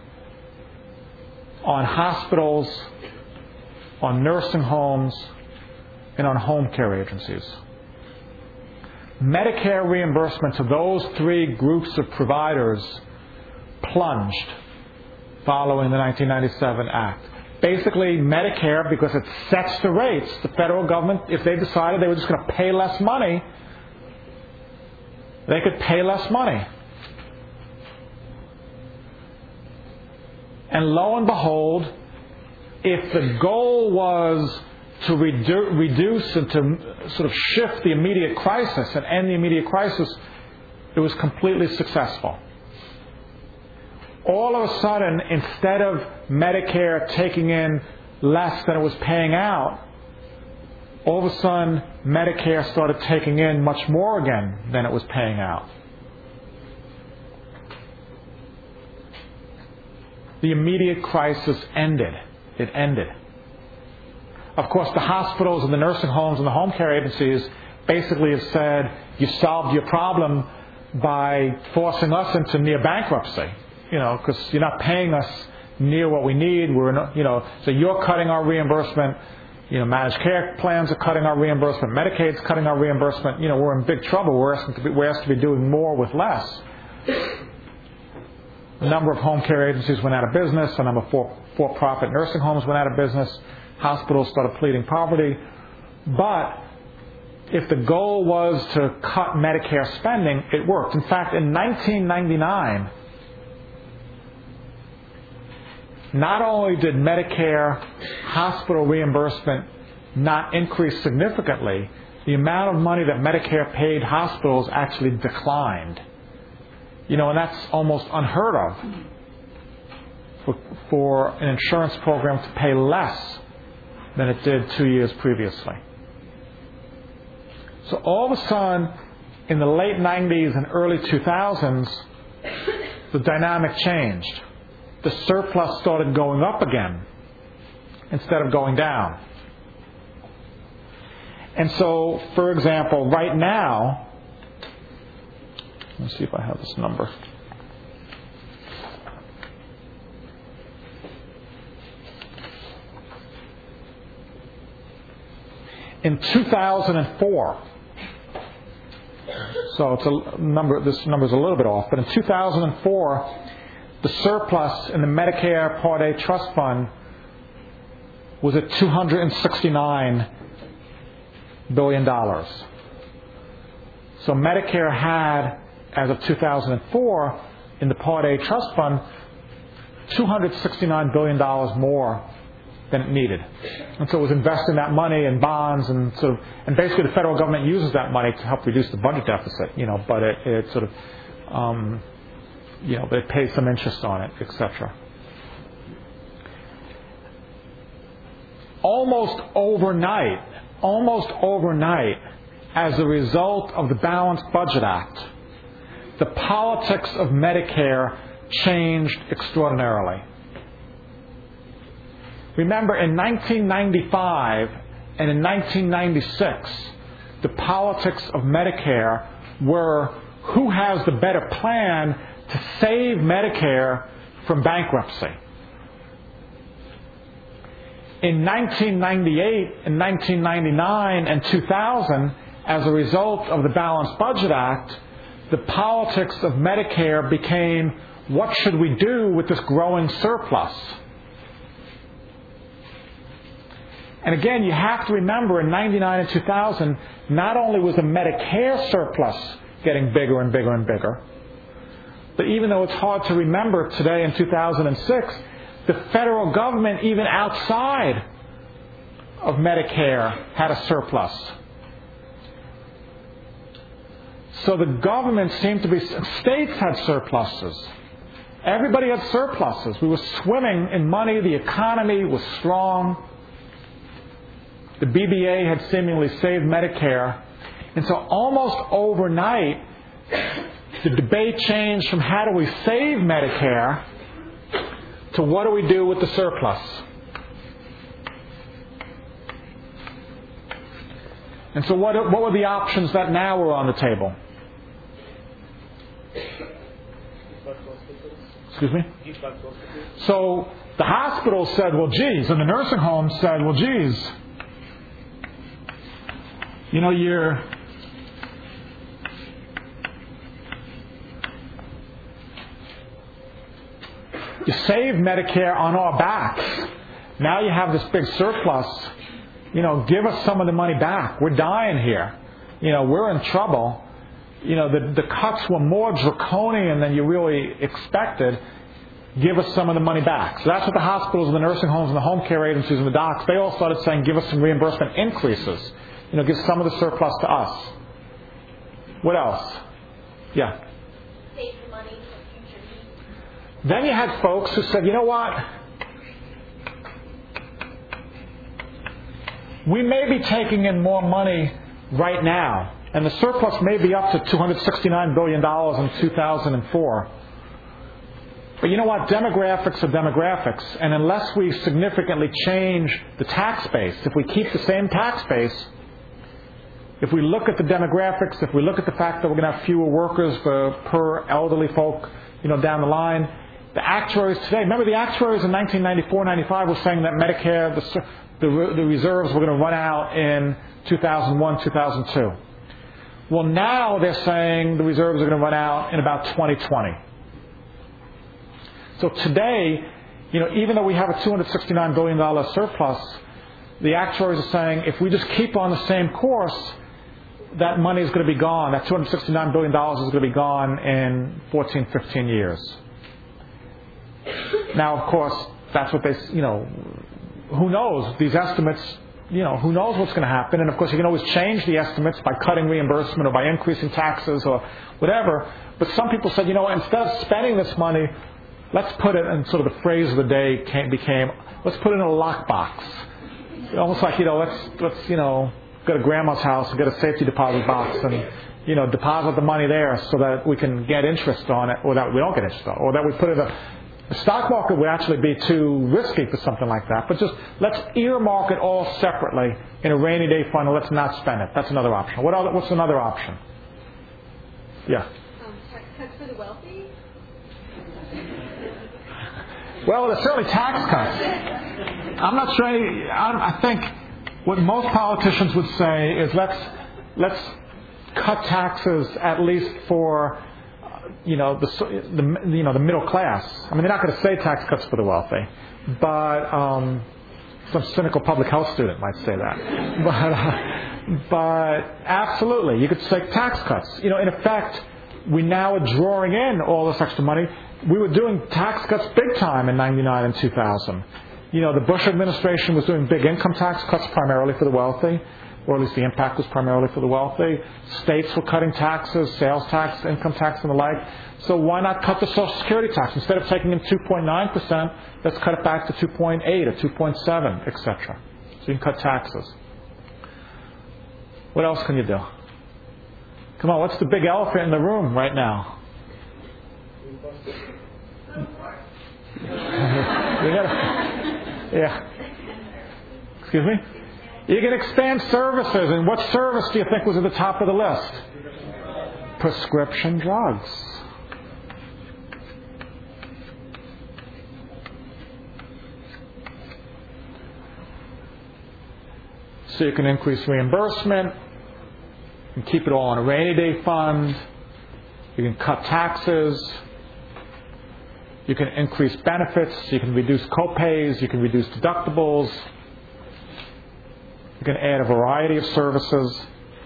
on hospitals, on nursing homes, and on home care agencies. Medicare reimbursement to those three groups of providers plunged following the nineteen ninety-seven Act. Basically, Medicare, because it sets the rates, the federal government, if they decided they were just going to pay less money, they could pay less money. And lo and behold, if the goal was to redu- reduce and to sort of shift the immediate crisis and end the immediate crisis, it was completely successful. All of a sudden, instead of Medicare taking in less than it was paying out, all of a sudden, Medicare started taking in much more again than it was paying out. The immediate crisis ended. It ended. Of course, the hospitals and the nursing homes and the home care agencies basically have said, you solved your problem by forcing us into near bankruptcy. You know, because you're not paying us near what we need. We're, in, you know, so you're cutting our reimbursement. You know, managed care plans are cutting our reimbursement. Medicaid's cutting our reimbursement. You know, we're in big trouble. We're asked to be, we're asked to be doing more with less. A number of home care agencies went out of business. A number of for, for-profit nursing homes went out of business. Hospitals started pleading poverty. But if the goal was to cut Medicare spending, it worked. In fact, in nineteen ninety-nine, not only did Medicare hospital reimbursement not increase significantly, the amount of money that Medicare paid hospitals actually declined. You know, and that's almost unheard of for, for an insurance program to pay less than it did two years previously. So all of a sudden, in the late nineties and early two thousands, the dynamic changed. The surplus started going up again instead of going down. And so, for example, right now, let's see if I have this number. In two thousand four, so it's a number. This number is a little bit off, but in two thousand four, the surplus in the Medicare Part A trust fund was at two hundred sixty-nine billion dollars. So Medicare had, as of two thousand four, in the Part A trust fund, two hundred sixty-nine billion dollars more than it needed. And so it was investing that money in bonds and sort of, and basically the federal government uses that money to help reduce the budget deficit, you know, but it, it sort of, um, you know, they pay some interest on it, et cetera. Almost overnight, almost overnight, as a result of the Balanced Budget Act, the politics of Medicare changed extraordinarily. Remember, in nineteen ninety-five and in nineteen ninety-six, the politics of Medicare were who has the better plan to save Medicare from bankruptcy. In nineteen ninety-eight and nineteen ninety-nine and two thousand, as a result of the Balanced Budget Act, the politics of Medicare became, what should we do with this growing surplus? And again, you have to remember, in ninety-nine and two thousand, not only was the Medicare surplus getting bigger and bigger and bigger, but even though it's hard to remember today in two thousand six, the federal government, even outside of Medicare, had a surplus. So the government seemed to be, states had surpluses. Everybody had surpluses. We were swimming in money. The economy was strong. The B B A had seemingly saved Medicare. And so almost overnight, the debate changed from how do we save Medicare to what do we do with the surplus. And so what, what were the options that now were on the table? Excuse me? So the hospital said, well, geez, and the nursing home said, well, geez, you know, you're you saved Medicare on our backs. Now you have this big surplus. You know, give us some of the money back. We're dying here. You know, we're in trouble. You know, the, the cuts were more draconian than you really expected. Give us some of the money back. So that's what the hospitals and the nursing homes and the home care agencies and the docs, they all started saying, give us some reimbursement increases. You know, give some of the surplus to us. What else? Yeah. Save the money for future needs. Then you had folks who said, you know what? We may be taking in more money right now, and the surplus may be up to two hundred sixty-nine billion dollars in two thousand four. But you know what? Demographics are demographics, and unless we significantly change the tax base, if we keep the same tax base, if we look at the demographics, if we look at the fact that we're going to have fewer workers for, per elderly folk, you know, down the line, the actuaries today, remember the actuaries in nineteen ninety-four ninety-five were saying that Medicare, the, the, the reserves were going to run out in two thousand one, two thousand two. Well, now they're saying the reserves are going to run out in about twenty twenty. So today, you know, even though we have a two hundred sixty-nine billion dollars surplus, the actuaries are saying if we just keep on the same course, that money is going to be gone. That two hundred sixty-nine billion dollars is going to be gone in fourteen, fifteen years. Now, of course, that's what they, you know, who knows? These estimates, you know, who knows what's going to happen. And, of course, you can always change the estimates by cutting reimbursement or by increasing taxes or whatever. But some people said, you know, instead of spending this money, let's put it, and sort of the phrase of the day came, became, let's put it in a lockbox. Almost like, you know, let's, let's, you know, go to grandma's house and get a safety deposit box and, you know, deposit the money there so that we can get interest on it, or that we don't get interest on it, or that we put it in a, the stock market would actually be too risky for something like that. But just let's earmark it all separately in a rainy day fund and let's not spend it. That's another option. What other, what's another option? Yeah. Um, tax cuts for the wealthy? Well, there's certainly tax cuts. I'm not sure any, I, I think what most politicians would say is let's let's cut taxes at least for you know the, the you know the middle class. I mean, they're not going to say tax cuts for the wealthy, but um, some cynical public health student might say that. But uh, but absolutely, you could say tax cuts. You know, in effect, we now are drawing in all this extra money. We were doing tax cuts big time in ninety-nine and two thousand. You know, the Bush administration was doing big income tax cuts primarily for the wealthy, or at least the impact was primarily for the wealthy. States were cutting taxes, sales tax, income tax, and the like. So why not cut the Social Security tax? Instead of taking in two point nine percent, let's cut it back to two point eight or two point seven, et cetera. So you can cut taxes. What else can you do? Come on, what's the big elephant in the room right now? You gotta, yeah. Excuse me? You can expand services, and what service do you think was at the top of the list? Prescription drugs. So you can increase reimbursement, you can keep it all in a rainy day fund, you can cut taxes, you can increase benefits, you can reduce co-pays, you can reduce deductibles, you can add a variety of services.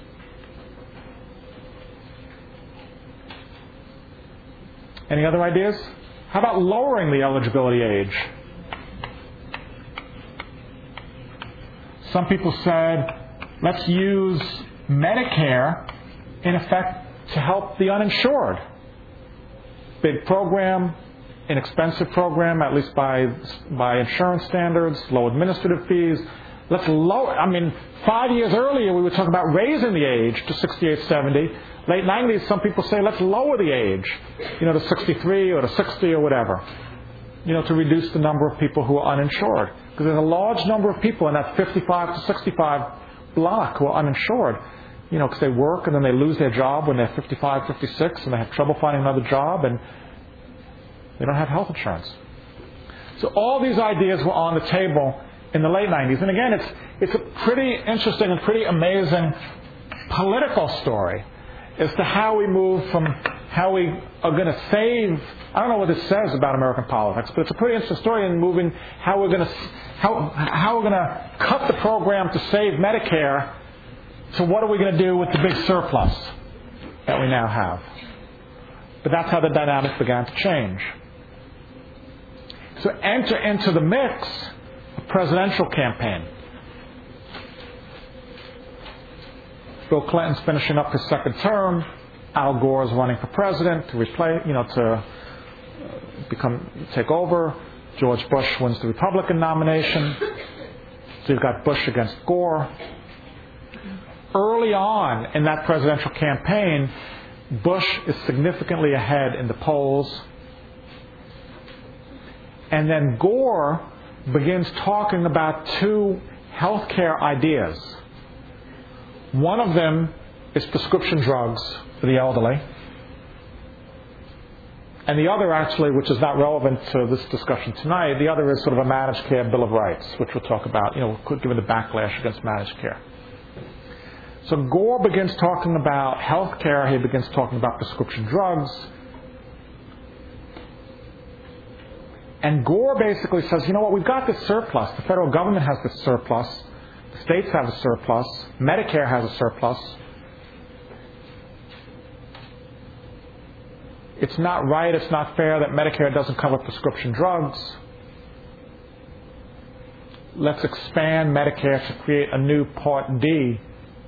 Any other ideas? How about lowering the eligibility age? Some people said, let's use Medicare, in effect, to help the uninsured. Big program, inexpensive program, at least by by insurance standards, low administrative fees. Let's lower, I mean, five years earlier we were talking about raising the age to sixty-eight, seventy. Late nineties, some people say, let's lower the age, you know, to sixty-three or to sixty or whatever, you know, to reduce the number of people who are uninsured. Because there's a large number of people in that fifty-five to sixty-five block who are uninsured, you know, because they work and then they lose their job when they're fifty-five, fifty-six, and they have trouble finding another job, and they don't have health insurance. So all these ideas were on the table in the late nineties. And again, it's it's a pretty interesting and pretty amazing political story as to how we move from how we are going to save. I don't know what this says about American politics, but it's a pretty interesting story in moving how we're going to how how we're going to cut the program to save Medicare to what are we going to do with the big surplus that we now have. But that's how the dynamics began to change. So enter into the mix a presidential campaign. Bill Clinton's finishing up his second term. Al Gore is running for president to replace, you know, to become take over. George Bush wins the Republican nomination. So you've got Bush against Gore. Early on in that presidential campaign, Bush is significantly ahead in the polls. And then Gore begins talking about two healthcare ideas. One of them is prescription drugs for the elderly. And the other, actually, which is not relevant to this discussion tonight, the other is sort of a managed care Bill of Rights, which we'll talk about, you know, given the backlash against managed care. So Gore begins talking about health care. He begins talking about prescription drugs. And Gore basically says, you know what, we've got this surplus. The federal government has this surplus. The states have a surplus. Medicare has a surplus. It's not right, it's not fair that Medicare doesn't cover prescription drugs. Let's expand Medicare to create a new Part D.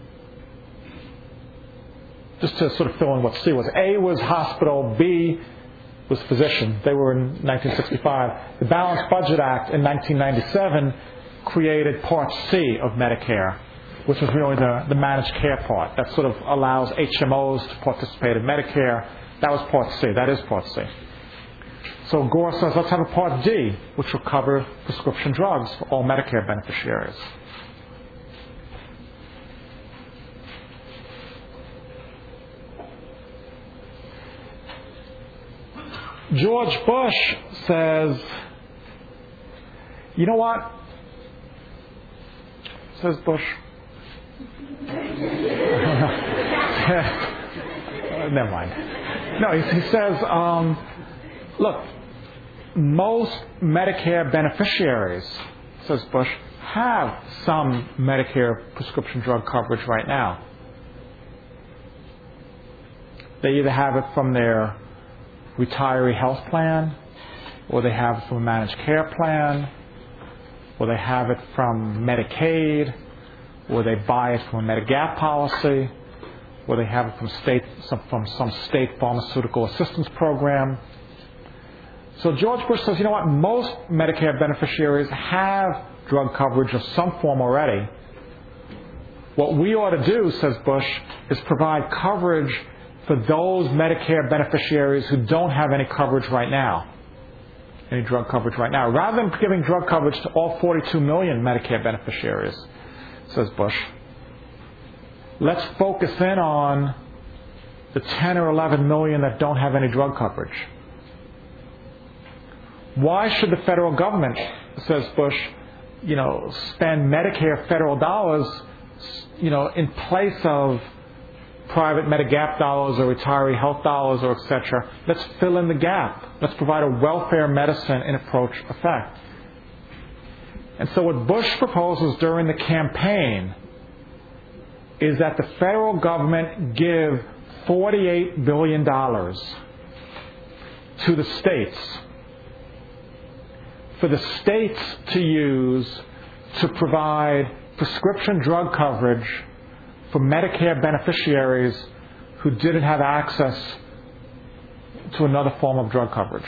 Just to sort of fill in what C was. A was hospital, B was physician. They were in nineteen sixty-five. The Balanced Budget Act in nineteen ninety-seven created Part C of Medicare, which was really the, the managed care part. That sort of allows H M Os to participate in Medicare. That was Part C. That is Part C. So Gore says, let's have a Part D, which will cover prescription drugs for all Medicare beneficiaries. George Bush says, you know what? Says Bush. Never mind. No, he, he says, um, look, most Medicare beneficiaries, says Bush, have some Medicare prescription drug coverage right now. They either have it from their retiree health plan, or they have it from a managed care plan, or they have it from Medicaid, or they buy it from a Medigap policy, or they have it from state some, from some state pharmaceutical assistance program. So George Bush says, you know what, most Medicare beneficiaries have drug coverage of some form already. What we ought to do, says Bush, is provide coverage for those Medicare beneficiaries who don't have any coverage right now, any drug coverage right now. Rather than giving drug coverage to all forty-two million Medicare beneficiaries, says Bush, let's focus in on the ten or eleven million that don't have any drug coverage. Why should the federal government, says Bush, you know, spend Medicare federal dollars, you know, in place of private Medigap dollars or retiree health dollars or et cetera? Let's fill in the gap. Let's provide a welfare medicine in approach effect. And so what Bush proposes during the campaign is that the federal government give forty-eight billion dollars to the states for the states to use to provide prescription drug coverage for Medicare beneficiaries who didn't have access to another form of drug coverage.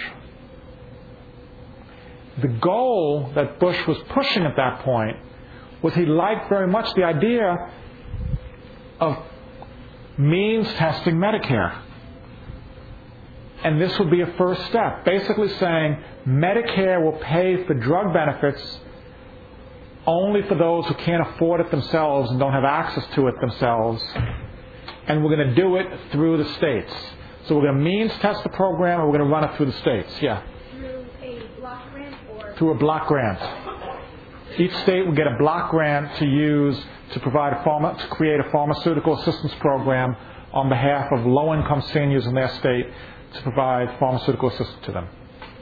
The goal that Bush was pushing at that point was he liked very much the idea of means testing Medicare. And this would be a first step, basically saying Medicare will pay for drug benefits only for those who can't afford it themselves and don't have access to it themselves. And we're going to do it through the states. So we're going to means test the program and we're going to run it through the states. Yeah? Through a block grant or? Through a block grant. Each state will get a block grant to use to provide a pharma, to create a pharmaceutical assistance program on behalf of low-income seniors in their state to provide pharmaceutical assistance to them.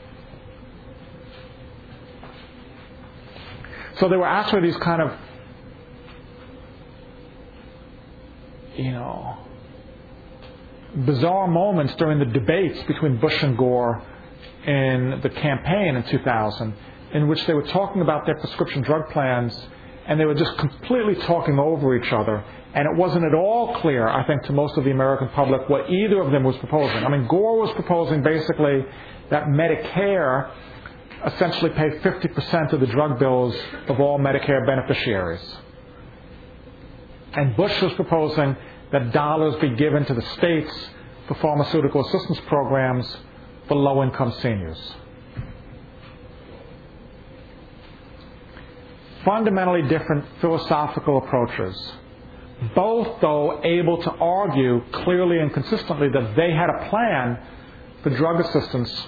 So there were actually these kind of, you know, bizarre moments during the debates between Bush and Gore in the campaign in two thousand, in which they were talking about their prescription drug plans, and they were just completely talking over each other. And it wasn't at all clear, I think, to most of the American public what either of them was proposing. I mean, Gore was proposing basically that Medicare essentially pay fifty percent of the drug bills of all Medicare beneficiaries. And Bush was proposing that dollars be given to the states for pharmaceutical assistance programs for low-income seniors. Fundamentally different philosophical approaches. Both, though, able to argue clearly and consistently that they had a plan for drug assistance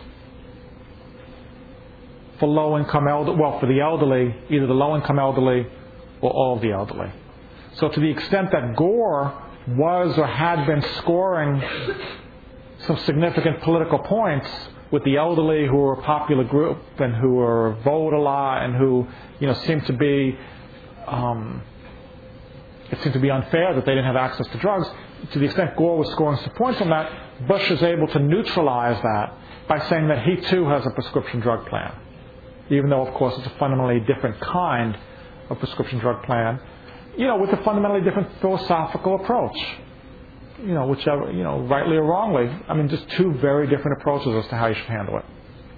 for low-income elderly, well, for the elderly, either the low-income elderly or all of the elderly. So to the extent that Gore was or had been scoring some significant political points with the elderly, who were a popular group and who were vote a lot and who, you know, seemed to be, um, it seemed to be unfair that they didn't have access to drugs. To the extent Gore was scoring some points on that, Bush is able to neutralize that by saying that he too has a prescription drug plan. Even though, of course, it's a fundamentally different kind of prescription drug plan, you know, with a fundamentally different philosophical approach. You know, whichever, you know, rightly or wrongly. I mean, just two very different approaches as to how you should handle it.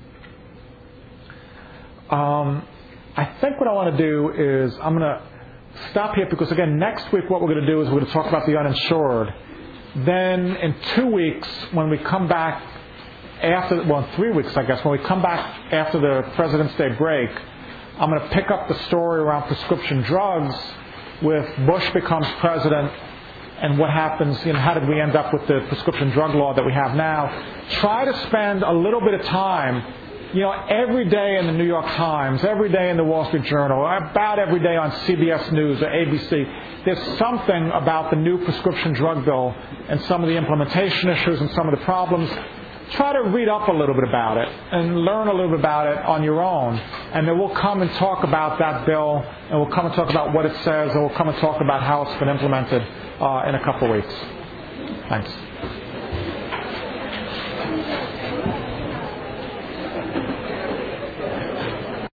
Um, I think what I want to do is I'm going to stop here because, again, next week what we're going to do is we're going to talk about the uninsured. Then in two weeks, when we come back after, well, in three weeks, I guess, when we come back after the President's Day break, I'm going to pick up the story around prescription drugs with Bush becomes president and what happens, you know, how did we end up with the prescription drug law that we have now. Try to spend a little bit of time, you know, every day in the New York Times, every day in the Wall Street Journal, about every day on C B S News or A B C. There's something about the new prescription drug bill and some of the implementation issues and some of the problems. Try to read up a little bit about it and learn a little bit about it on your own. And then we'll come and talk about that bill, and we'll come and talk about what it says, and we'll come and talk about how it's been implemented uh, in a couple of weeks. Thanks.